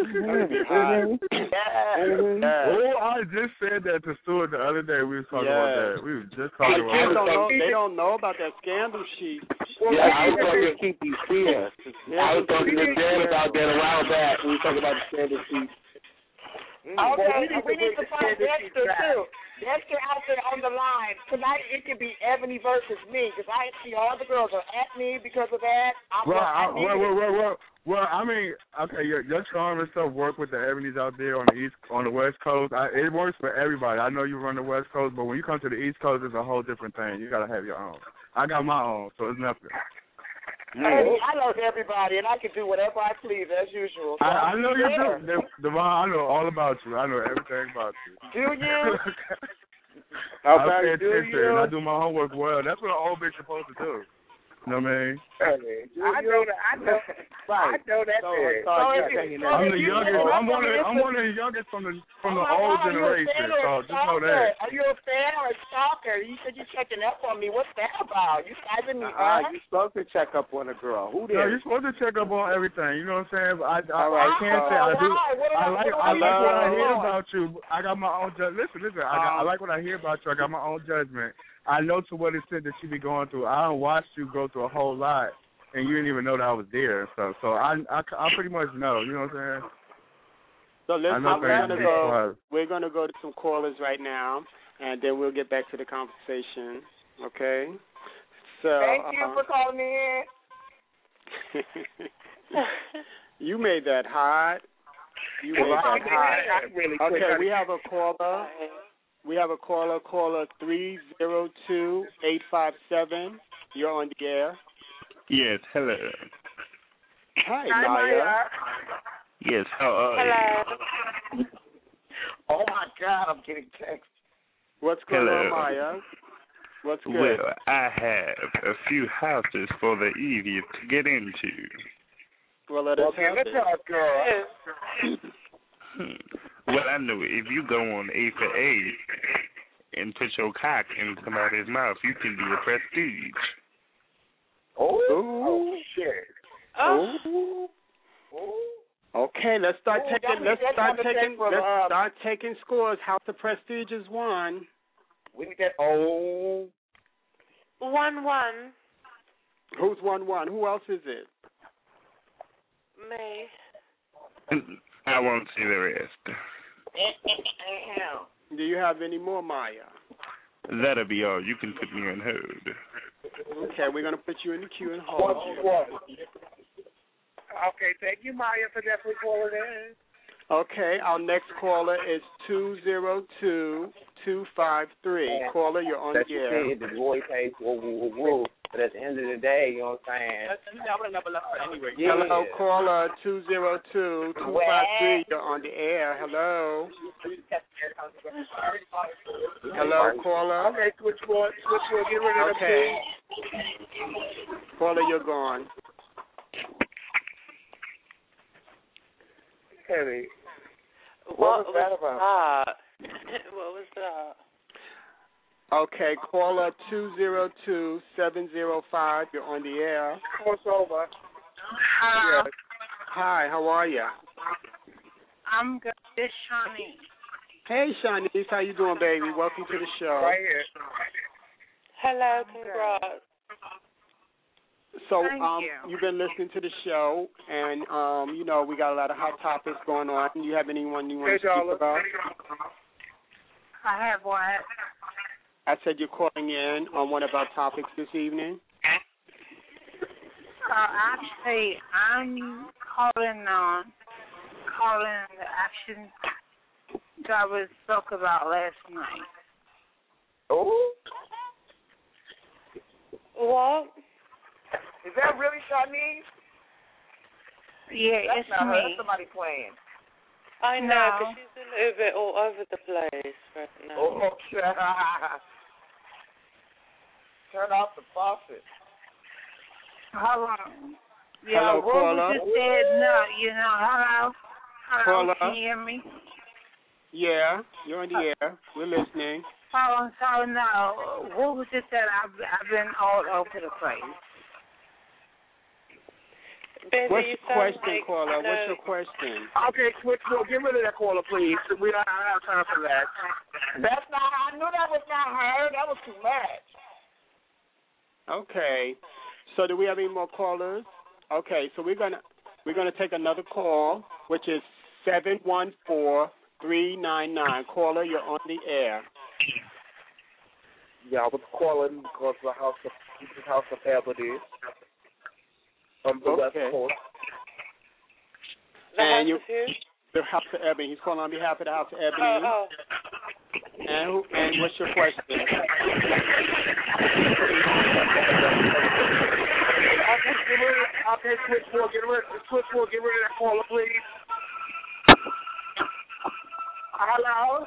I just said that to Stuart the other day. We was talking about that. We was just talking about that. They don't know about that scandal sheet. I was talking to Keith here. I was talking to Dan about that a while back. We were talking about the scandal sheet. Okay, we need to find Dexter, too. Dexter out there on the line. Tonight it could be Ebony versus me, because I see all the girls are at me because of that. Well, I mean, okay, your charm and stuff work with the Ebonies out there on the West Coast. It works for everybody. I know you run the West Coast, but when you come to the East Coast, it's a whole different thing. You got to have your own. I got my own, so it's nothing. Hey, I know everybody, and I can do whatever I please as usual. So I know you do. Devon, I know all about you. I know everything about you. Do you? I pay attention and I do my homework well. That's what an old bitch supposed to do. You know what I mean? I know that. I know that. I'm the youngest. I'm one of the youngest from the old generation. So just know that. Are you a fan or a stalker? You said you're checking up on me. What's that about? You sizing me up? You're supposed to check up on a girl. Who did? No, you're supposed to check up on everything. You know what I'm saying? But I can't say I do. I like what I hear about you. I got my own judgment. Listen. I like what I hear about you. I got my own judgment. I know to what extent that you be going through. I don't watch you go through a whole lot, and you didn't even know that I was there and stuff. So I pretty much know. You know what I'm saying? So we're gonna go to some callers right now, and then we'll get back to the conversation. Okay. So thank you for calling me in. You made that hot. Okay, we have a caller. Caller 302-857. You're on the air. Yes, hello. Hi, Maya. Yes, how are you? Oh, my God, I'm getting texts. What's going on, Maya? What's good? Well, I have a few houses for the evening to get into. Well, let us have it. Girl. Well, I know if you go on A for A and put your cock in somebody's mouth, you can be a prestige. Oh shit. Oh. Okay, let's start taking scores. House of Prestige is 1. We need that 1-1. Who's 1-1? Who else is it? Me. I won't see the rest. Do you have any more, Maya? That'll be all. You can put me on hold. Okay, we're going to put you in the queue and hold. Okay, thank you, Maya, for definitely calling in. Okay, our next caller is 202-253. Caller, you're on the air. The boy pays woo. But at the end of the day, you know what I'm saying? Hello, caller 202-253. You're on the air. Hello. Hello, caller. Okay, switchboard. Get rid of the Okay. Caller, you're gone. Henny. What was that about? What was that? Okay, caller 202-705. You're on the air. What's over? Hello. Yes. Hi, how are you? I'm good. This is Shanice. Hey, Shanice, how you doing, baby? Welcome to the show. Right here. Hello, congrats. So, Thank you. You've been listening to the show, and, we got a lot of hot topics going on. Do you have anyone you want to speak about? I have what? I said you're calling in on one of our topics this evening. Actually, I'm calling the action that was spoke about last night. Oh? What? Is that really Shanice? Yeah, That's it's not me. her. That's somebody playing. I know, because she's a little bit all over the place right now. Oh, turn off the faucet. Hold on. Hello, caller. Just said no, hello? Hello, Caller. can you hear me? Yeah, you're on the air. We're listening. Oh, so no. What was just said? I've been all over the place. What's your question, caller? What's your question? Okay, switchboard. Get rid of that caller, please. We don't have time for that. That's not. I knew that was not her. That was too much. Okay. So do we have any more callers? Okay. So we're gonna take another call, which is 714-399. Caller, you're on the air. Yeah, I was calling because the House of Ebony. From the West Coast. And the House of Ebony. He's calling on behalf of the House of Ebony. Oh. And what's your question? Give her Okay, switchboard, get rid of that caller, please. Hello?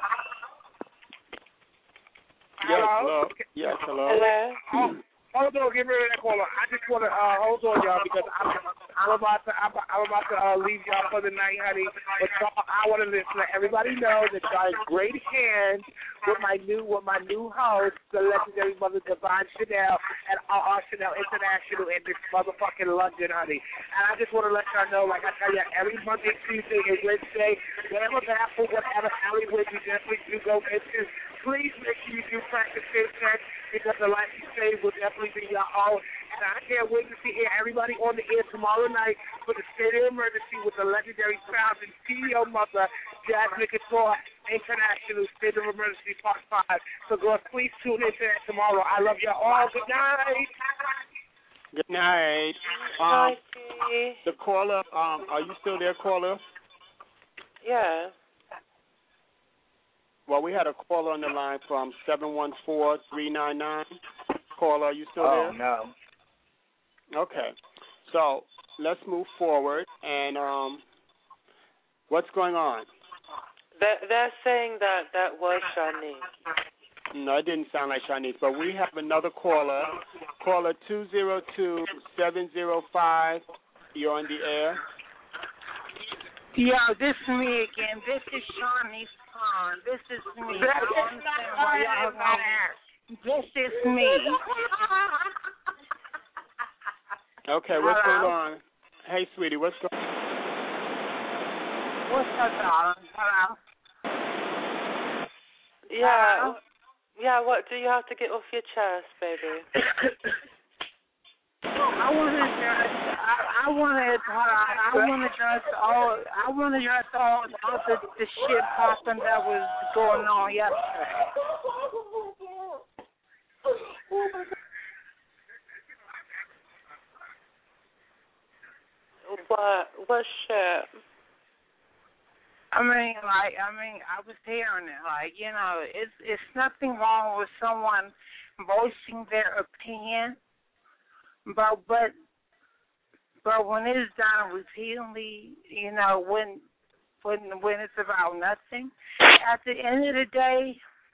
Yes, hello. Okay. Yes, hello. Hold on, get rid of that caller. I just want to hold on, y'all, because I'm about to leave y'all for the night, honey. But y'all, I want to let everybody know that y'all in great hands with my new host, the legendary Mother Divine Chanel at RR Chanel International in this motherfucking London, honey. And I just want to let y'all know, like I tell you, every Monday, Tuesday, and Wednesday, whatever bathroom, whatever alleyway you definitely do go into, please make sure you do practice safe sex, because the life you save will definitely be your own. And I can't wait to see everybody on the air tomorrow night for the State of Emergency with the legendary founder and CEO Mother, Jasmine Couture International State of Emergency Part 5. So, girls, please tune in to that tomorrow. I love you all. Good night. Good night. The caller, are you still there, caller? Yeah. Well, we had a caller on the line from 714-399. Caller, are you still there? Oh, no. Okay. So let's move forward. And what's going on? They're saying that was Shanice. No, it didn't sound like Shanice, but we have another caller. Caller 202-705. You're on the air. Yo, this is me again. This is Shanice Khan. This is me. I don't understand why y'all don't. This is me. Okay, what's going on? Hey, sweetie, what's going on? What's up, darling? Hello? Yeah. Yeah, what do you have to get off your chest, baby? I want to address all the shit popping that was going on yesterday. What shit? I was hearing it. Like, you know, it's nothing wrong with someone voicing their opinion, but when it's done repeatedly, you know, when it's about nothing, at the end of the day,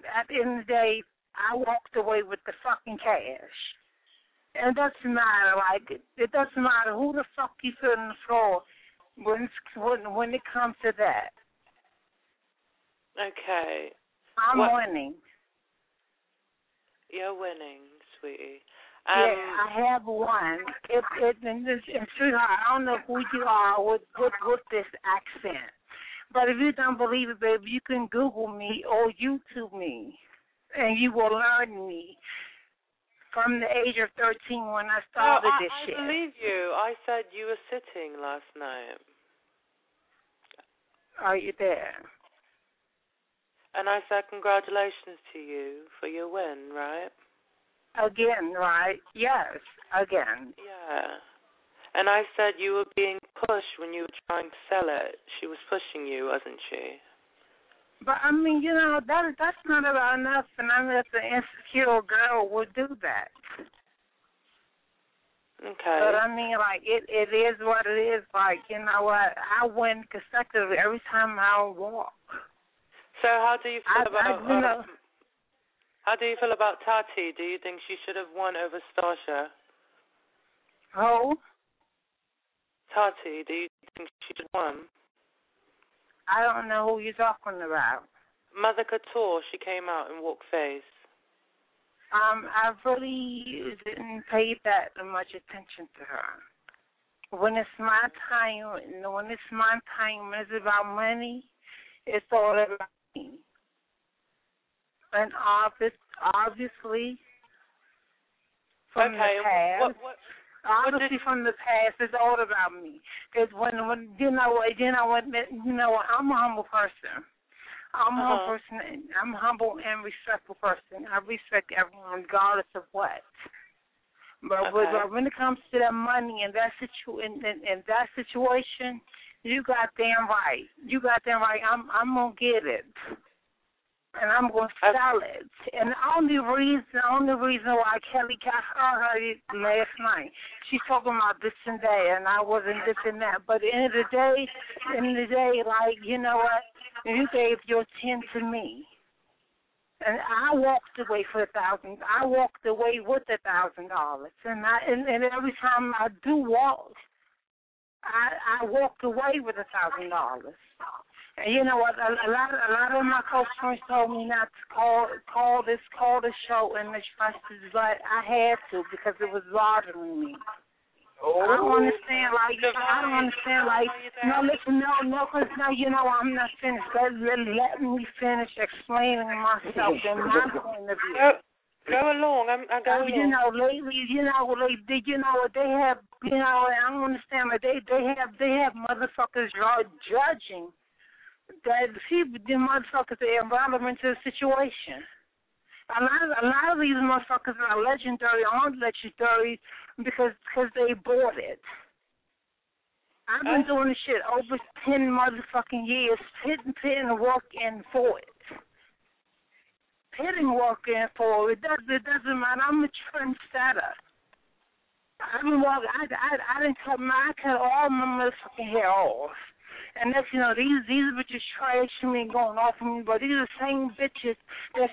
I walked away with the fucking cash. And it doesn't matter, it doesn't matter who the fuck you put on the floor when it comes to that. Okay. I'm winning. You're winning, sweetie. Yeah, I have won. And sweetheart, I don't know who you are with this accent. But if you don't believe it, baby, you can Google me or YouTube me, and you will learn me from the age of 13 when I started this shit. I believe you. I said you were sitting last night. Are you there? And I said congratulations to you for your win, right? Again, right? Yes, again. Yeah. And I said you were being pushed when you were trying to sell it. She was pushing you, wasn't she? But, I mean, you know, that's not about enough, and I mean, if an insecure girl would do that. Okay. But, I mean, like, it is what it is. Like, you know what? I win consecutively every time I walk. So how do you feel about... How do you feel about Tati? Do you think she should have won over Stasha? Who? Tati, do you think she should have won? I don't know who you're talking about. Mother Couture, she came out and walked face. I really didn't pay that much attention to her. When it's my time, when it's about money, it's all about me. And obviously, from the past, from the past, it's all about me. Because when I'm a humble person. I'm a humble person. I'm a humble and respectful person. I respect everyone, regardless of what. But when it comes to that money and that situation, you got damn right. I'm gonna get it. and I'm going to sell it. And the only reason why Kelly got her last night, she's talking about this and that, and I wasn't this and that. But at the end of the day, like, you know what? You gave your 10 to me, and I walked away for $1,000. I walked away with $1,000, and every time I do walk, I walked away with $1,000. And you know what? A lot of my close friends told me not to call this show and the trusted, but I had to because it was bothering me. Oh. I don't understand, no, listen, because now, you know, I'm not finished. Let me finish explaining myself and my point of view. Go along. I'm going along. You know, lately, they have, you know, I don't understand, but they have motherfuckers judging that the motherfuckers are irrelevant to the situation. A lot of these motherfuckers are legendary, aren't legendary because they bought it. I've been doing this shit over 10 motherfucking years, pitting work in for it. Pitting work in for it. It doesn't matter. I'm a trendsetter. I didn't cut all my motherfucking hair off. And that's, you know, these bitches trashing me and going off of me, but these are the same bitches that's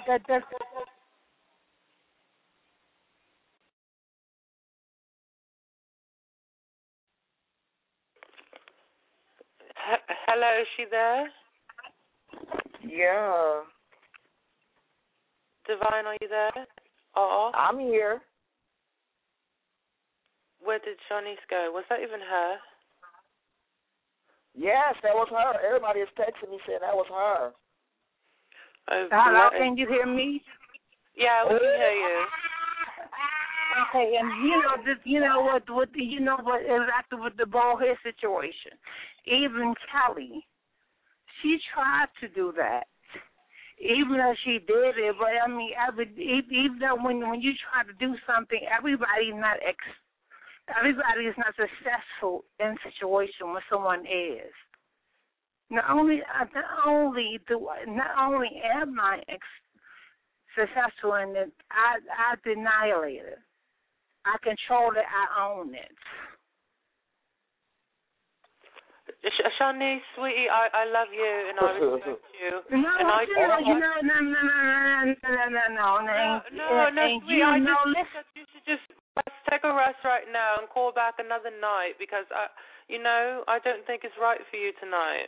Hello, is she there? Yeah. Divine, are you there? Oh, I'm here. Where did Shanice go? Was that even her? Yes, that was her. Everybody is texting me saying that was her. Hello, can you hear me? Yeah, we can hear you. Okay, and you know what exactly with the bald head situation. Even Kelly, she tried to do that. Even though she did it, but I mean, even though when you try to do something, everybody is not successful in a situation when someone is. Not only am I successful in it, I annihilate it. I control it. I own it. Shanice, sweetie, I love you and I respect you. No, sweetie, I just think that you should just take a rest right now and call back another night because I don't think it's right for you tonight.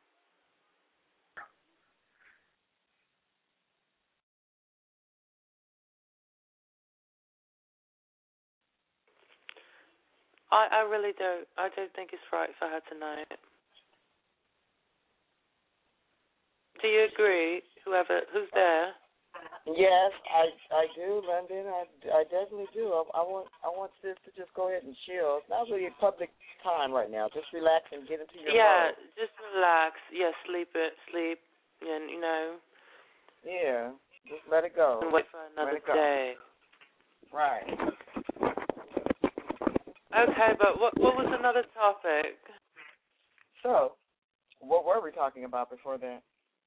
I really don't. I don't think it's right for her tonight. Do you agree? Who's there? Yes, I do, London. I definitely do. I want sis to just go ahead and chill. It's not really a public time right now. Just relax and get into your mode. Just relax. Yeah, sleep, and Yeah, just let it go. And wait for another day. Right. Okay, but what was another topic? So, what were we talking about before that?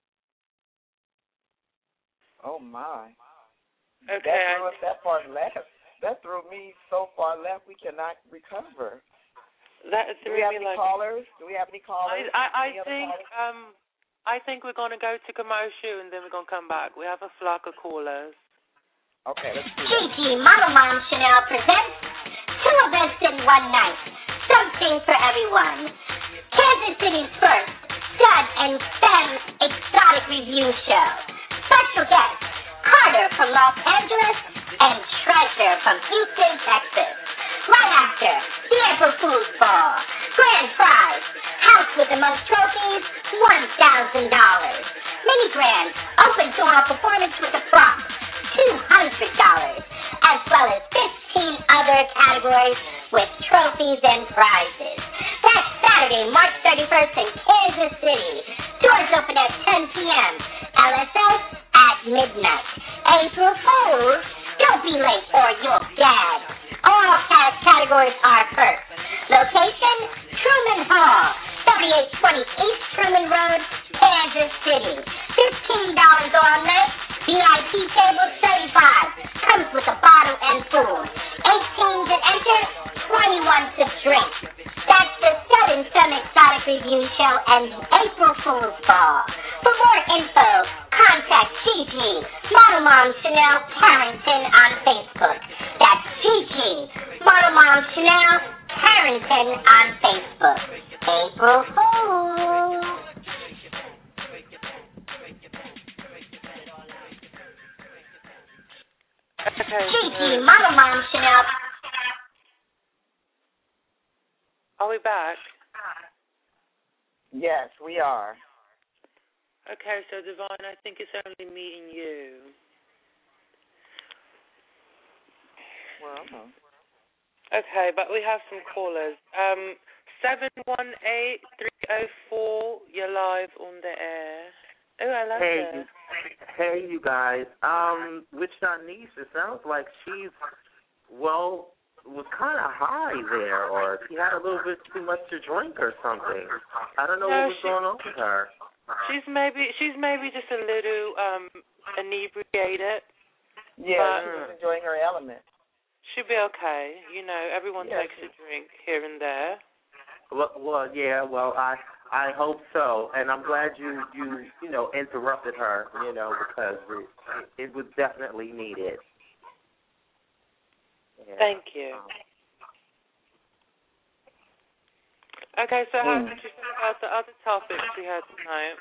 Oh, my. Okay. That threw us that far left. That threw me so far left we cannot recover. Do we have any callers? Do we have any callers? I think we're going to go to commercial and then we're going to come back. We have a flock of callers. Okay, let's do that. Gigi Model Mom Chanel presents 2 events in one night. Something for everyone. Kansas City's first Stud and Femme Exotic Review Show. Special guests, Carter from Los Angeles and Treasure from Houston, Texas. Right after, the April Fool's Ball. Grand prize, house with the most trophies, $1,000. Mini grand, open to our performance with a prop, $200. As well as 15 other categories with trophies and prizes. That's Saturday, March 31st in Kansas City. Doors open at 10 p.m. LSS at midnight. April Fools, don't be late or you'll gag. All past categories are perks. Location, Truman Hall, 7820 East Truman Road, Kansas City. $15 or Chanel Carrington on Facebook. That's Gigi Motor Mom Chanel Carrington on Facebook. April Fool. Gigi Motor Mom Chanel. Are we back? Yes, we are. Okay, so Devon, I think it's only me and you. Well, okay, but we have some callers. 718-304, you're live on the air. Oh, I love that. Hey, you guys. With Shanice, it sounds like she's, was kind of high there, or she had a little bit too much to drink or something. I don't know what was going on with her. She's maybe just a little inebriated. Yeah, she was enjoying her element. She'll be okay. You know, everyone takes a drink here and there. Well, yeah. Well, I hope so, and I'm glad you interrupted her. Because it was definitely needed. Yeah. Thank you. Okay, so how did you feel about the other topics we had tonight?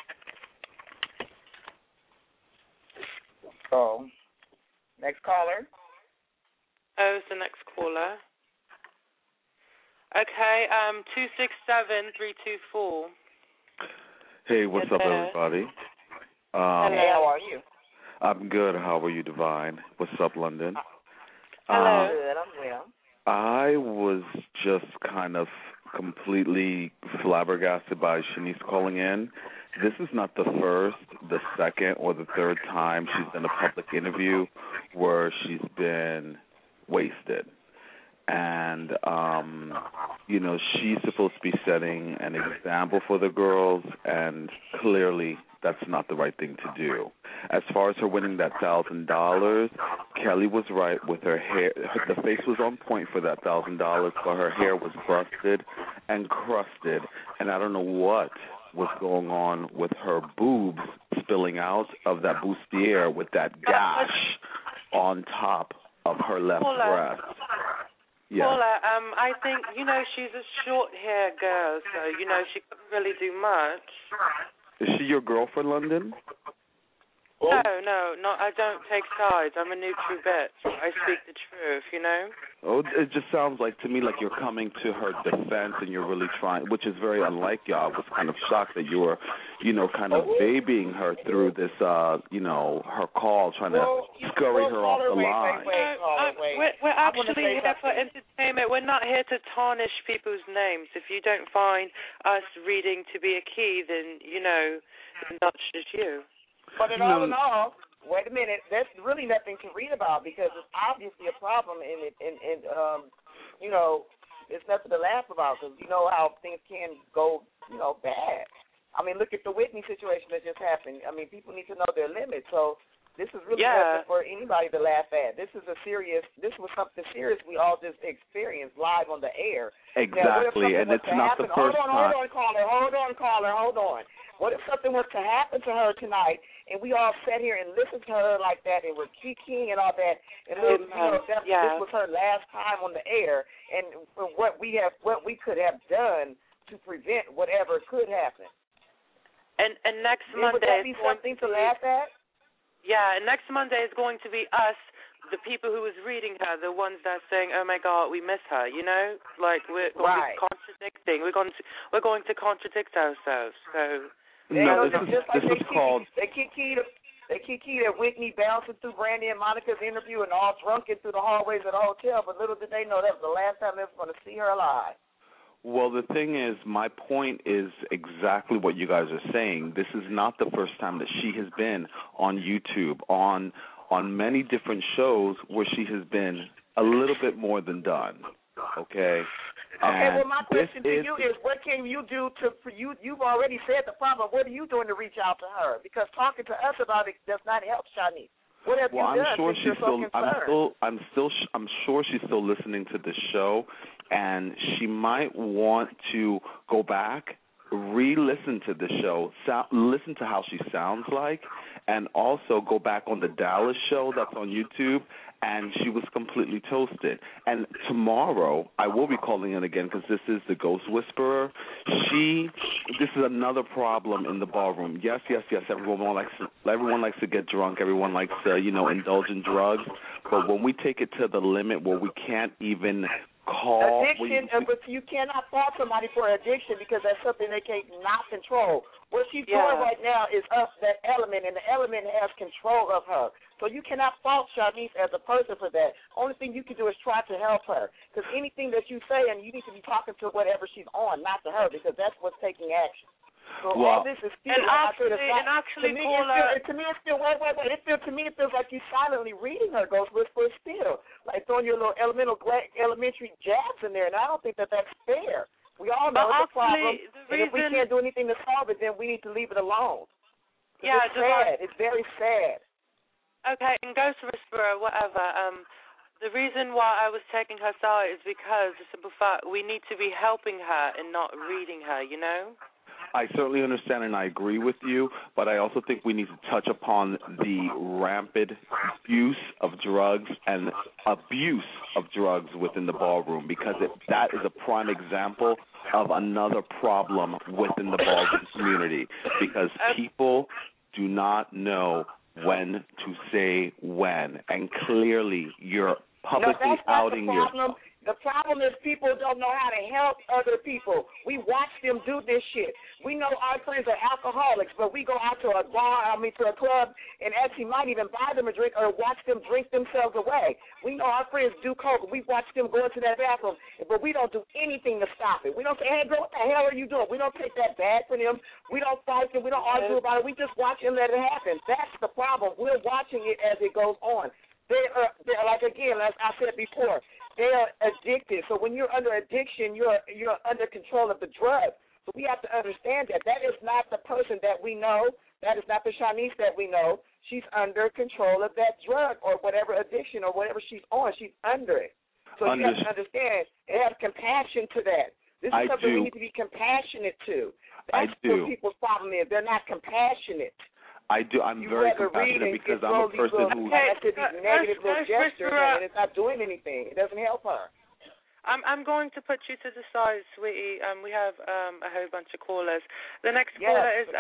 So, next caller. Oh, it's the next caller. Okay, 267-324. Hey, what's up, everybody? Hey, how are you? I'm good. How are you, Divine? What's up, London? Hello. Good, I'm well. I was just kind of completely flabbergasted by Shanice calling in. This is not the first, the second, or the third time she's done a public interview where she's been wasted. And, she's supposed to be setting an example for the girls, and clearly that's not the right thing to do. As far as her winning that $1,000, Kelly was right with her hair. The face was on point for that $1,000, but her hair was busted and crusted, and I don't know what was going on with her boobs spilling out of that bustier with that gash on top of her left breast. Yeah. Paula, I think, she's a short-haired girl, so, she couldn't really do much. Is she your girlfriend, London? No, I don't take sides. I'm a neutral bitch. I speak the truth, Oh, it just sounds like to me like you're coming to her defense and you're really trying, which is very unlike you. I was kind of shocked that you were, kind of babying her through this, her call, trying to scurry her off the line. We're actually here for entertainment. We're not here to tarnish people's names. If you don't find us reading to be a key, then, that's just you. But all in all, wait a minute, there's really nothing to read about because it's obviously a problem and it's nothing to laugh about because you know how things can go, bad. I mean, look at the Whitney situation that just happened. I mean, people need to know their limits. So this is really nothing for anybody to laugh at. This was something serious we all just experienced live on the air. Exactly, and it's not the first time. Hold on, caller. What if something was to happen to her tonight, and we all sat here and listened to her like that, and we're kikiing and all that, and this was her last time on the air, and what we could have done to prevent whatever could happen. And next Monday, would that be something to laugh at? Yeah, and next Monday is going to be us, the people who was reading her, the ones that are saying, "Oh my God, we miss her." Like we're going to be contradicting. We're going to contradict ourselves. So. No, this is called. They kiki that Whitney bouncing through Brandy and Monica's interview and all drunken through the hallways of the hotel, but little did they know that was the last time they were going to see her alive. Well, the thing is, my point is exactly what you guys are saying. This is not the first time that she has been on YouTube, on many different shows where she has been a little bit more than done. Okay? Okay, well, my question to you is, what can you do you've already said the problem. What are you doing to reach out to her? Because talking to us about it does not help Shanice. What have you done? I'm sure she's I'm sure she's still listening to the show, and she might want to go back, re-listen to the show, listen to how she sounds like, and also go back on the Dallas show that's on YouTube, and she was completely toasted. And tomorrow, I will be calling in again because this is the Ghost Whisperer. This is another problem in the ballroom. Yes, everyone likes to get drunk. Everyone likes to, indulge in drugs. But when we take it to the limit where we can't even call... Addiction, but you cannot fault somebody for addiction because that's something they cannot control. What she's doing right now is up that element, and the element has control of her. So you cannot fault Shanice as a person for that. Only thing you can do is try to help her. Because anything that you say, and you need to be talking to whatever she's on, not to her, because that's what's taking action. So all this is still, to me it feels like you silently reading her Ghost Whisperer still, like throwing your little elementary jabs in there, and I don't think that that's fair. We all know it's a problem, and if we can't do anything to solve it, then we need to leave it alone. Yeah, it's sad. It's very sad. Okay, and Ghost Whisperer, whatever. The reason why I was taking her side is because the simple fact we need to be helping her and not reading her, I certainly understand and I agree with you, but I also think we need to touch upon the rampant use of drugs and abuse of drugs within the ballroom, because that is a prime example of another problem within the ballroom community, because people do not know when to say when, and clearly you're publicly outing your... The problem is people don't know how to help other people. We watch them do this shit. We know our friends are alcoholics, but we go out to a to a club, and actually might even buy them a drink or watch them drink themselves away. We know our friends do coke. We watch them go into that bathroom, but we don't do anything to stop it. We don't say, hey, girl, what the hell are you doing? We don't take that bad from them. We don't fight them. We don't argue about it. We just watch and let it happen. That's the problem. We're watching it as it goes on. They're like, again, as I said before, they are addicted. So when you're under addiction, you're under control of the drug. So we have to understand that. That is not the person that we know. That is not the Shanice that we know. She's under control of that drug or whatever addiction or whatever she's on. She's under it. So you have to understand and have compassion to that. This is something we need to be compassionate to. That's what people's problem is. They're not compassionate. I do. I'm very compassionate because I'm a person who... negative little gestures, and it's not doing anything. It doesn't help her. I'm going to put you to the side, sweetie. We have a whole bunch of callers. The next caller is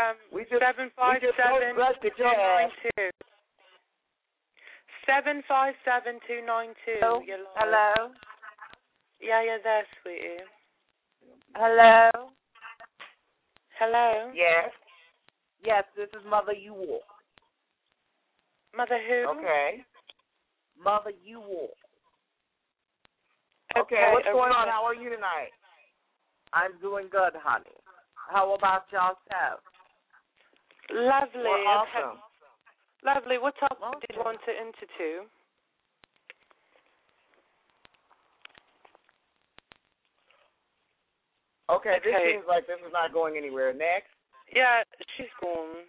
757-292. 757-292. Hello? Yeah, you're there, sweetie. Hello? Hello? Yes, this is Mother Ewell. Mother who? Okay. Mother Ewell. Okay, what's going on? How are you tonight? I'm doing good, honey. How about yourself? Lovely. Well, awesome. Lovely. What topic did you want to enter to? Okay, this seems like this is not going anywhere. Next. Yeah, she's gone.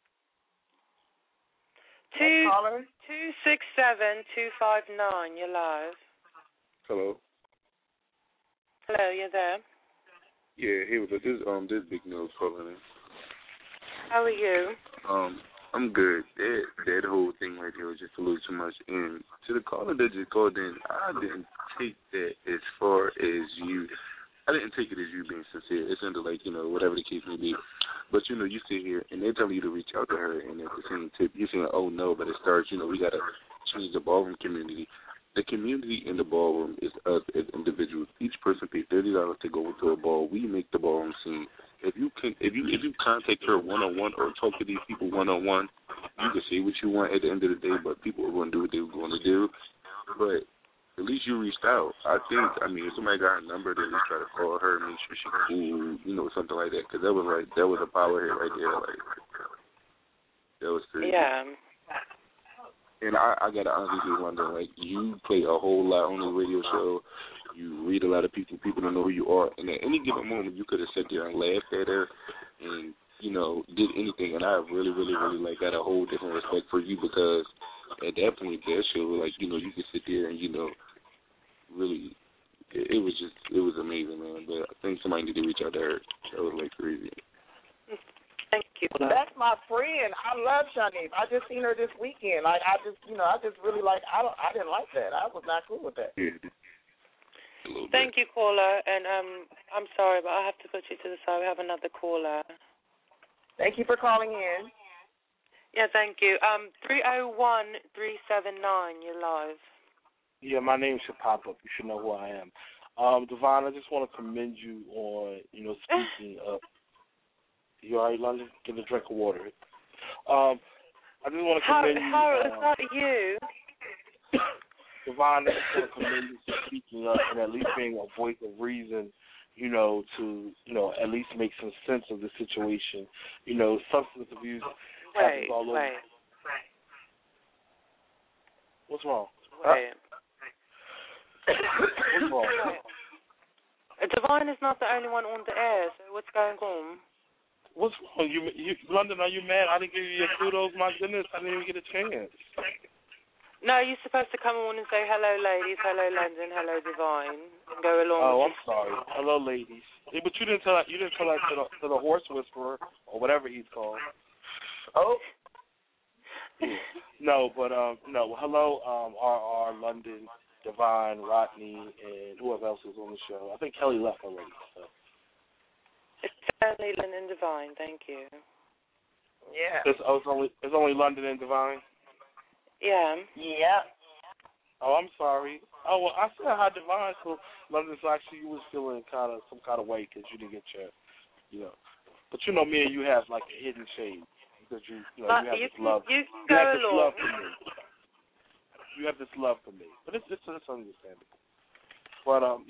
267-259. You're live. Hello. Hello, you're there. Yeah, hey, this Big Nose calling in. How are you? I'm good. That whole thing right there was just a little too much. And to the caller that just called in, I didn't take that as far as you. I didn't take it as you being sincere. It sounded like, whatever the case may be. But, you sit here, and they're telling you to reach out to her, and at the same tip, you're saying, oh, no, but it starts, we got to change the ballroom community. The community in the ballroom is us as individuals. Each person pays $30 to go into a ball. We make the ballroom scene. If you contact her one-on-one or talk to these people one-on-one, you can say what you want at the end of the day, but people are going to do what they're going to do. But at least you reached out. I think, if somebody got her number, then at least try to call her and make sure she's cool, something like that. Because that was a power hit right there. That was crazy. Yeah. And I got to honestly wonder, you play a whole lot on the radio show. You read a lot of people. People don't know who you are. And at any given moment, you could have sat there and laughed at her and, did anything. And I really, really, really, got a whole different respect for you because at that point, that show, you could sit there and, really, it was amazing, man. But I think somebody need to reach out to her. That was, crazy. Thank you. That's my friend. I love Shanice. I just seen her this weekend. Like I just really like. I didn't like that. I was not cool with that. Yeah. Thank you, caller. And I'm sorry, but I have to put you to the side. We have another caller. Thank you for calling in. Yeah, thank you. 301-379. You're live. Yeah, my name should pop up. You should know who I am. Devon, I just want to commend you on, speaking of. You all right, London? Get a drink of water. I just want to commend you. How is that you? Devon, I just want to commend you for speaking up and at least being a voice of reason, to, at least make some sense of the situation. Substance abuse happens all over. What's wrong? What's wrong? Devine is not the only one on the air, so what's going on? What's wrong? You, London, are you mad? I didn't give you your kudos. My goodness, I didn't even get a chance. No, you're supposed to come on and say hello, ladies, hello, London, hello, Devine, and go along. Oh, I'm sorry. Hello, ladies. Yeah, but you didn't tell that. You didn't tell that to the horse whisperer or whatever he's called. Oh. No, but no. Hello, our London, Devine, Rodney, and whoever else was on the show. I think Kelly left already. So. It's only London and Devine. Thank you. Yeah. It's only London and Devine. Yeah. Yeah. Oh, I'm sorry. Oh, well, I said hi, Devine. So London's actually you was feeling some kind of way because you didn't get your, But me and you have like a hidden shade because you have this love. You go along. Love for me. You have this love for me, but it's understandable. But I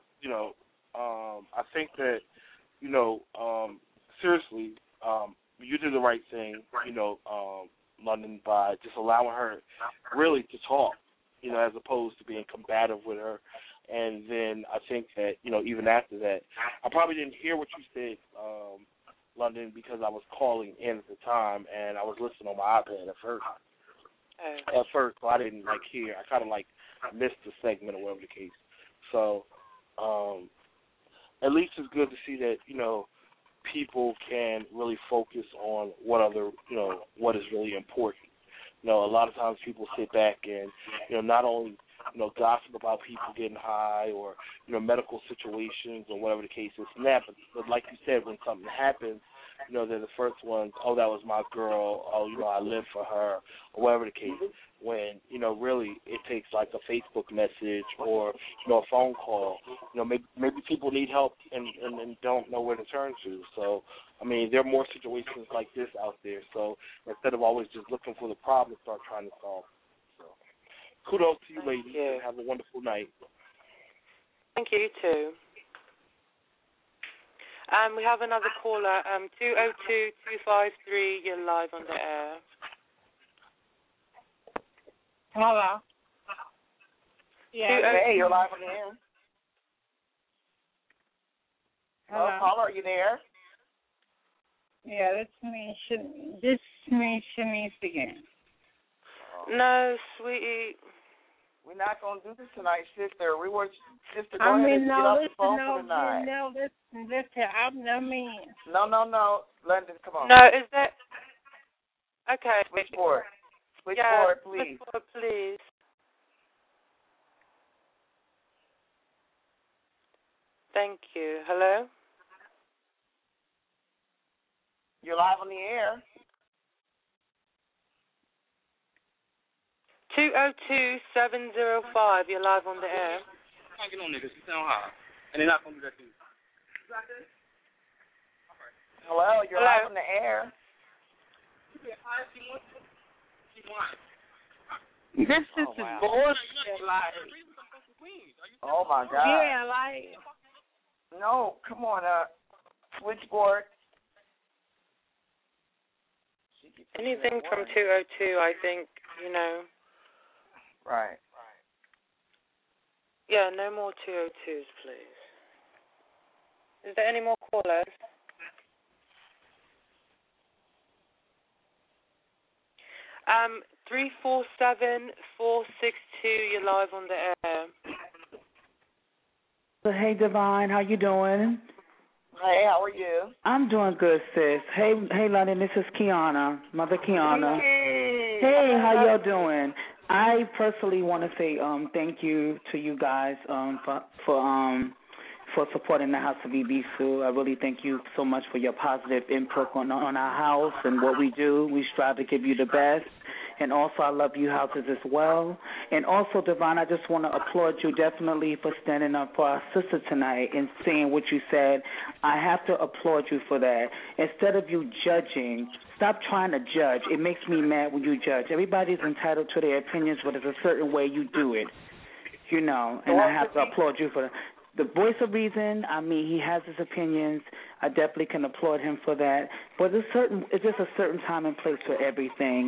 think that seriously, you did the right thing. London, by just allowing her really to talk, as opposed to being combative with her. And then I think that, even after that, I probably didn't hear what you said, London, because I was calling in at the time and I was listening on my iPad at first. So I didn't hear. I kind of missed the segment or whatever the case. So at least it's good to see that, people can really focus on what is really important. A lot of times people sit back and, not only, gossip about people getting high or, medical situations or whatever the case is, but like you said, when something happens, they're the first ones, oh, that was my girl, oh, I live for her, or whatever the case. When, really it takes like a Facebook message or, a phone call. Maybe people need help and don't know where to turn to. So, there are more situations like this out there. So instead of always just looking for the problem, start trying to solve it. So kudos to you, ladies, and have a wonderful night. Thank you, too. We have another caller, 202-253. You're live on the air. Hello. Yeah. Hey, you're live on the air. Hello. Caller, are you there? Yeah, that's me. This is me, Shanice again. No, sweetie. We're not going to do this tonight, sister. We were, sister, go ahead and get off the phone for tonight. No. London, come on. No, is that... Okay. Switchboard, please. Switchboard, please. Thank you. Hello? You're live on the air. 202-705. You're live on the air. I can't get on niggas. You sound high. And they're not going to do that to you. Hello, you're live on the air. This is bullshit, Oh, my God. Yeah, No, come on, switchboard. Anything from 202, I think, Right. Yeah, no more 202s, please. Is there any more callers? Um, 347-462, you're live on the air. Hey, Devine, how you doing? Hey, how are you? I'm doing good, sis. Hey, London, this is Kiana, Mother Kiana. Hey, how y'all doing? I personally want to say thank you to you guys for supporting the House of Ibisu. I really thank you so much for your positive input on our house and what we do. We strive to give you the best. And also, I love you houses as well. And also, Devon, I just want to applaud you definitely for standing up for our sister tonight and saying what you said. I have to applaud you for that. Instead of you judging, stop trying to judge. It makes me mad when you judge. Everybody's entitled to their opinions, but there's a certain way you do it, and I have to applaud you for that. The voice of reason, I mean, he has his opinions. I definitely can applaud him for that. But it's just a certain time and place for everything,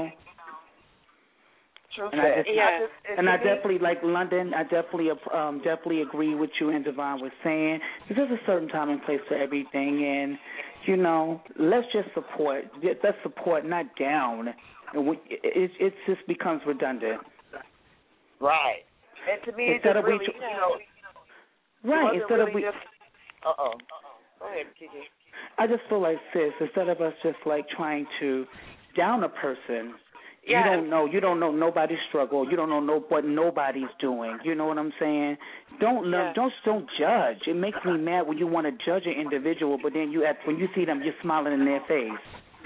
True. And I definitely, like London, I definitely agree with you and Devon was saying. There's just a certain time and place for everything. And, let's just support. Let's support, not down. It just becomes redundant. Right. And to me, instead it's of really, right, instead really of we. Uh-oh. Go ahead, Kiki. I just feel like, sis, instead of us just like trying to down a person, you don't know nobody's struggle. You don't know what nobody's doing. You know what I'm saying? Don't judge. It makes me mad when you want to judge an individual, but then when you see them, you're smiling in their face.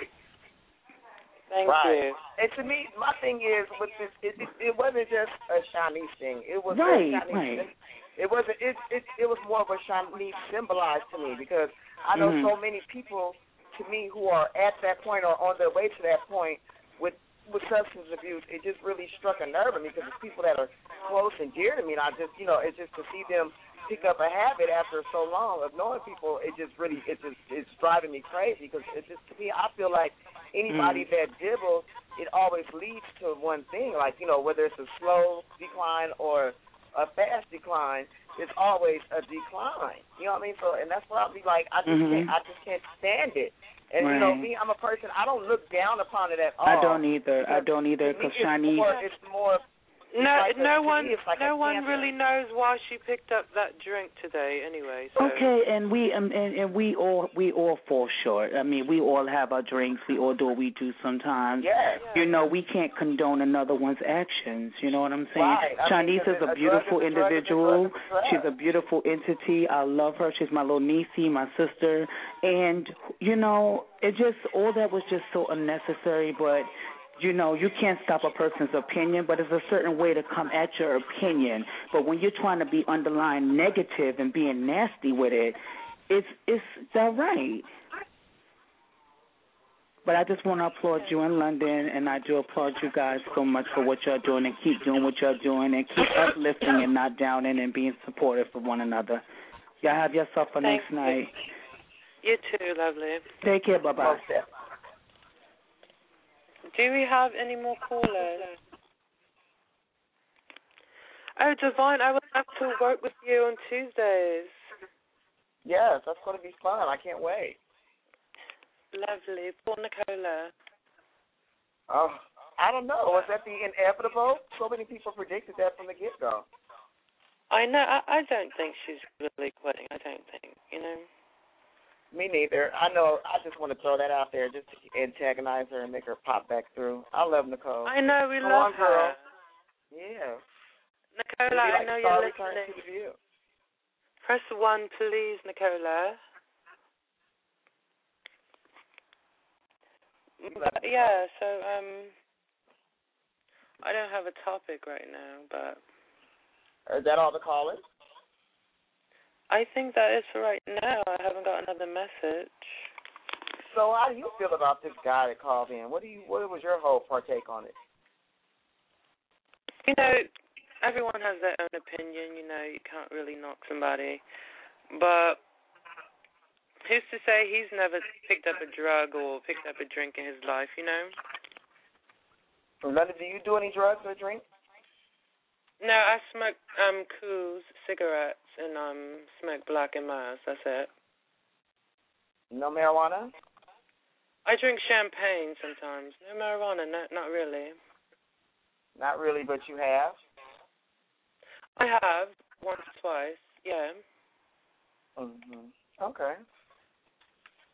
Thank you. And to me, my thing is with this, it wasn't just a Shanice thing. It was right. It wasn't. It was more of a Shanice symbolized to me because I know so many people to me who are at that point or on their way to that point with substance abuse. It just really struck a nerve in me because it's people that are close and dear to me. And I just, it's just to see them pick up a habit after so long of knowing people. It's driving me crazy because it just, to me, I feel like anybody that dibbles, it always leads to one thing. Like, whether it's a slow decline or a fast decline, it's always a decline. You know what I mean? So, and that's what I'll be like. I just can't stand it. And me, I'm a person. I don't look down upon it at all. I don't either. Because Shanice. It's more. No one really knows why she picked up that drink today. Anyway. So. Okay, and we all fall short. I mean, we all have our drinks. We all do what we do sometimes. Yeah. We can't condone another one's actions. You know what I'm saying? Right. Shanice is a beautiful individual. She's a beautiful entity. I love her. She's my little niecey, my sister, and it just all that was just so unnecessary, but. You can't stop a person's opinion, but there's a certain way to come at your opinion. But when you're trying to be underlying negative and being nasty with it, it's all right. But I just want to applaud you in London, and I do applaud you guys so much for what you're doing, and keep doing what you're doing, and keep uplifting and not downing and being supportive of one another. Y'all have yourself a nice night. You too, lovely. Take care. Bye-bye. Do we have any more callers? Oh, Divine, I would love to work with you on Tuesdays. Yes, that's going to be fun. I can't wait. Lovely. Poor Nicola. Oh, I don't know. Was that the inevitable? So many people predicted that from the get-go. I know. I don't think she's really quitting. I don't think, Me neither. I know. I just want to throw that out there just to antagonize her and make her pop back through. I love Nicole. I know. We love her. Yeah. Nicola, I know you're listening. Press 1, please, Nicola. But, so, I don't have a topic right now, but... Is that all the callers? I think that is for right now. I haven't got another message. So how do you feel about this guy that called in? What was your whole partake on it? Everyone has their own opinion. You can't really knock somebody. But who's to say he's never picked up a drug or picked up a drink in his life, London, do you do any drugs or drink? No, I smoke Cools, cigarettes, and smoke Black and Mars. That's it. No marijuana? I drink champagne sometimes. No marijuana, not really. Not really, but you have? I have, once or twice, yeah. Mm-hmm. Okay.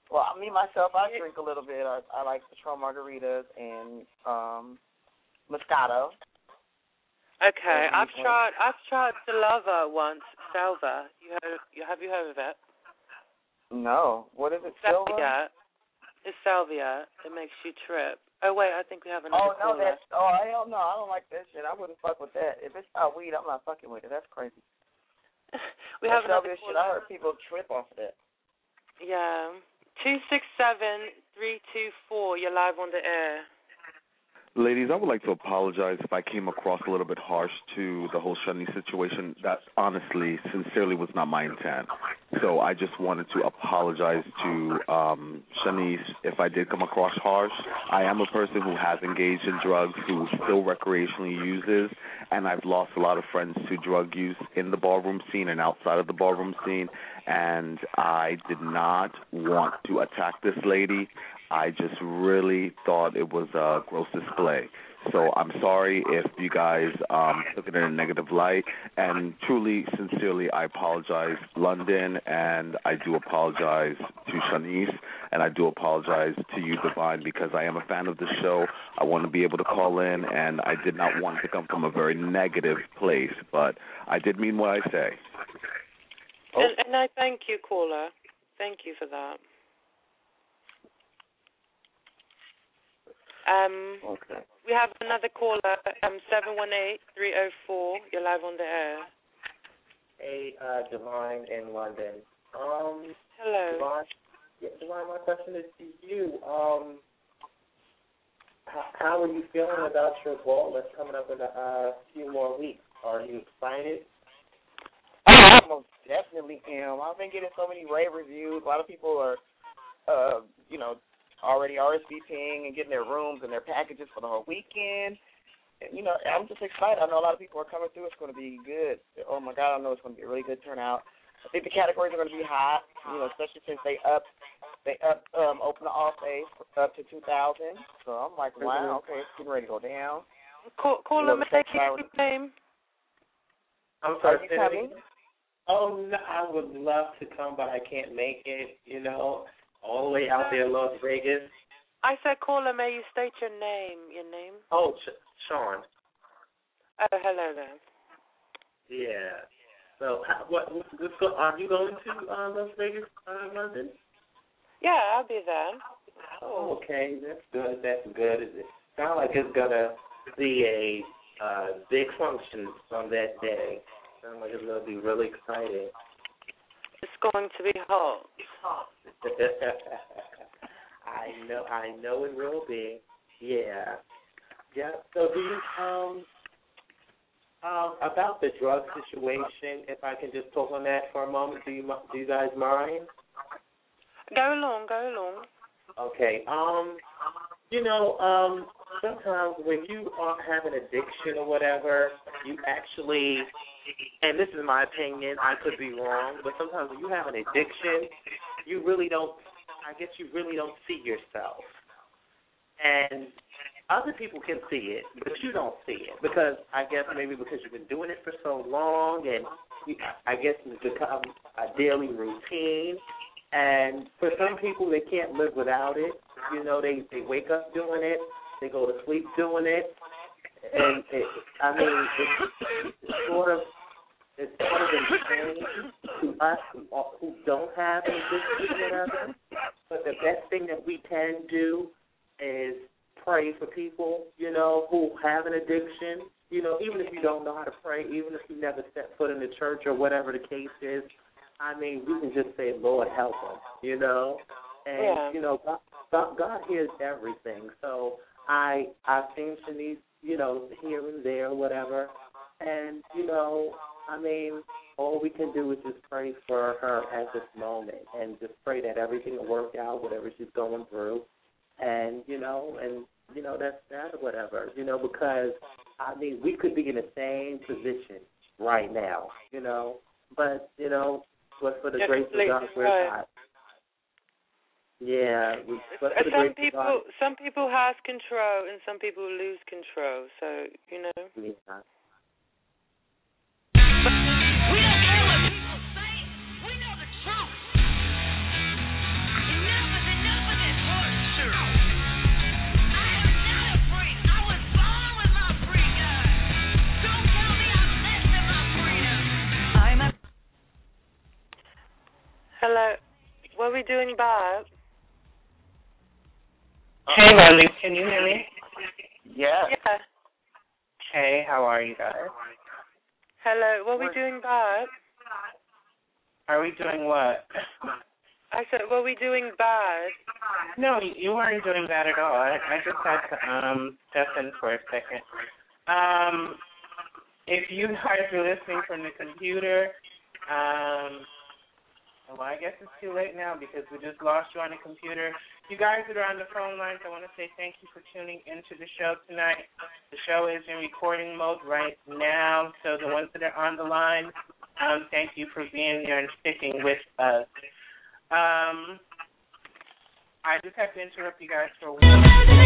Well, me myself, I drink a little bit. I like Patron margaritas and Moscato. Okay, I've tried Salva once. Salva, have you heard of it? No, what is it? Salvia. It's salvia. It makes you trip. Oh wait, I think we have another. Oh no, hell no, I don't like that shit. I wouldn't fuck with that. If it's not weed, I'm not fucking with it. That's crazy. We have another shit. I heard people trip off of that. Yeah. 267-324. You're live on the air. Ladies, I would like to apologize if I came across a little bit harsh to the whole Shanice situation. That honestly, sincerely was not my intent. So I just wanted to apologize to Shanice if I did come across harsh. I am a person who has engaged in drugs, who still recreationally uses, and I've lost a lot of friends to drug use in the ballroom scene and outside of the ballroom scene, and I did not want to attack this lady. I just really thought it was a gross display. So I'm sorry if you guys took it in a negative light. And truly, sincerely, I apologize, London, and I do apologize to Shanice, and I do apologize to you, Divine, because I am a fan of the show. I want to be able to call in, and I did not want to come from a very negative place, but I did mean what I say. And I thank you, caller. Thank you for that. Okay. We have another caller, 718-304. You're live on the air. Hey, Divine in London. Hello. Divine, my question is to you. How are you feeling about your ball that's coming up in a few more weeks? Are you excited? I most definitely am. I've been getting so many rave reviews. A lot of people are, already RSVPing and getting their rooms and their packages for the whole weekend. And, I'm just excited. I know a lot of people are coming through. It's going to be good. Oh, my God, I know it's going to be a really good turnout. I think the categories are going to be hot, especially since they open the off base up to 2,000. So I'm like, wow, okay, it's getting ready to go down. Caller, may I keep your name? I'm sorry, are you coming? Oh, no, I would love to come, but I can't make it, all the way out there in Las Vegas. I said, caller, may you state your name? Your name? Oh, Sean. Oh, hello there. Yeah. So, are you going to Las Vegas, London? Yeah, I'll be there. Oh, okay, that's good. That's good. It sounds like it's gonna be a big function on that day. Sounds like it's gonna be really exciting. It's going to be hot. I know it will be. Yeah. Yeah. So do you about the drug situation, if I can just talk on that for a moment, do you guys mind? Go along. Okay. Sometimes when you have an addiction or whatever, you actually, and this is my opinion, I could be wrong, but sometimes when you have an addiction, you really don't see yourself. And other people can see it, but you don't see it because maybe because you've been doing it for so long, and I guess it's become a daily routine. And for some people, they can't live without it. They wake up doing it, they go to sleep doing it, and it's sort of insane to us who don't have an addiction or whatever. But the best thing that we can do is pray for people, who have an addiction. Even if you don't know how to pray, even if you never set foot in the church or whatever the case is, we can just say, Lord, help them, And, God hears everything. So I've seen Shanice, here and there, whatever. And, all we can do is just pray for her at this moment and just pray that everything will work out, whatever she's going through. And, that's that or whatever, because, we could be in the same position right now, but, but for the grace of God, we're not. Yeah. Some people have control and some people lose control. So Yeah. We don't care what people say. We know the truth. You never we doing bad? Hey, Lily, can you hear me? Yeah. Yeah. Hey, how are you guys? Hello, what we doing bad? Are we doing what? I said, were we doing bad? No, you weren't doing bad at all. I just had to step in for a second. If you guys are listening from the computer, well, I guess it's too late now because we just lost you on the computer. You guys that are on the phone lines, I want to say thank you for tuning into the show tonight. The show is in recording mode right now, so the ones that are on the line, thank you for being there and sticking with us. I just have to interrupt you guys for one.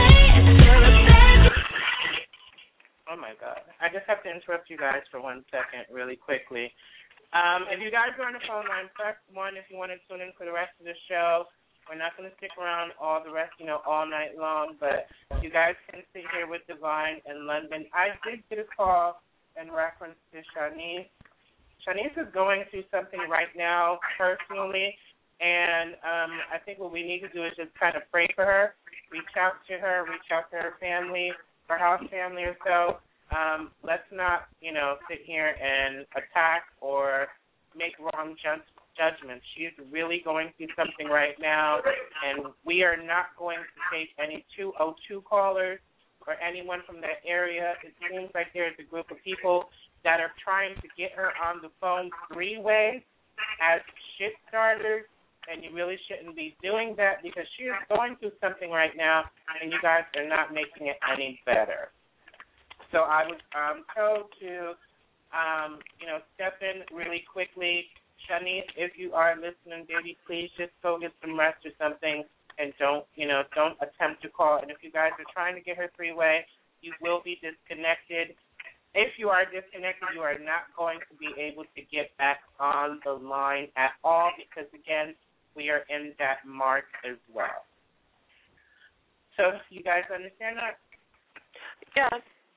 Oh my God! I just have to interrupt you guys for 1 second, really quickly. If you guys are on the phone line, press 1 if you want to tune in for the rest of the show. We're not going to stick around all the rest, all night long, but you guys can sit here with Divine in London. I did get a call in reference to Shanice. Shanice is going through something right now personally, and I think what we need to do is just kind of pray for her, reach out to her family, her house family or so. Let's not, sit here and attack or make wrong judgments. She's really going through something right now, and we are not going to take any 202 callers or anyone from that area. It seems like there's a group of people that are trying to get her on the phone 3 ways as shit starters, and you really shouldn't be doing that because she is going through something right now, and you guys are not making it any better. So I was told to, step in really quickly. Shanice, if you are listening, baby, please just go get some rest or something, and don't attempt to call. And if you guys are trying to get her 3-way, you will be disconnected. If you are disconnected, you are not going to be able to get back on the line at all because, again, we are in that mark as well. So you guys understand that? Yeah.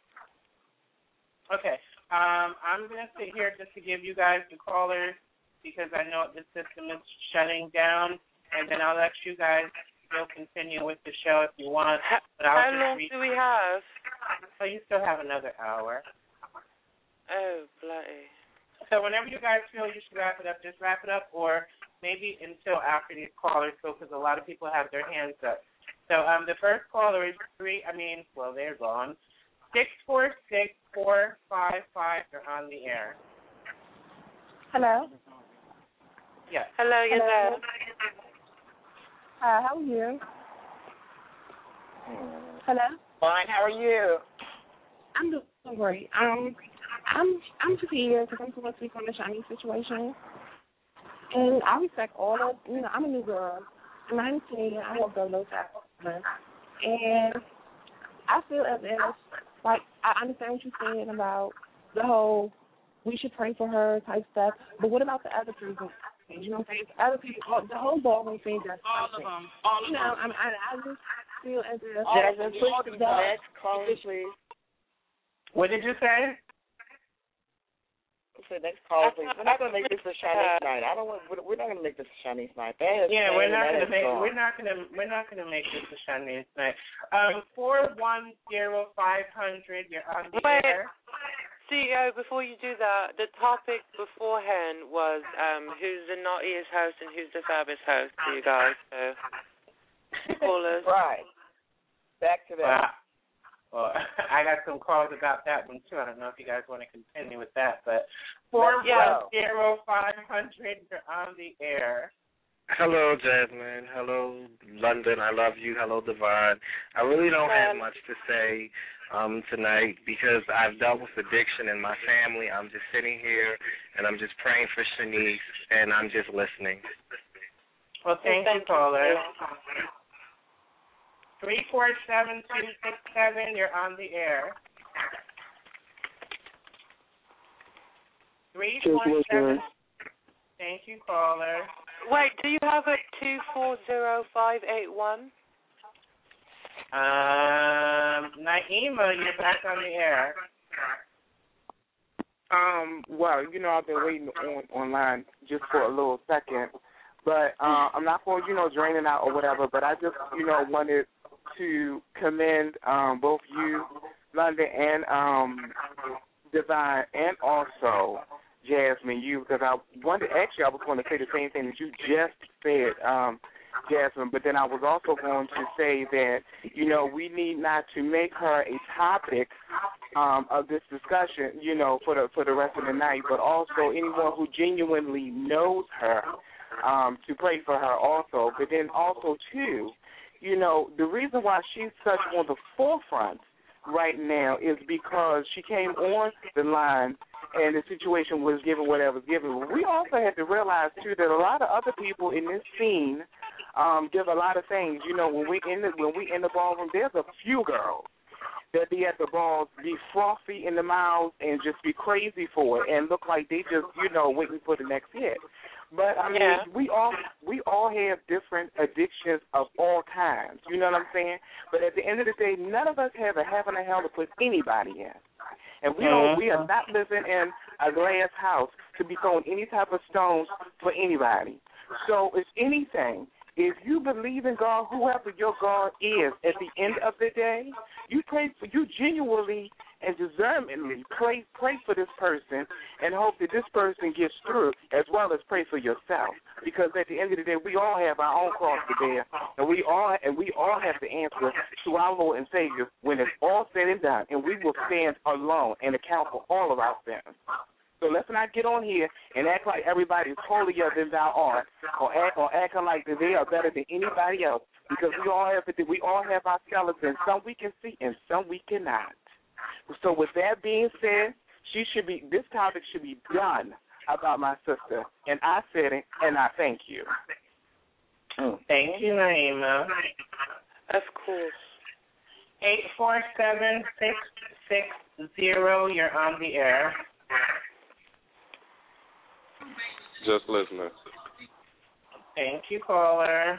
Okay. I'm going to sit here just to give you guys the callers because I know the system is shutting down, and then I'll let you guys still continue with the show if you want. But How long do we have? So you still have another hour. Oh, bloody. So whenever you guys feel you should wrap it up, just wrap it up, or maybe until after these callers go because a lot of people have their hands up. So the first caller is they're gone. 646-455. They're on the air. Hello? Yes. Hello, you're there. Hi, how are you? Hello? Fine, how are you? I'm doing great. I'm just here because I'm supposed to speak on the Shanice situation. And I respect all of, I'm a new girl. I'm 19. I won't go no time. And I feel as if, I understand what you're saying about the whole we should pray for her type stuff, but what about the other people? You know what I'm saying? Other people, the whole ballroom thing just all of them. I just feel as if Jasmine, please, next caller, please. What did you say? Okay, next caller, please. We're not going to make this a Shanice night. We're not going to make this a Shanice night. We're not going to make this a Shanice night. 410-500. You're on the air. CEO, before you do that, the topic beforehand was who's the naughtiest host and who's the fabbest host to you guys. So, callers. Right. Back to that. Well, I got some calls about that one, too. I don't know if you guys want to continue with that, but 410-500, you're on the air. Hello, Jasmine. Hello, London. I love you. Hello, Divine. I really don't have much to say tonight because I've dealt with addiction in my family. I'm just sitting here, and I'm just praying for Shanice, and I'm just listening. Well, thank you, caller. 347-267, you're on the air. 347. Thank you, caller. Wait, do you have a 240581? Naima, you're back on the air. Well, I've been waiting online just for a little second. But I'm not for, drain it out or whatever, but I just, wanted to commend both you, London, and Divine, and also Jasmine, you, because I wanted, actually I was going to say the same thing that you just said, Jasmine, but then I was also going to say that, we need not to make her a topic of this discussion, for the rest of the night, but also anyone who genuinely knows her, to pray for her also. But then also, too, the reason why she's such on the forefront right now is because she came on the line and the situation was given whatever was given. We also have to realize, too, that a lot of other people in this scene give a lot of things. When we in the ballroom, there's a few girls that be at the balls, be frothy in the mouth and just be crazy for it and look like they just, waiting for the next hit. But I mean, we all have different addictions of all kinds. You know what I'm saying? But at the end of the day, none of us have a heaven or hell to put anybody in. And we are not living in a glass house to be throwing any type of stones for anybody. So if anything, if you believe in God, whoever your God is, at the end of the day, you genuinely and discernmently pray for this person and hope that this person gets through, as well as pray for yourself. Because at the end of the day, we all have our own cross to bear, and we all have to answer to our Lord and Savior when it's all said and done, and we will stand alone and account for all of our sins. So let's not get on here and act like everybody's holier than thou art, or acting like that they are better than anybody else, because we all have our skeletons. Some we can see and some we cannot. So with that being said, this topic should be done about my sister, and I said it, and I thank you. Thank you, Naima. Of course. 847-660, you're on the air. Just listening. Thank you, caller.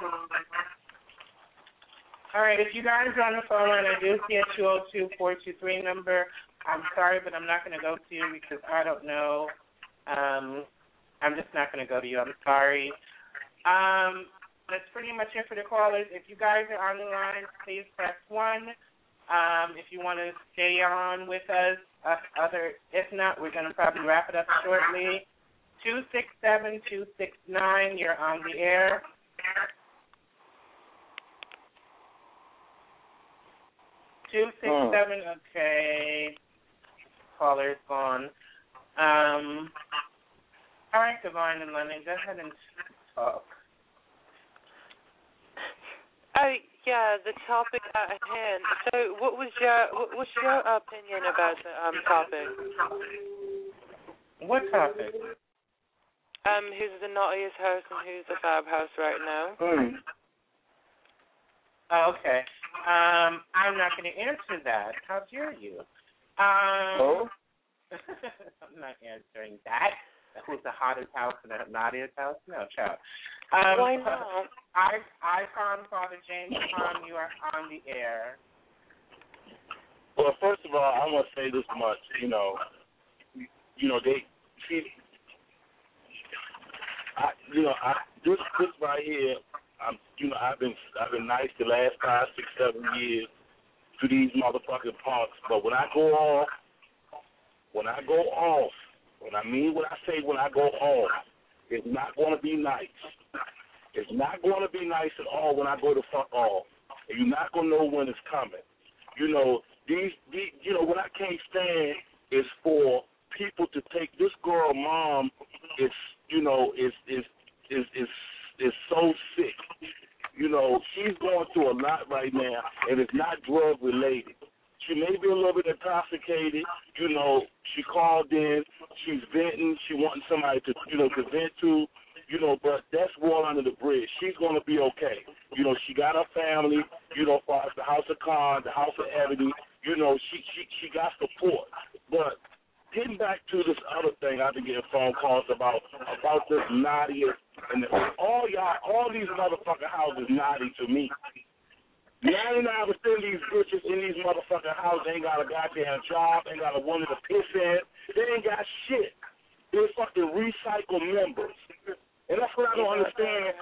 All right, if you guys are on the phone line, I do see a 202-423 number. I'm sorry, but I'm not going to go to you because I don't know. I'm just not going to go to you. I'm sorry. That's pretty much it for the callers. If you guys are on the line, please press 1. If you want to stay on with us, if not, we're going to probably wrap it up shortly. 267-269, you're on the air. Okay. Caller's gone. All right, Divine and London, go ahead and talk. Yeah, the topic at hand. So, what's your opinion about the topic? What topic? Who's the naughtiest house and who's the fab house right now? Okay. I'm not going to answer that. How dare you? I'm not answering that. Who's the hottest house and the naughtiest house? No, child. Why not? Icon, Father James, you are on the air. Well, first of all, I want to say this much. This right here. I've been nice the last 5, 6, 7 years to these motherfucking punks. But when I go off, when I go off, it's not going to be nice. It's not going to be nice at all when I go to fuck off. And you're not going to know when it's coming. What I can't stand is for people to take this girl mom is so sick. She's going through a lot right now, and it's not drug related. She may be a little bit intoxicated. She called in. She's venting. She wanting somebody to vent to. But that's water under the bridge. She's going to be okay. She got her family. Far as the House of Khan, the House of Ebony. She got support. But getting back to this other thing, I've been getting phone calls about this naughty, and all these motherfucking houses naughty to me. 99% of these bitches in these motherfucking houses ain't got a goddamn job, ain't got a woman to piss in. They ain't got shit. They're fucking recycled members. And that's what I don't understand.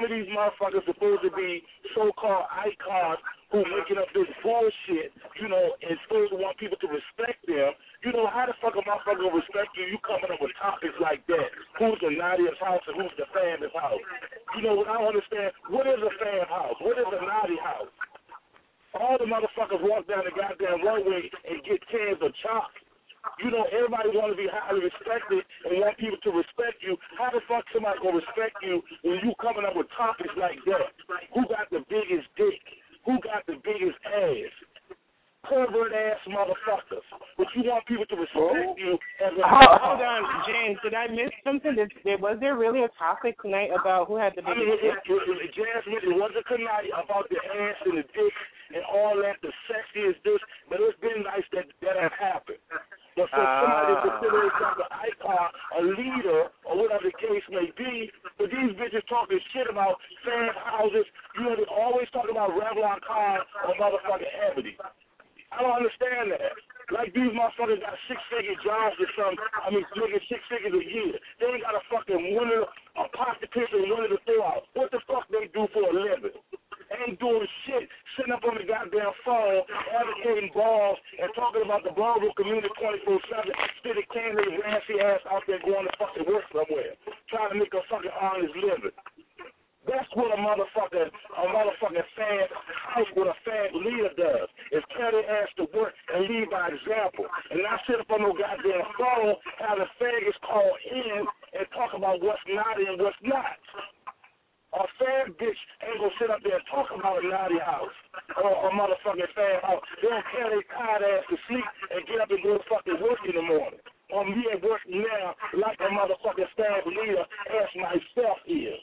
of these motherfuckers supposed to be so-called icons who making up this bullshit, you know, and supposed to want people to respect them. You know, how the fuck a motherfucker gonna respect you? You coming up with topics like that. Who's the naughtiest house and who's the famous house? You know, I don't understand. What is a fam house? What is a naughty house? All the motherfuckers walk down the goddamn runway and get cans of chops. You know, everybody want to be highly respected and want people to respect you. How the fuck somebody gonna respect you when you coming up with topics like that? Who got the biggest dick? Who got the biggest ass? Pervert ass motherfuckers. But you want people to respect you as a Hold on, James. Did I miss something? Was there really a topic tonight about who had the biggest dick? Jasmine, it wasn't tonight about the ass and the dick and all that, the sexiest this, but it's been nice that has happened. But for somebody to consider themselves an icon, a leader, or whatever the case may be, but these bitches talking shit about fan houses, you know, they always talk about Revlon Khan or motherfucking Ebony. I don't understand that. Like these motherfuckers got 6-figure jobs or something. I mean, making 6 figures a year. They ain't got a fucking winner, a pocket picture, and winner to throw out. What the fuck they do for a living? Ain't doing shit, sitting up on the goddamn phone, advocating balls, and talking about the ballroom community 24/7, spitting candy and nasty ass out there going to fucking work somewhere, trying to make a fucking honest living. That's what a motherfucking fan house with a fan leader does, is carry their ass to work and lead by example. And not sit up on no goddamn phone, having faggots call in and talk about what's naughty and what's not. A fan bitch ain't gonna sit up there and talk about a naughty house or a motherfucking fan house. They don't carry their tired ass to sleep and get up and go to fucking work in the morning. Or me at work now like a motherfucking staff leader as myself is.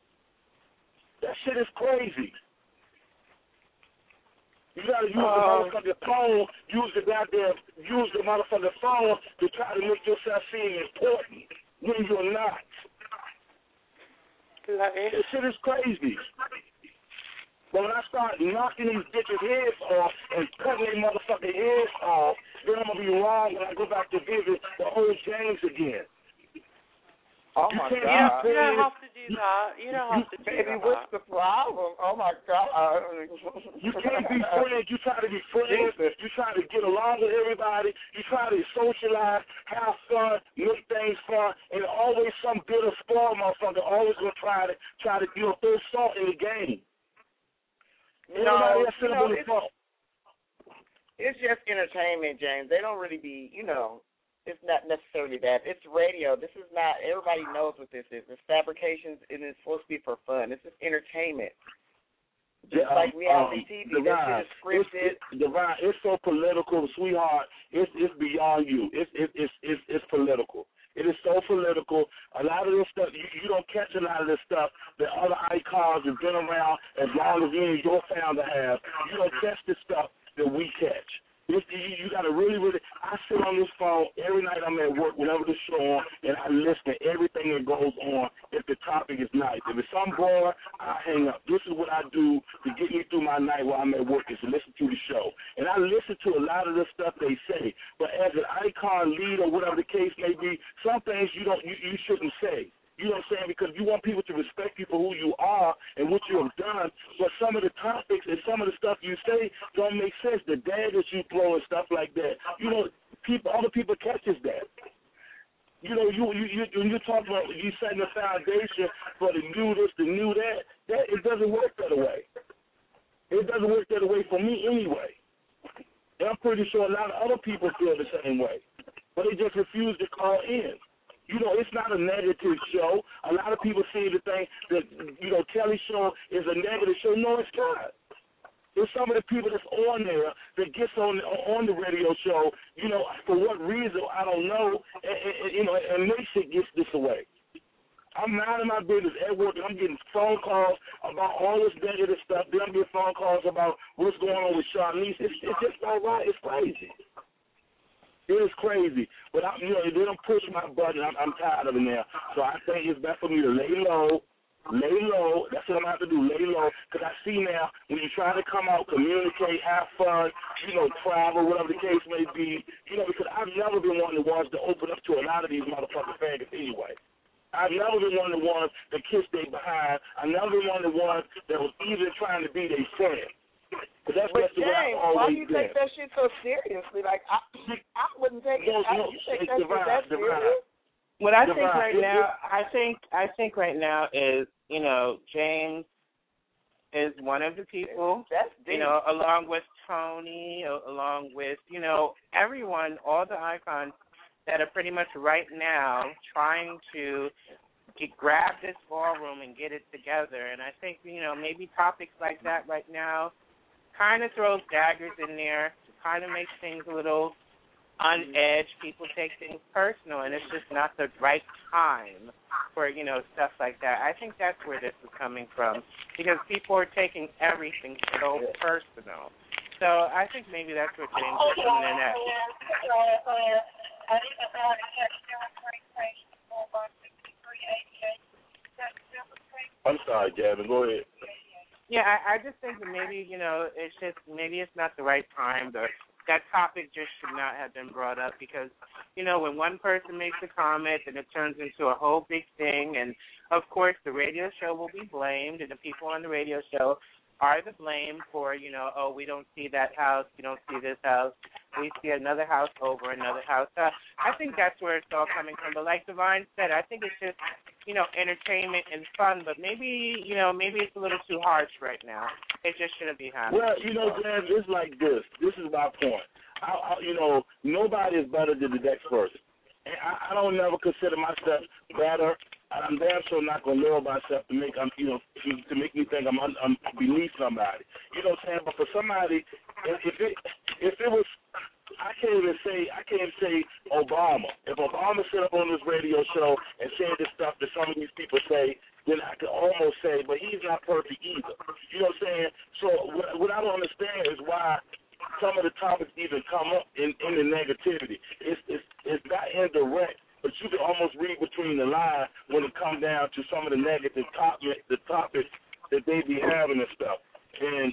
That shit is crazy. You gotta use the motherfucking phone, use the motherfucking phone to try to make yourself seem important when you're not. This shit is crazy. But when I start knocking these bitches' heads off and cutting their motherfucking heads off, then I'm gonna be wrong when I go back to visit the old James again. Oh my God! You don't have to do that. You don't have to do baby, that. what's the problem? Oh my God! You can't be friends. You try to be friends. You try to get along with everybody. You try to socialize, have fun, make things fun, and always some bitter spoiled motherfucker always gonna try to throw salt in the game. No, it's just entertainment, James. They don't really be, it's not necessarily that. It's radio. This is not, everybody knows what this is. It's fabrications, and it's supposed to be for fun. This is entertainment. Just like reality TV, this shit is scripted. Divine, it's so political, sweetheart. It's beyond you. It's political. It is so political. A lot of this stuff, you don't catch a lot of this stuff that other icons have been around as long as you and your founder have. You don't catch this stuff that we catch. You got to really, I sit on this phone every night I'm at work, whenever the show on, and I listen to everything that goes on if the topic is nice. If it's something boring, I hang up. This is what I do to get me through my night while I'm at work, is to listen to the show. And I listen to a lot of the stuff they say. But as an icon, lead, or whatever the case may be, some things you shouldn't say. You know what I'm saying? Because you want people to respect you for who you are and what you have done. But some of the topics and some of the stuff you say don't make sense. The daggers you throw and stuff like that. Other people catches that. When you talk about you setting a foundation for the new this, the new that it doesn't work that way. It doesn't work that way for me anyway. And I'm pretty sure a lot of other people feel the same way. But they just refuse to call in. It's not a negative show. A lot of people seem to think that, Kelly's show is a negative show. No, it's not. It's some of the people that's on there that gets on the radio show, for what reason, I don't know, and makes it gets this away. I'm minding my business at work, and I'm getting phone calls about all this negative stuff. Then I'm getting phone calls about what's going on with Charlize. It's just not right. It's crazy. It is crazy, but they don't push my button. I'm tired of it now. So I think it's best for me to lay low. That's what I'm going to have to do, lay low. Because I see now when you try to come out, communicate, have fun, travel, whatever the case may be, because I've never been one of the ones to open up to a lot of these motherfucking faggots anyway. I've never been one of the ones that kissed their behind. I've never been one of the ones that was even trying to be their friend. But that's But the way I've James, always why do you been. take that shit so seriously? Like, I wouldn't take it. You take that shit that serious? What I think right now, I think right now is, you know, James is one of the people, you know, along with Tony, along with, you know, everyone, all the icons that are pretty much right now trying to grab this ballroom and get it together. And I think, you know, maybe topics like that right now kind of throws daggers in there to kind of make things a little on edge. People take things personal, and it's just not the right time for, you know, stuff like that. I think that's where this is coming from, because people are taking everything so personal. So I think maybe that's what James is coming in at. I'm sorry, Gavin. Go ahead. Yeah, I just think that maybe, you know, it's just maybe it's not the right time. That topic just should not have been brought up because, you know, when one person makes a comment, then it turns into a whole big thing. And, of course, the radio show will be blamed, and the people on the radio show are the blame for, you know, oh, we don't see that house, we don't see this house, we see another house over another house. I think that's where it's all coming from. But like Divine said, I think it's just, you know, entertainment and fun, but maybe, you know, maybe it's a little too harsh right now. It just shouldn't be happening. Well, you know, Dan, it's like this. This is my point. You know, nobody is better than the next person. And I don't never consider myself better. I'm damn sure not going to lower myself to make you know, to make me think I'm beneath somebody. You know what I'm saying? But for somebody, if it was, I can't even say Obama. If Obama set up on this radio show and said this stuff that some of these people say, then I could almost say, but he's not perfect either. You know what I'm saying? So what I don't understand is why some of the topics even come up in the negativity. It's not indirect, but you can almost read between the lines when it comes down to some of the negative topics that they be having and stuff. And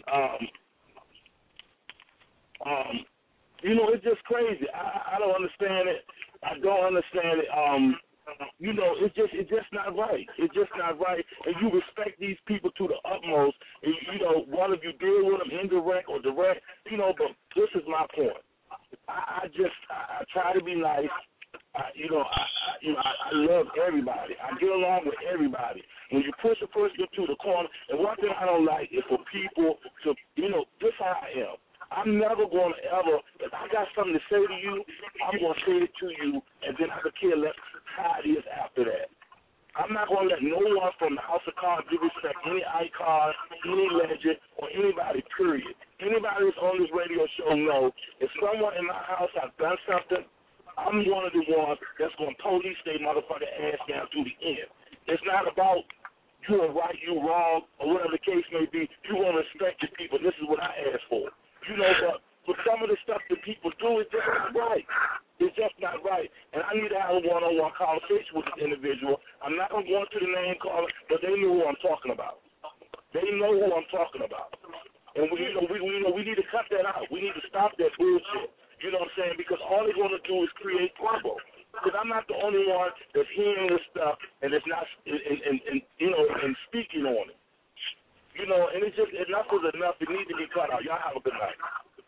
you know, it's just crazy. I don't understand it. I don't understand it. You know, it's just not right. It's just not right. And you respect these people to the utmost. And, you know, whether you deal with them indirect or direct, you know, but this is my point. I try to be nice. I love everybody. I get along with everybody. When you push a person to the corner, and one thing I don't like is for people to, you know, this is how I am. I'm never going to ever, if I got something to say to you, I'm going to say it to you, and then I could care less how it is after that. I'm not going to let no one from the House of Cards disrespect any icon, any legend, or anybody, period. Anybody that's on this radio show know if someone in my house has done something, I'm one of the ones that's going to police their motherfucking ass down to the end. It's not about you are right, you wrong, or whatever the case may be. You want to respect your people. This is what I ask for. You know, but with some of the stuff that people do, it's just not right. It's just not right. And I need to have a one-on-one conversation with this individual. I'm not going to go into the name caller, but they know who I'm talking about. They know who I'm talking about. And we need to cut that out. We need to stop that bullshit. You know what I'm saying? Because all they're going to do is create trouble. Because I'm not the only one that's hearing this stuff and it's not, and speaking on it. You know, and it's just, enough is enough. It needs to be cut out. Y'all have a good night.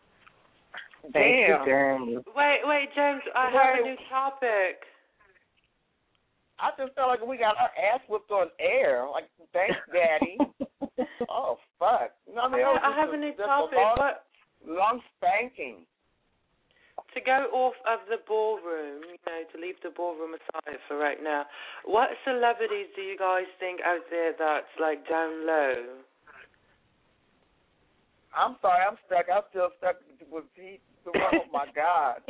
Damn. Wait, James, I have a new topic. I just felt like we got our ass whipped on air. Like, thanks, Daddy. Oh, fuck. No, I have a new topic. Long spanking. To go off of the ballroom, you know, to leave the ballroom aside for right now, what celebrities do you guys think out there that's, like, down low? I'm sorry, I'm stuck. I'm still stuck with Pete. Oh, my God.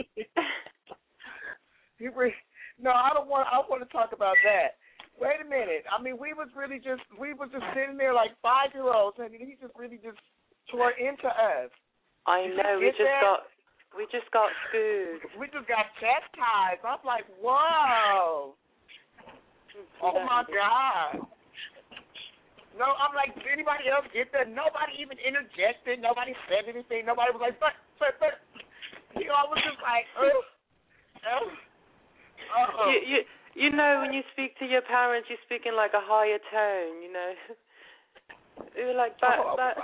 No, I don't want. I want to talk about that. Wait a minute. I mean, we was just sitting there like 5-year-olds, and he just really just tore into us. I know. We just got screwed. We just got chastised. I'm like, whoa. Oh, my God. No, I'm like, did anybody else get that? Nobody even interjected. Nobody said anything. Nobody was like, but. You know, I was just like, oh You know, when you speak to your parents, you speak in like a higher tone. You know, you're like that.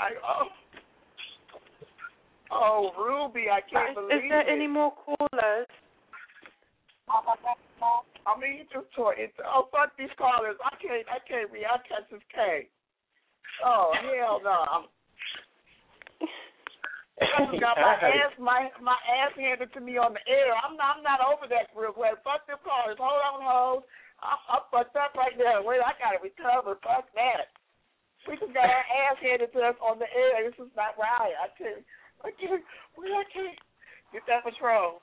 Oh, Ruby, I can't believe it. Is there any more callers? I mean, you just tore it. Oh, fuck these callers. I can't read. I catch this K. Oh, hell no. I just got my ass handed to me on the air. I'm not over that real quick. Fuck them callers. Hold on, hold. I'm fucked up right now. Wait, I gotta recover. Fuck that. We just got our ass handed to us on the air. This is not right. I can't. Get that patrol.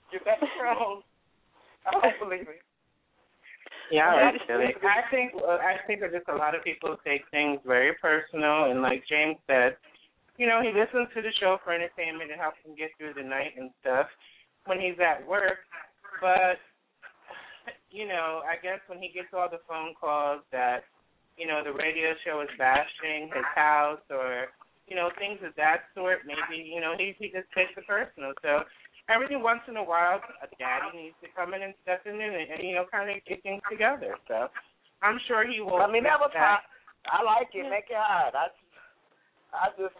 I don't believe it. Yeah, I think that just a lot of people take things very personal, and like James said, you know, he listens to the show for entertainment and helps him get through the night and stuff when he's at work. But, you know, I guess when he gets all the phone calls that, you know, the radio show is bashing his house or, you know, things of that sort, maybe, you know, he just takes it personal. So every once in a while, a daddy needs to come in and step in and you know, kind of get things together. So I'm sure he will. I mean, that was hot. I like it. Make it hot. That was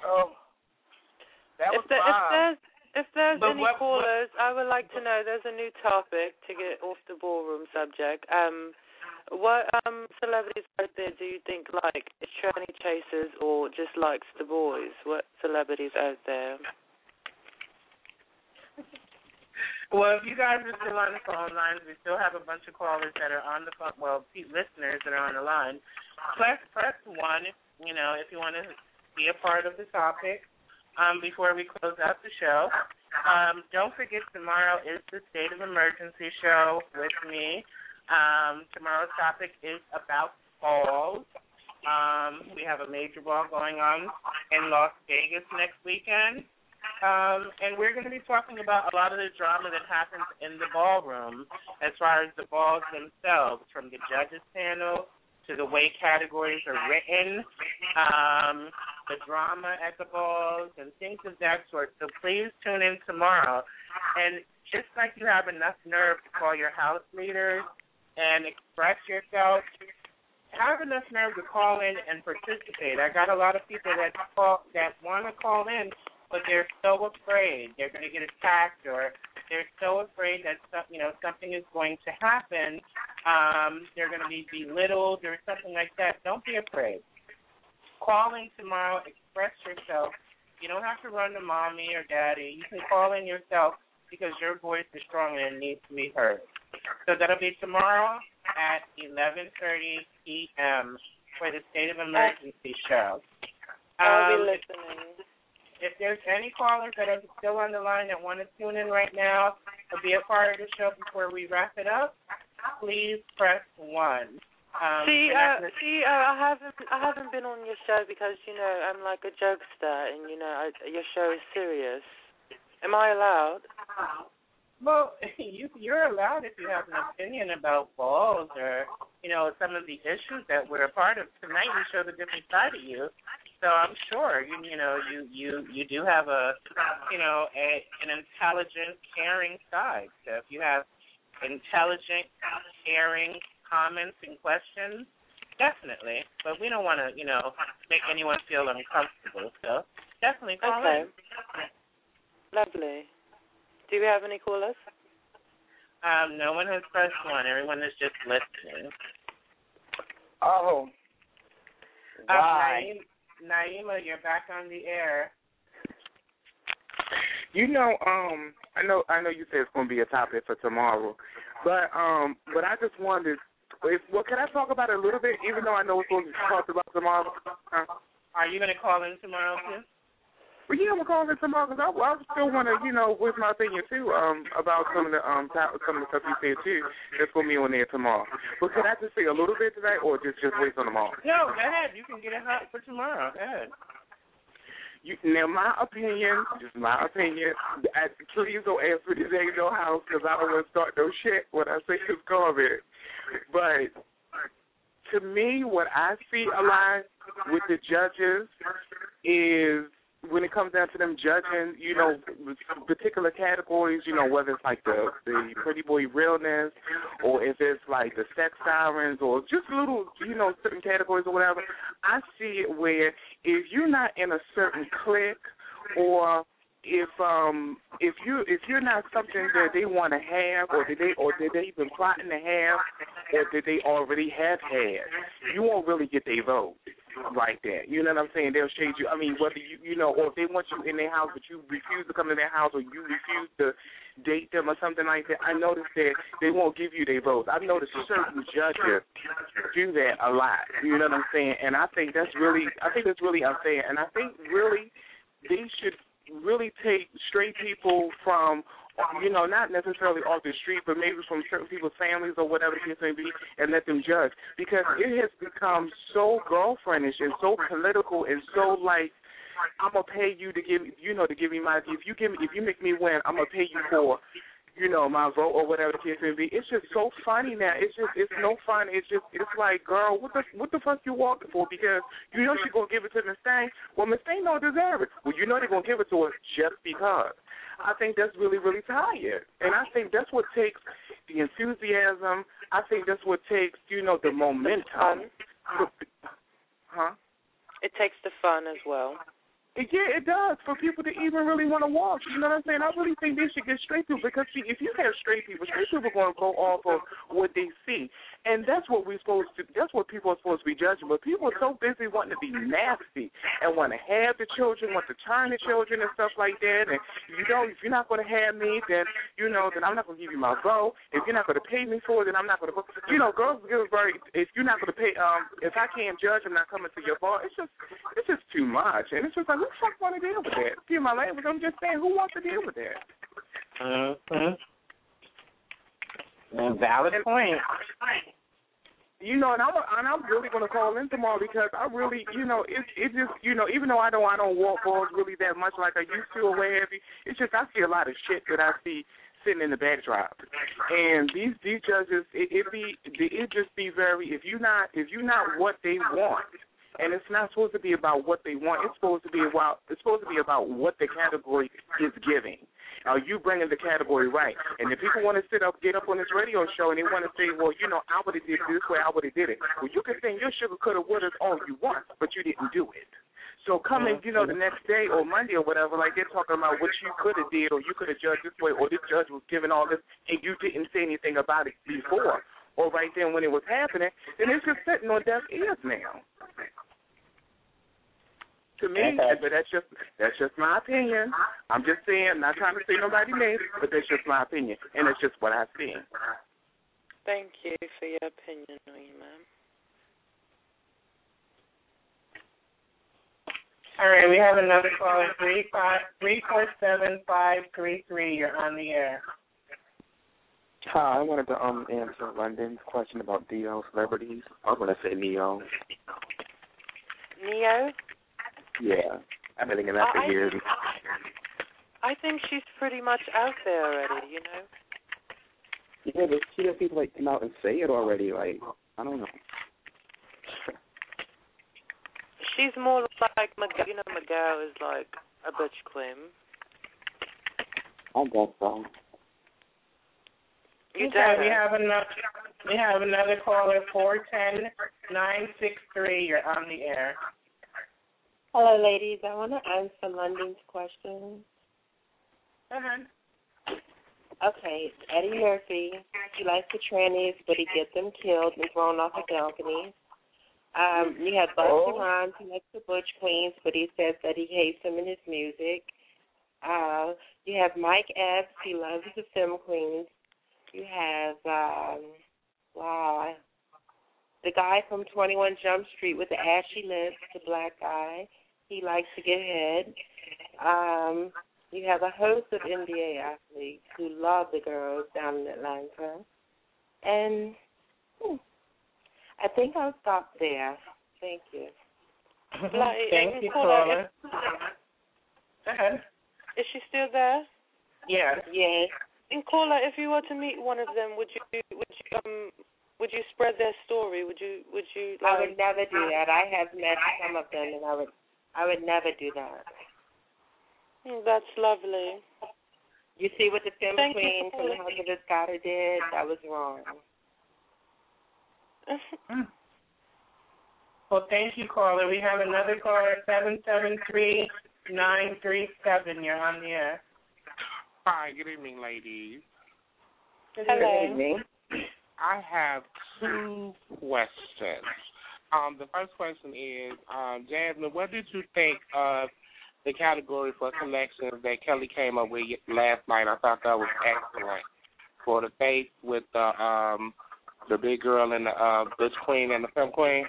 fine. If there's any callers, I would like to know. There's a new topic to get off the ballroom subject. What celebrities out there do you think like tranny chasers or just likes the boys? What celebrities out there? Well, if you guys are still on the phone lines, we still have a bunch of callers that are on the phone. Well, listeners that are on the line. Press 1, you know, if you want to be a part of the topic before we close out the show. Don't forget, tomorrow is the State of Emergency show with me. Tomorrow's topic is about balls. We have a major ball going on in Las Vegas next weekend. And we're going to be talking about a lot of the drama that happens in the ballroom as far as the balls themselves, from the judges panel to the way categories are written, the drama at the balls, and things of that sort. So please tune in tomorrow. And just like you have enough nerve to call your house leaders and express yourself, have enough nerve to call in and participate. I got a lot of people that want to call in, but they're so afraid they're going to get attacked, or they're so afraid that something is going to happen. They're going to be belittled or something like that. Don't be afraid. Call in tomorrow. Express yourself. You don't have to run to mommy or daddy. You can call in yourself because your voice is strong and needs to be heard. So that'll be tomorrow at 11:30 p.m. for the State of Emergency show. I'll be listening. If there's any callers that are still on the line that want to tune in right now or be a part of the show before we wrap it up, please press 1. I haven't been on your show because, you know, I'm like a jokester and, you know, your show is serious. Am I allowed? Well, you're allowed if you have an opinion about balls or, you know, some of the issues that we're a part of. Tonight we showed a different side of you. So I'm sure you do have an intelligent, caring side. So if you have intelligent, caring comments and questions, definitely. But we don't want to, make anyone feel uncomfortable. So definitely call in. Lovely. Do we have any callers? No one has pressed 1. Everyone is just listening. Oh. Why? Naima, you're back on the air. I know you said it's going to be a topic for tomorrow, but I just wondered, can I talk about it a little bit, even though I know it's going to be talked about tomorrow? Are you going to call in tomorrow, too? Well, yeah, I'm going to call in tomorrow because I still want to, voice my opinion, too, about some of the stuff you said, too, that's going to be on there tomorrow. But can I just say a little bit today or just wait on tomorrow? No, go ahead. You can get it hot for tomorrow. Go ahead. Now, my opinion, please don't ask me this ain't no house because I don't want to start no shit when I say it's garbage. But to me, what I see a lot with the judges is when it comes down to them judging, you know, particular categories, you know, whether it's like the pretty boy realness or if it's like the sex sirens or just little, you know, certain categories or whatever, I see it where if you're not in a certain clique or if you're not something that they want to have or did they even plotting to have or did they already have had, you won't really get their vote like that. You know what I'm saying? They'll shade you. I mean, whether you know, or if they want you in their house but you refuse to come to their house or you refuse to date them or something like that, I noticed that they won't give you their votes. I've noticed certain judges do that a lot. You know what I'm saying? And I think that's really unfair. And I think really they should really take straight people from, you know, not necessarily off the street, but maybe from certain people's families or whatever the case may be, and let them judge. Because it has become so girlfriendish and so political and so like, I'm gonna pay you to give me my. If you make me win, I'm gonna pay you for, you know, my vote or whatever the case may be. It's just so funny now. It's no fun. It's like, girl, what the fuck you walking for? Because you know she's gonna give it to Miss Thing. Well, Miss Thing don't deserve it. Well, you know they're gonna give it to her just because. I think that's really, really tired. And I think that's what takes the enthusiasm. I think that's what takes, you know, the momentum. Huh? It takes the fun as well. Yeah, it does, for people to even really want to watch. You know what I'm saying? I really think they should get straight people because, see, if you have straight people are going to go off of what they see. And that's what that's what people are supposed to be judging. But people are so busy wanting to be nasty and want to have the children, want to turn the children and stuff like that. And, you know, if you're not going to have me, then, you know, then I'm not going to give you my vote. If you're not going to pay me for it, then I'm not going to vote. You know, girls give very, if you're not going to pay, if I can't judge, I'm not coming to your bar. It's just too much. And it's just like, who the fuck want to deal with that? Excuse my language. I'm just saying, who wants to deal with that? Valid point. You know, and I'm really going to call in tomorrow because I really, you know, it just, you know, even though I don't walk balls really that much like I used to or what have you, it's just I see a lot of shit that I see sitting in the backdrop, and these judges, it just be very, if you're not what they want. And it's not supposed to be about what they want. It's supposed to be about what the category is giving. Are you bringing the category right? And if people want to get up on this radio show and they want to say, well, you know, I would have did it this way, I would have did it. Well, you can sing your sugar, coulda, woulda all you want, but you didn't do it. So coming, you know, the next day or Monday or whatever, like they're talking about what you could have did or you could have judged this way or this judge was giving all this and you didn't say anything about it before or right then when it was happening, then it's just sitting on deaf ears now. To me, but that's just my opinion. I'm just saying, not trying to say nobody's name, but that's just my opinion, and it's just what I see. Thank you for your opinion, ma'am. All right, we have another caller, 347-533. You're on the air. Hi, I wanted to answer London's question about DL celebrities. I was going to say Neo. Neo? Yeah, I've been thinking that for years. I think she's pretty much out there already, you know. Yeah, but she has people like come out and say it already. Like, I don't know. She's more like Miguel. You know, Miguel is like a butch queen. I guess so. We have another caller, 410-963. You're on the air. Hello, ladies. I want to answer London's question. Okay, Eddie Murphy, he likes the trannies, but he gets them killed and thrown off a balcony. You have Busta Rhymes, he likes the butch queens, but he says that he hates them in his music. You have Mike Epps, he loves the film queens. You have, the guy from 21 Jump Street with the ashy lips, the black guy. He likes to get head. You have a host of NBA athletes who love the girls down in Atlanta. And I think I'll stop there. Thank you. Thank you, caller. Go ahead. Is she still there? Yeah. Yes. And caller, if you were to meet one of them, would you spread their story? Would you? I would never do that. I have met some of them, and I would never do that. That's lovely. You see what the Femme Thank Queen you from the House of Escada did? That was wrong. Well, thank you, caller. We have another caller, 773-937. You're on the air. Hi, good evening, ladies. Hello. Good evening. I have two questions. The first question is, Jasmine, what did you think of the category for collections that Kelly came up with last night? I thought that was excellent. For the face with the big girl and the Butch Queen and the Femme Queen.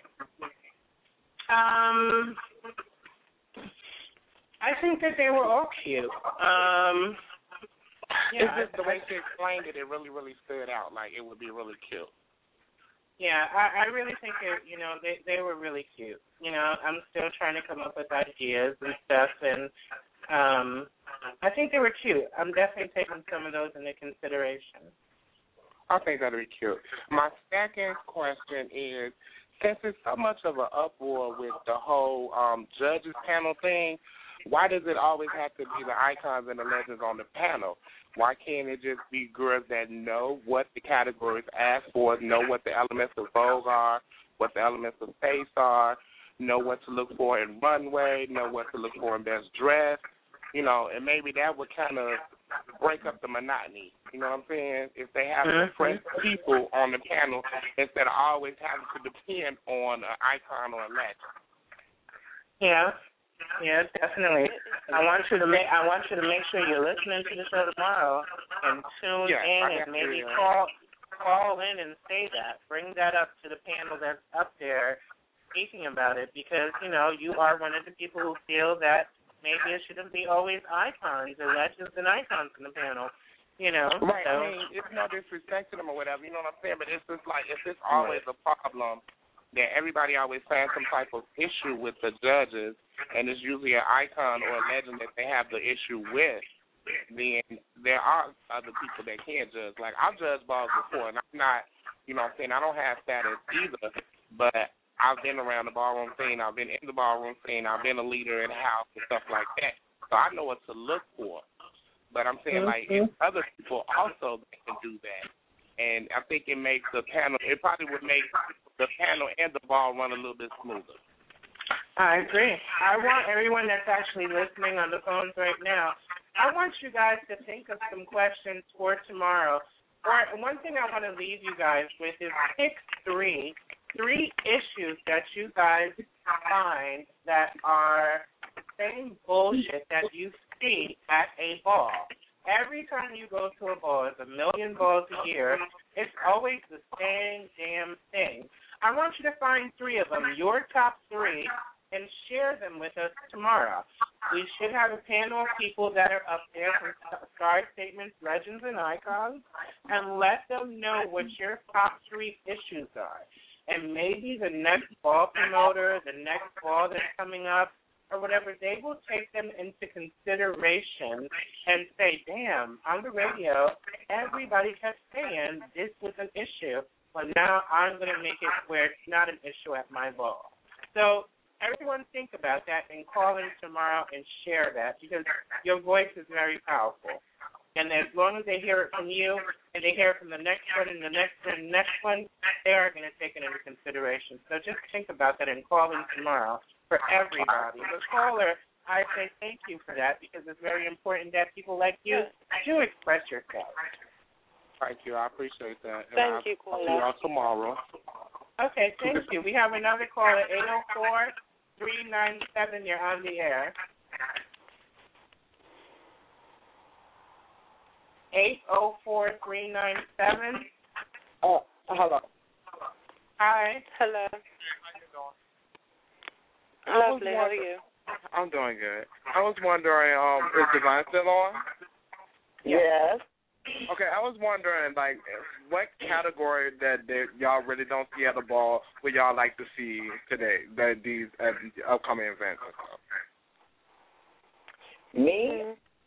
I think that they were all cute. It's just the way she explained it, it really, really stood out. Like, it would be really cute. Yeah, I really think that, they were really cute. I'm still trying to come up with ideas and stuff, and I think they were cute. I'm definitely taking some of those into consideration. I think that would be cute. My second question is, since it's so much of an uproar with the whole judges panel thing, why does it always have to be the icons and the legends on the panel? Why can't it just be girls that know what the categories ask for, know what the elements of Vogue are, what the elements of Face are, know what to look for in runway, know what to look for in best dress, and maybe that would kind of break up the monotony. You know what I'm saying? If they have fresh people on the panel instead of always having to depend on an icon or a legend. Yeah, definitely. I want you to make sure you're listening to the show tomorrow and tune in and maybe call in and say that. Bring that up to the panel that's up there speaking about it, because you are one of the people who feel that maybe it shouldn't be always icons or legends and icons in the panel. Right. So. I mean, it's no disrespect to them or whatever. You know what I'm saying? But it's just like it's just always a problem that everybody always finds some type of issue with the judges, and it's usually an icon or a legend that they have the issue with. Then there are other people that can judge. Like, I've judged balls before, and I'm not, I don't have status either, but I've been around the ballroom scene. I've been in the ballroom scene. I've been a leader in the house and stuff like that. So I know what to look for. But I'm saying, like, if other people also can do that. And I think it makes the panel, it probably would make the panel and the ball run a little bit smoother. I agree. I want everyone that's actually listening on the phones right now, I want you guys to think of some questions for tomorrow. Or one thing I want to leave you guys with is pick three issues that you guys find that are the same bullshit that you see at a ball. Every time you go to a ball, it's 1 million balls a year, it's always the same damn thing. I want you to find 3 of them, your top 3, and share them with us tomorrow. We should have a panel of people that are up there from Star Statements, Legends, and Icons, and let them know what your top 3 issues are. And maybe the next ball promoter, the next ball that's coming up, or whatever, they will take them into consideration and say, damn, on the radio, everybody kept saying this was an issue, but now I'm going to make it where it's not an issue at my ball. So everyone think about that and call in tomorrow and share that, because your voice is very powerful. And as long as they hear it from you and they hear it from the next one and the next one and the next one, they are going to take it into consideration. So just think about that and call in tomorrow for everybody. The caller, I say thank you for that, because it's very important that people like you do express yourself. Thank you. I appreciate that. Thank you, caller. See y'all tomorrow. Okay, thank you. We have another caller, 804-397. You're on the air. 804-397. Hello. Hi. Hello. Lovely. How are you? I'm doing good. I was wondering, is Divine still on? Yes. Okay, I was wondering, like, what category that y'all really don't see at the ball would y'all like to see today, these upcoming events and stuff? Me?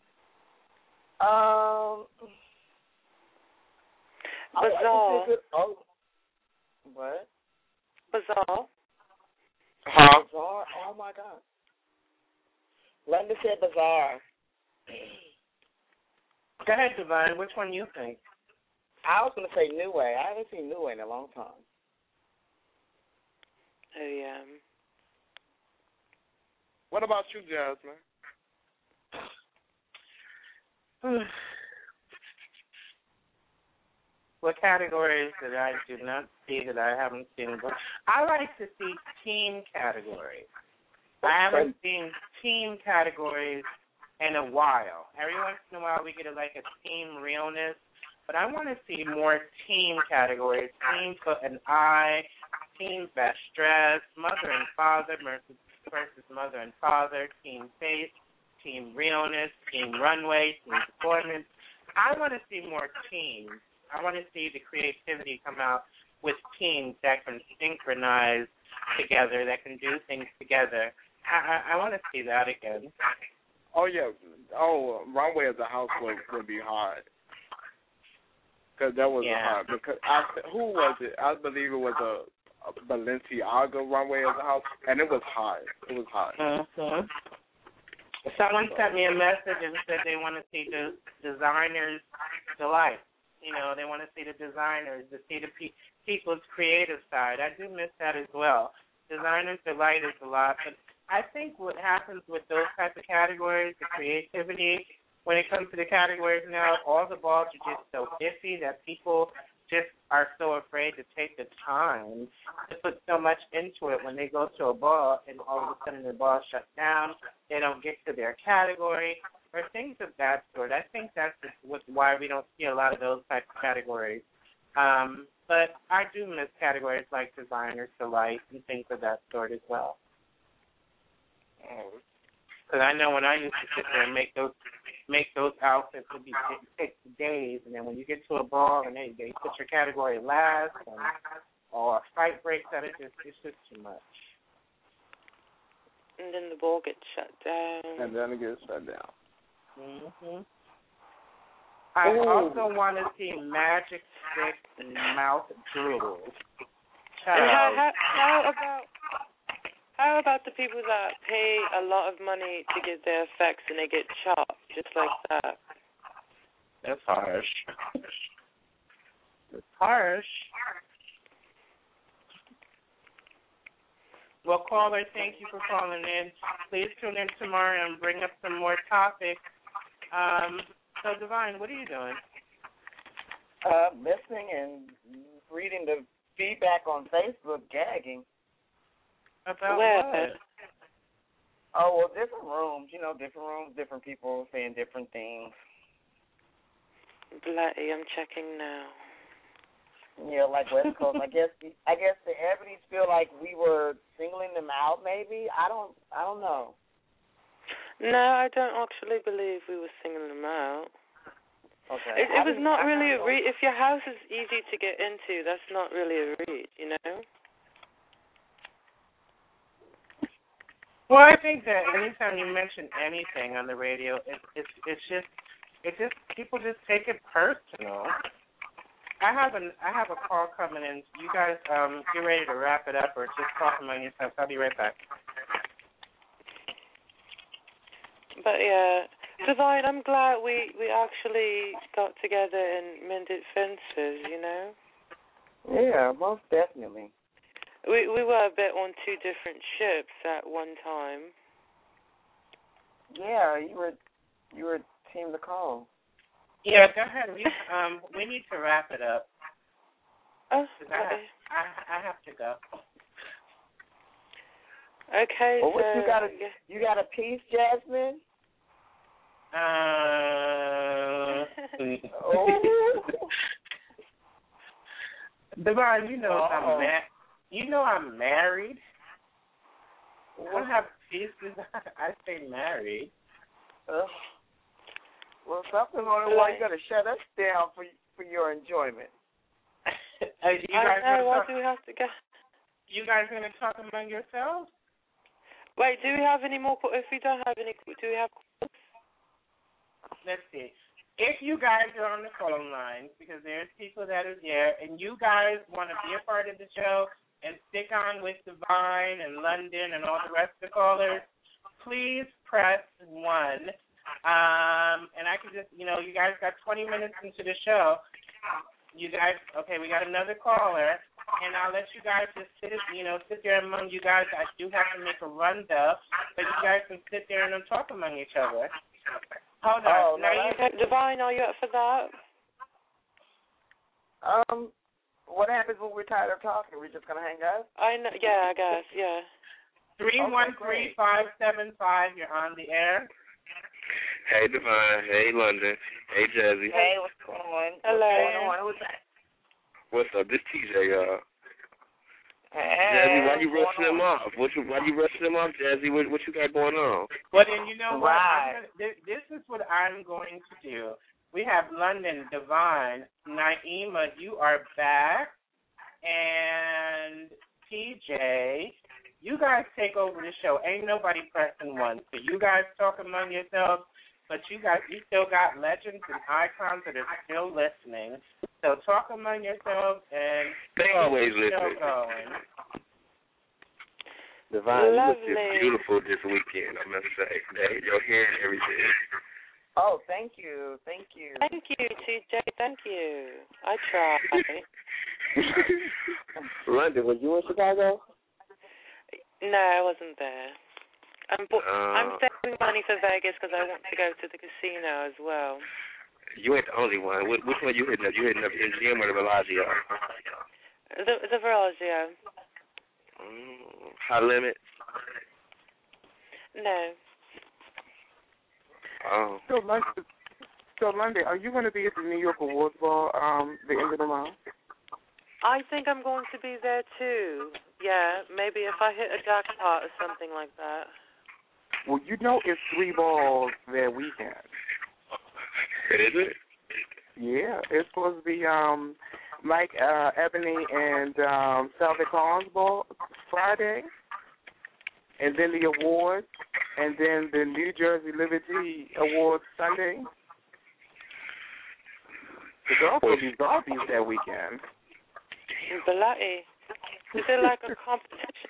Bazaar. What? Bazaar. Huh? Bazaar? Oh, my God. London said Bazaar. Go ahead, Divine. Which one you think? I was going to say New Way. I haven't seen New Way in a long time. Oh, yeah. What about you, Jasmine? What categories that I do not see that I haven't seen? But I like to see team categories. I haven't seen team categories in a while. Every once in a while we get a team realness, but I want to see more team categories. Team Foot and I, Team Best Dress, Mother and Father versus Mother and Father, Team Face, Team Realness, Team Runway, Team Performance. I want to see more teams. I want to see the creativity come out with teams that can synchronize together, that can do things together. I want to see that again. Oh, yeah. Oh, Runway as a House would be hard. Because that was hard. Because who was it? I believe it was a Balenciaga Runway as a House, and it was hard. It was hard. Mm-hmm. Someone sent me a message and said they want to see the designers delight. You know, they want to see the designers, to see the people's creative side. I do miss that as well. Designers delight is a lot, but I think what happens with those types of categories, the creativity, when it comes to the categories now, all the balls are just so iffy that people just are so afraid to take the time to put so much into it when they go to a ball and all of a sudden the ball shuts down, they don't get to their category, or things of that sort. I think that's why we don't see a lot of those types of categories. But I do miss categories like Designers Delight and things of that sort as well. Because I know when I used to sit there and make those outfits, it take days, and then when you get to a ball and they put your category last, or a fight breaks out, it's just too much. And then the ball gets shut down. And then it gets shut down. Mm-hmm. I also want to see Magic Stick and Mouth Drools. And how about the people that pay a lot of money to get their effects and they get chopped just like that? That's harsh. It's harsh. Well, caller, thank you for calling in. Please tune in tomorrow and bring up some more topics. So, Divine, what are you doing? Listening and reading the feedback on Facebook, gagging. About what? Oh, well, different rooms, different people saying different things. Bloody, I'm checking now. Yeah, like West Coast. I guess the Ebonies feel like we were singling them out. Maybe I don't know. No, I don't actually believe we were singling them out. Okay. It was not really a read. If your house is easy to get into, that's not really a read, you know. Well, I think that anytime you mention anything on the radio, it's just people just take it personal. I have a call coming in. You guys get ready to wrap it up or just talk among yourselves. I'll be right back. But yeah, Divine, I'm glad we actually got together and mended fences, you know? Yeah, most definitely. We were a bit on two different ships at one time. Yeah, you were Team the Call. Yeah, go ahead. We need to wrap it up. Oh, okay. I have to go. Okay. Well, so you got a piece, Jasmine? Divine, I'm married. I don't have pieces. I say married. Well, something on the why you got to shut us down for your enjoyment. Why do we have to go? You guys going to talk among yourselves? Wait, do we have any more? If we don't have any, do we have calls? Let's see. If you guys are on the phone line, because there's people that are there, and you guys want to be a part of the show and stick on with Divine and London and all the rest of the callers, please press 1. And I can just, you guys got 20 minutes into the show. You guys, okay, we got another caller, and I'll let you guys just sit there among you guys. I do have to make a run, though, but you guys can sit there and talk among each other. Hold on. Divine, are you up for that? What happens when we're tired of talking? We're just going to hang up? I know. Yeah, I guess, yeah. 313-575, you're on the air. Hey, Divine. Hey, London. Hey, Jazzy. Hey, what's going on? Hello. What's going on? Who's that? What's up? This TJ, y'all. Hey, Jazzy, why you rushing him off? Why you rushing him off, Jazzy? What you got going on? Well, then you know what? Right. This is what I'm going to do. We have London, Divine, Naima, you are back, and TJ. You guys take over the show. Ain't nobody pressing one. So you guys talk among yourselves, but you still got legends and icons that are still listening. So talk among yourselves and they always listen. Going. Divine, you look just beautiful this weekend, I must say. Your hair and everything. Oh, thank you. Thank you. Thank you, TJ. Thank you. I tried. London, were you in Chicago? No, I wasn't there. I'm saving money for Vegas because I want to go to the casino as well. You ain't the only one. Which one you hitting up? You hitting up MGM or the Bellagio? The Bellagio. High limit? No. Oh. So, London, are you going to be at the New York Awards Ball the end of the month? I think I'm going to be there too. Yeah, maybe if I hit a jackpot or something like that. Well, it's 3 balls that weekend. Is it? Yeah, it's supposed to be Mike Ebony and Salvik Collins ball Friday, and then the awards, and then the New Jersey Liberty Awards Sunday. The girls will be zombies that weekend. Belati. Is it like a competition?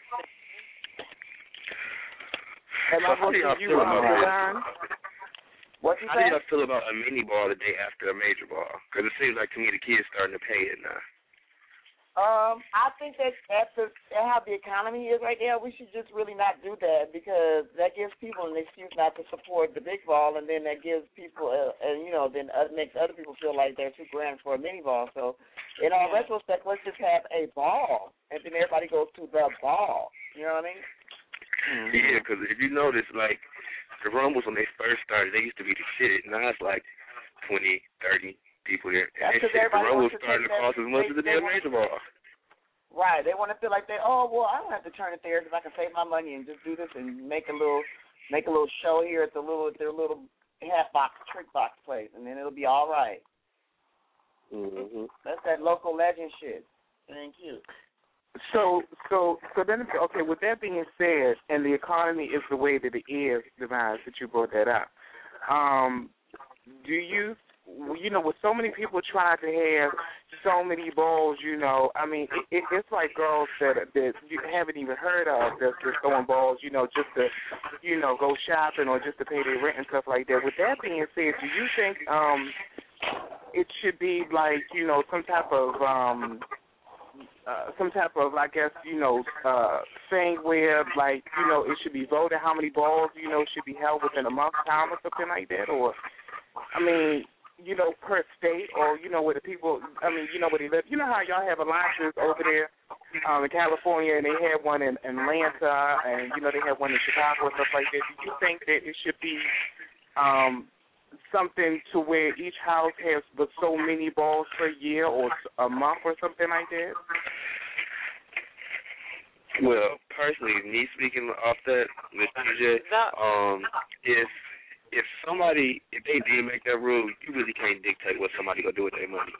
Am I going to you on? What you How do y'all feel about a mini ball the day after a major ball? Because it seems like to me the kids starting to pay it now. I think that after how the economy is right now, we should just really not do that because that gives people an excuse not to support the big ball, and then that gives people, then makes other people feel like they're too grand for a mini ball. So, in all retrospect, let's just have a ball, and then everybody goes to the ball. You know what I mean? Yeah, because if you notice, like, the Rumbles when they first started, they used to be the shit. Now it's like 20, 30 people there. And the Rumbles starting to cost as much as the damn major ball. Right. They want to feel like I don't have to turn it there because I can save my money and just do this and make a little show here at their little half box trick box place, and then it'll be all right. Mm-hmm. That's that local legend shit. Thank you. So then, okay, with that being said, and the economy is the way that it is, Divine, that you brought that up, do you, with so many people trying to have so many balls, I mean, it's like girls that you haven't even heard of that's just throwing balls, just to, go shopping or just to pay their rent and stuff like that. With that being said, do you think it should be like, some type of, I guess, thing where, like, it should be voted how many balls, should be held within a month's time or something like that? Or, I mean, per state or, where the people, I mean, where they live. You know how y'all have alliances over there in California, and they have one in Atlanta, and, they have one in Chicago and stuff like that. Do you think that it should be something to where each house has but so many balls per year or a month or something like that? Well, personally, me speaking off that, Mr. TJ, if they did make that rule, you really can't dictate what somebody gonna do with their money.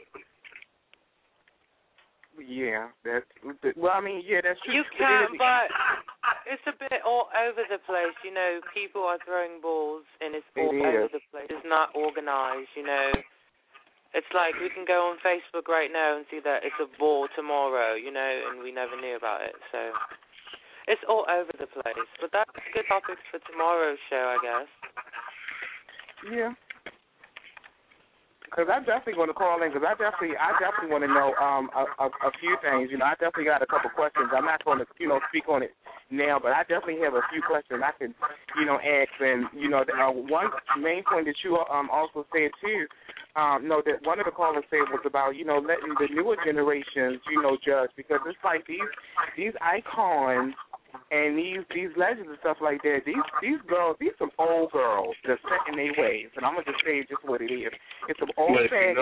Yeah, that's well. I mean, yeah, that's true. You can, but it's a bit all over the place. People are throwing balls, and it's all over the place. It's not organized. It's like we can go on Facebook right now and see that it's a ball tomorrow. And we never knew about it. So it's all over the place. But that's good topics for tomorrow's show, I guess. Yeah. Because I'm definitely going to call in. Because I definitely want to know a few things. You know, I definitely got a couple questions. I'm not going to speak on it now, but I definitely have a few questions I can ask. And one main point that you also said too. That one of the callers said was about letting the newer generations judge, because it's like these icons and these legends and stuff like that. These girls, these some old girls that's set in their ways, and I'm gonna just say just what it is. It's some old faggots.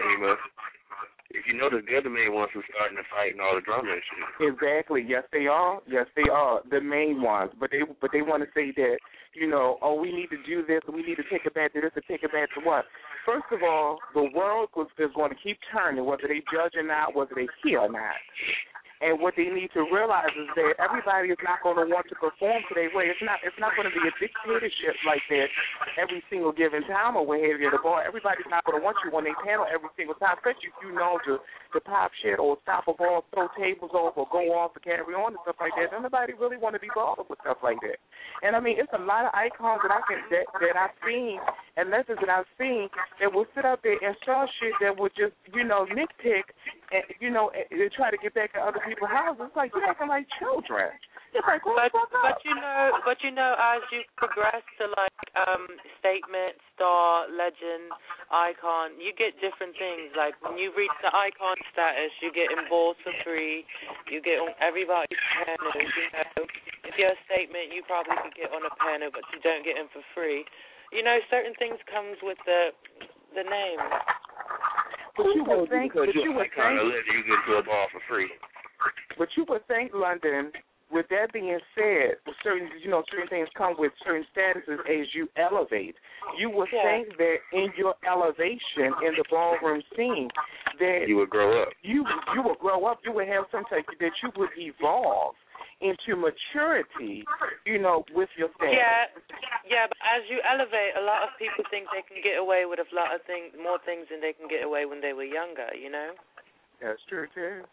If you notice, they're the main ones who starting to fight and all the drama and shit. Exactly. Yes, they are. Yes, they are the main ones. But they want to say that we need to do this, we need to take it back to this, and take it back to what? First of all, the world is going to keep turning, whether they judge or not, whether they hear or not. And what they need to realize is that everybody is not going to want to perform to their way. It's not going to be a dictatorship like that every single given time or what have you at the bar. Everybody's not going to want you on their panel every single time, especially if you know to pop shit or stop a ball, throw tables off or go off or carry on and stuff like that. Nobody really want to be bothered with stuff like that. And I mean, it's a lot of icons that I've seen and legends that I've seen that will sit up there and show shit that would just nitpick and and try to get back at other people's houses. It's like you're acting like children. It's like but as you progress to statement, star, legend, icon, you get different things. Like when you reach the icon status, you get in balls for free. You get on everybody's panel. If you're a statement, you probably could get on a panel, but you don't get in for free. Certain things comes with the name. But you would think, you get to a ball for free. But you would think, London. With that being said, certain things come with certain statuses as you elevate. You would think that in your elevation in the ballroom scene, that you would grow up. You would grow up. You would have some type that you would evolve into maturity, with your status. Yeah, but as you elevate, a lot of people think they can get away with a lot of more things than they can get away when they were younger. That's true too.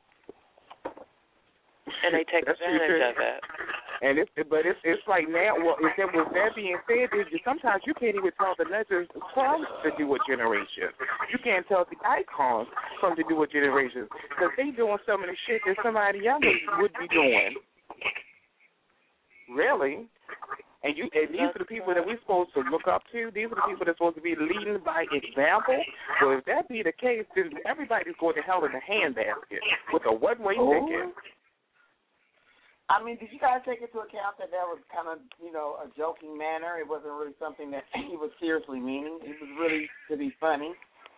And they take advantage of it. And it's like now. Well, with that being said, sometimes you can't even tell the legends from the newer generation. You can't tell the icons from the newer generation because they doing some of the shit that somebody younger would be doing. Really. And these are the people that we're supposed to look up to. These are the people that's supposed to be leading by example. Well, if that be the case, then everybody's going to hell in a handbasket with a one-way ticket. I mean, did you guys take into account that was kind of, a joking manner? It wasn't really something that he was seriously meaning. It was really to be funny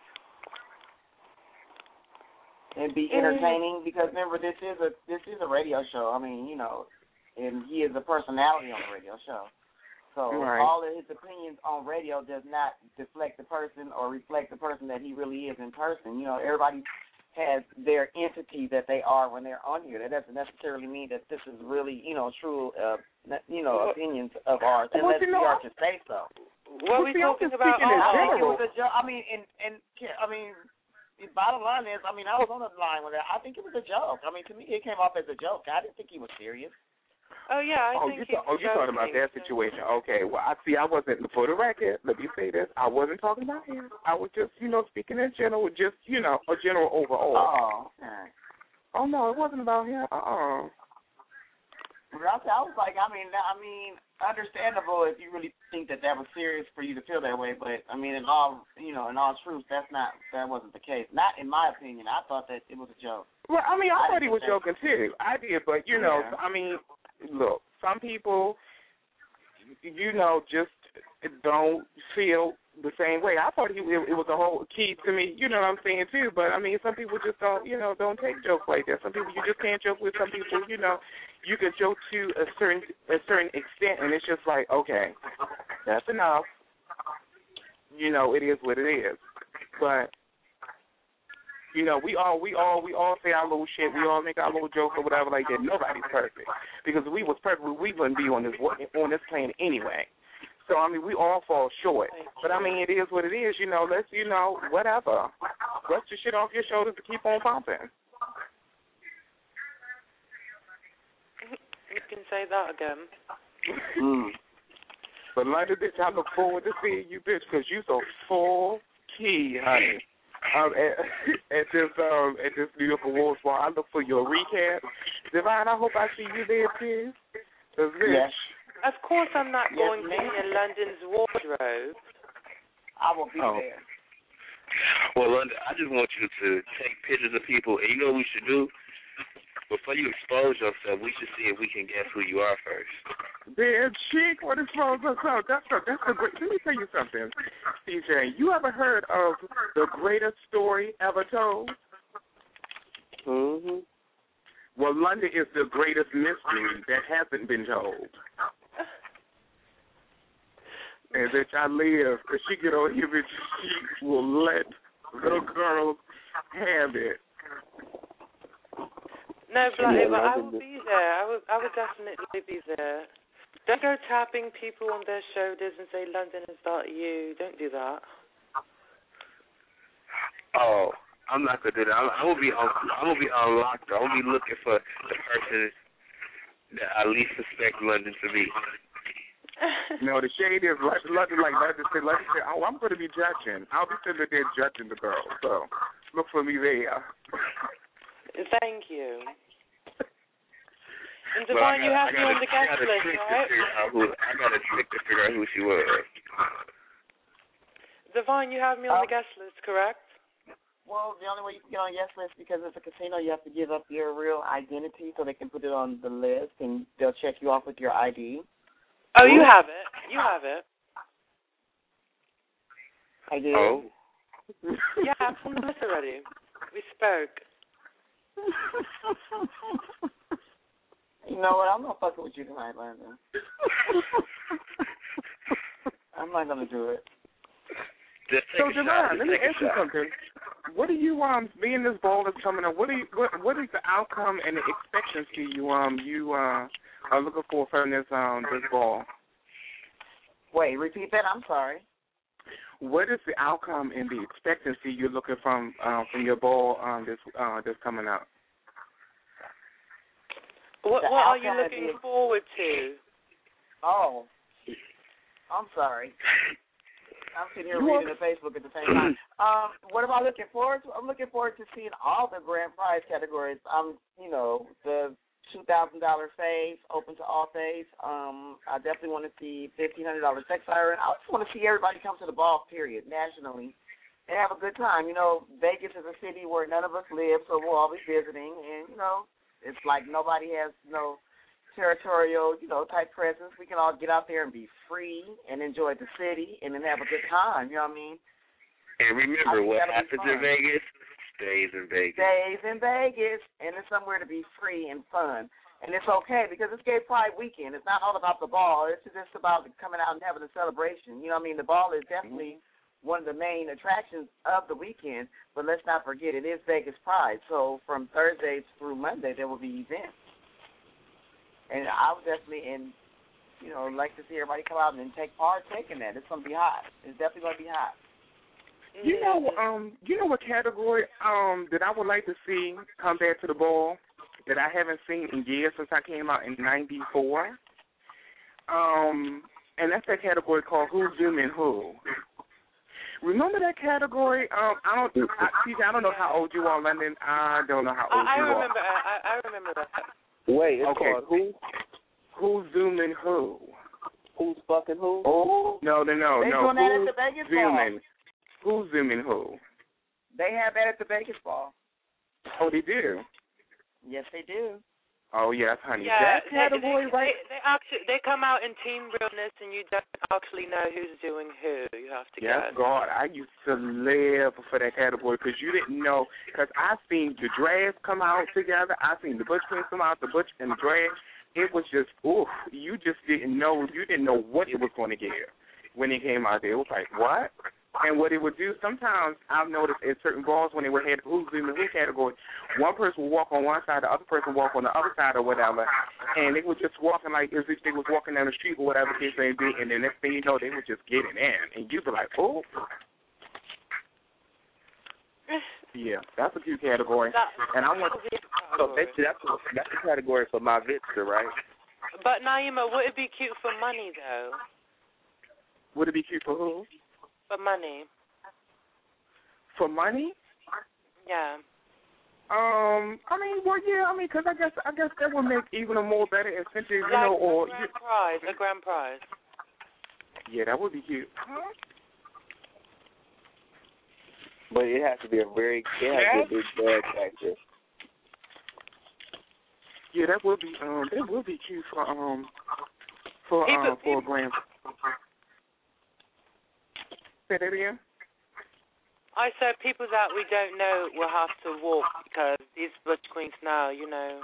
and be entertaining. Because remember, this is a radio show. I mean, and he is a personality on the radio show. So all of his opinions on radio does not deflect the person or reflect the person that he really is in person. Everybody has their entity that they are when they're on here. That doesn't necessarily mean that this is really, true, opinions of ours, unless we are to say so. What are we talking about? I think it was a joke. I mean, the bottom line is, I was on the line with that. I think it was a joke. I mean, to me, it came off as a joke. I didn't think he was serious. Oh, yeah, I think you're talking about that situation. Okay, well, I wasn't, for the record, let me say this, I wasn't talking about him. I was just, speaking in general, just, a general overall. Oh, okay. Oh, no, it wasn't about him. I was like, understandable if you really think that was serious for you to feel that way, but, in all truth, that wasn't the case. Not in my opinion. I thought that it was a joke. Well, I thought he was joking, too. I did, but, look, some people, just don't feel the same way. I thought it was a whole key to me, you know what I'm saying, too. But, some people just don't, don't take jokes like that. Some people you just can't joke with. Some people, you can joke to a certain extent, and it's just like, okay, that's enough. It is what it is. But we all say our little shit. We all make our little jokes or whatever like that. Nobody's perfect. Because if we was perfect, we wouldn't be on this planet anyway. So, we all fall short. But, it is what it is. Let's, whatever. Brush your shit off your shoulders to keep on pumping. You can say that again. But London, bitch, I look forward to seeing you, bitch, because you so full key, honey. At this New York Awards Ball, I look for your recap. Divine, I hope I see you there too. Yes. Of course, I'm not going to be in London's wardrobe. I will be there. Well, London, I just want you to take pictures of people, and you know what we should do? Before you expose yourself, we should see if we can guess who you are first. Damn chick, what expose yourself? That's a great. Let me tell you something, CJ. You ever heard of the greatest story ever told? Mm-hmm. Well, London is the greatest mystery that hasn't been told. And bitch, I live. If she get on here, bitch, she will let little girls have it. No, Bloody, but I will be there. I will definitely be there. Don't go tapping people on their shoulders and say, London, is that you? Don't do that. Oh, I'm not gonna do that. I'm gonna be unlocked. I'm gonna be looking for the person that I least suspect London to be. No, the shade is London, like London said, oh, I'm gonna be judging. I'll be sitting there judging the girl. So look for me there. Thank you. And Devon, you have me on the guest list, right? I got a trick to figure out who she was. Devon, you have me on the guest list, correct? Well, the only way you can get on the guest list, because it's a casino, you have to give up your real identity so they can put it on the list, and they'll check you off with your ID. Oh, you have it. You have it. I did. Oh. Yeah, I'm on the list already. We spoke. You know what? I'm not fucking with you tonight, Landon. I'm not gonna do it. So, Javon, let me ask you something. What do you being this ball is coming up? What is the outcome and the expectancy you are looking for from this ball? Wait, repeat that. I'm sorry. What is the outcome and the expectancy you're looking from your ball that's coming up? What are you looking forward to? Oh, I'm sorry. I'm sitting here reading the Facebook at the same time. What am I looking forward to? I'm looking forward to seeing all the grand prize categories. The $2,000 phase, open to all phase. I definitely want to see $1,500 sex siren. I just want to see everybody come to the ball, period, nationally, and have a good time. Vegas is a city where none of us live, so we'll all be visiting, and, it's like nobody has no territorial, type presence. We can all get out there and be free and enjoy the city and then have a good time, you know what I mean? And remember, what happens in Vegas stays in Vegas. Stays in Vegas, and it's somewhere to be free and fun. And it's okay because it's Gay Pride weekend. It's not all about the ball. It's just about coming out and having a celebration. You know what I mean? The ball is definitely one of the main attractions of the weekend, but let's not forget it is Vegas Pride. So from Thursdays through Monday, there will be events. And I would definitely, like to see everybody come out and partake in that. It's going to be hot. It's definitely going to be hot. You know what category that I would like to see come back to the ball that I haven't seen in years since I came out in '94? And that's that category called Who's Zooming Who. Remember that category? I don't know how old you are, London. I don't know how old you are. I remember that. Wait, it's okay. Called who? Who's zooming who? Who's fucking who? Oh, no. They doing that at the Vegas zooming? Ball. Who's zooming who? They have that at the Vegas Ball. Oh, they do? Yes, they do. Oh, yes, honey. Yeah, that category, right? They come out in team realness, and you don't actually know who's doing who. You have to Yes, guess. God, I used to live for that category because you didn't know. Because I seen the drags come out together. I seen the Butch Queens come out, the Butch and the drag. It was just, you just didn't know. You didn't know what it was going to get when it came out there. It was like, what? And what it would do, sometimes I've noticed at certain balls when they would have the who's in the who category, one person would walk on one side, the other person would walk on the other side or whatever, and they were just walking like as if they was walking down the street or whatever case may be, and the next thing you know, they were just getting in. And you'd be like, oh. Yeah, that's a cute category. And I want so that's the category for my Vitster, right? But, Naima, would it be cute for money, though? Would it be cute for who? For money. For money? Yeah. I mean, well, yeah. I mean, because I guess that would make even a more better incentive, you like know, or a grand prize. Yeah, that would be cute. But it has to be a big bag factor. Yeah, that would be cute for a grand. Say that again. I said people that we don't know will have to walk because these butch queens now, you know.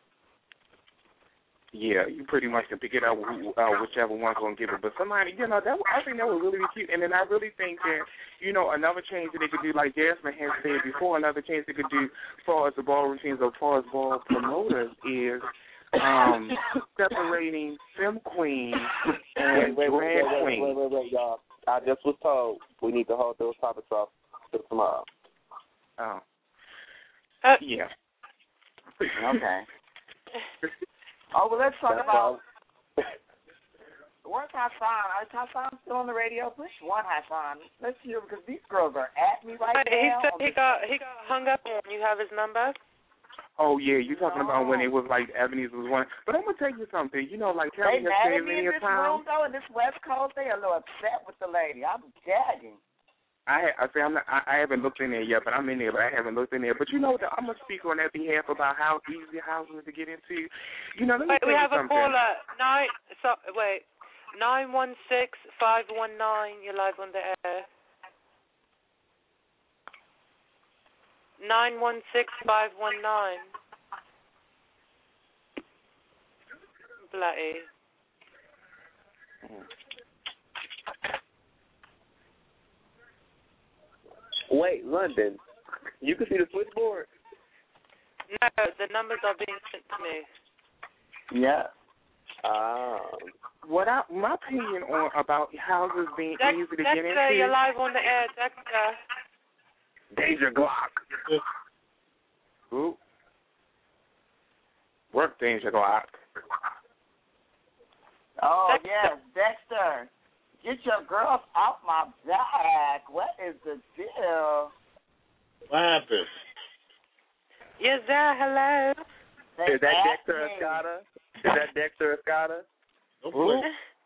Yeah, you pretty much can pick it out whichever one's gonna give it. But somebody, you know, I think that would really be cute. And then I really think that, you know, another change that they could do, like Jasmine has said before, another change they could do as far as the ball routines, as far as ball promoters is separating femme queens and drag queens. Wait, y'all. I just was told we need to hold those topics off till tomorrow. Oh. Yeah. Okay. Oh, well, let's talk about. Where's Hassan? Is Hassan still on the radio? Push one, Hassan. Let's hear, because these girls are at me right now. He got hung up on. You have his number? Oh, yeah, you're talking about when it was like Ebony's was one. But I'm going to tell you something. You know, like Kelly has said many a time. Room, though, in this West Coast, they are a little upset with the lady. I'm gagging. I haven't looked in there yet, but I'm in there, but I haven't looked in there. But you know, I'm going to speak on their behalf about how easy houses to get into. You know, let me tell you something. We have a caller. 916-519. You're live on the air. 916-519. Bloody. Wait, London, you can see the switchboard? No, the numbers are being sent to me. Yeah. My opinion about houses being easy to get into. Dexter, you're live on the air, Dexter. Deja Glock. Ooh. Work, Deja Glock. Oh, yes, Dexter. Get your girls off my back. What is the deal? What happened? Yes, sir. Hello. Is that Dexter Escada? Who?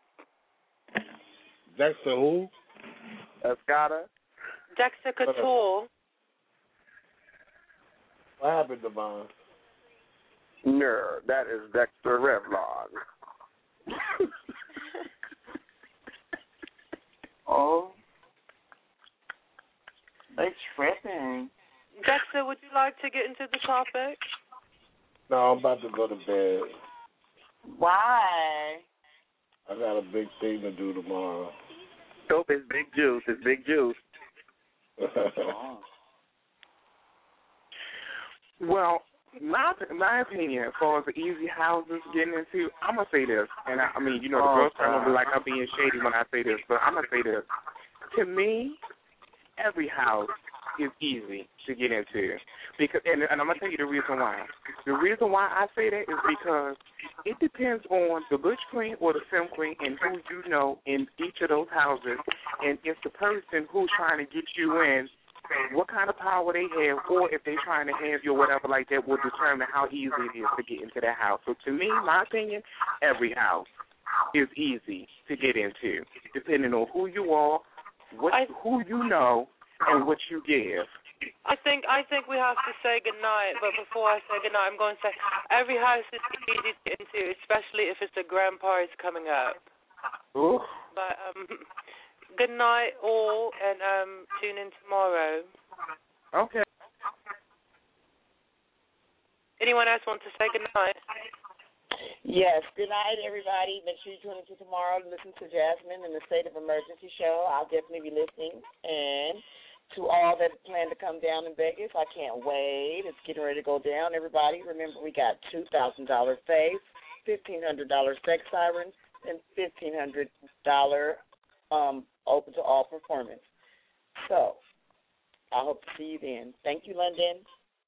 Dexter who? Escada. Dexter Couture. What happened, Devon? No, that is Dexter Revlon. Oh. They tripping. Dexter, would you like to get into the topic? No, I'm about to go to bed. Why? I got a big thing to do tomorrow. Dope is big juice. It's big juice. Well, my opinion, as far as the easy houses getting into, I'm going to say this. And I mean, you know, the girls are going to be like I'm being shady when I say this, but I'm going to say this. To me, every house is easy to get into. Because, and I'm going to tell you the reason why. The reason why I say that is because it depends on the butch queen or the femme queen and who you know in each of those houses. And if the person who's trying to get you in, what kind of power they have, or if they're trying to have you or whatever like that, will determine how easy it is to get into that house. So to me, my opinion, every house is easy to get into, depending on who you are, who you know, and what you give. I think we have to say goodnight, but before I say goodnight, I'm going to say every house is easy to get into, especially if it's the grand parties coming up. Ooh. But good night, all, and tune in tomorrow. Okay. Anyone else want to say good night? Yes, good night, everybody. Make sure you tune in tomorrow to listen to Jasmine and the State of Emergency show. I'll definitely be listening. And to all that plan to come down in Vegas, I can't wait. It's getting ready to go down. Everybody, remember we got $2,000 face, $1,500 sex sirens, and $1,500 open to all performance. So, I hope to see you then. Thank you, London.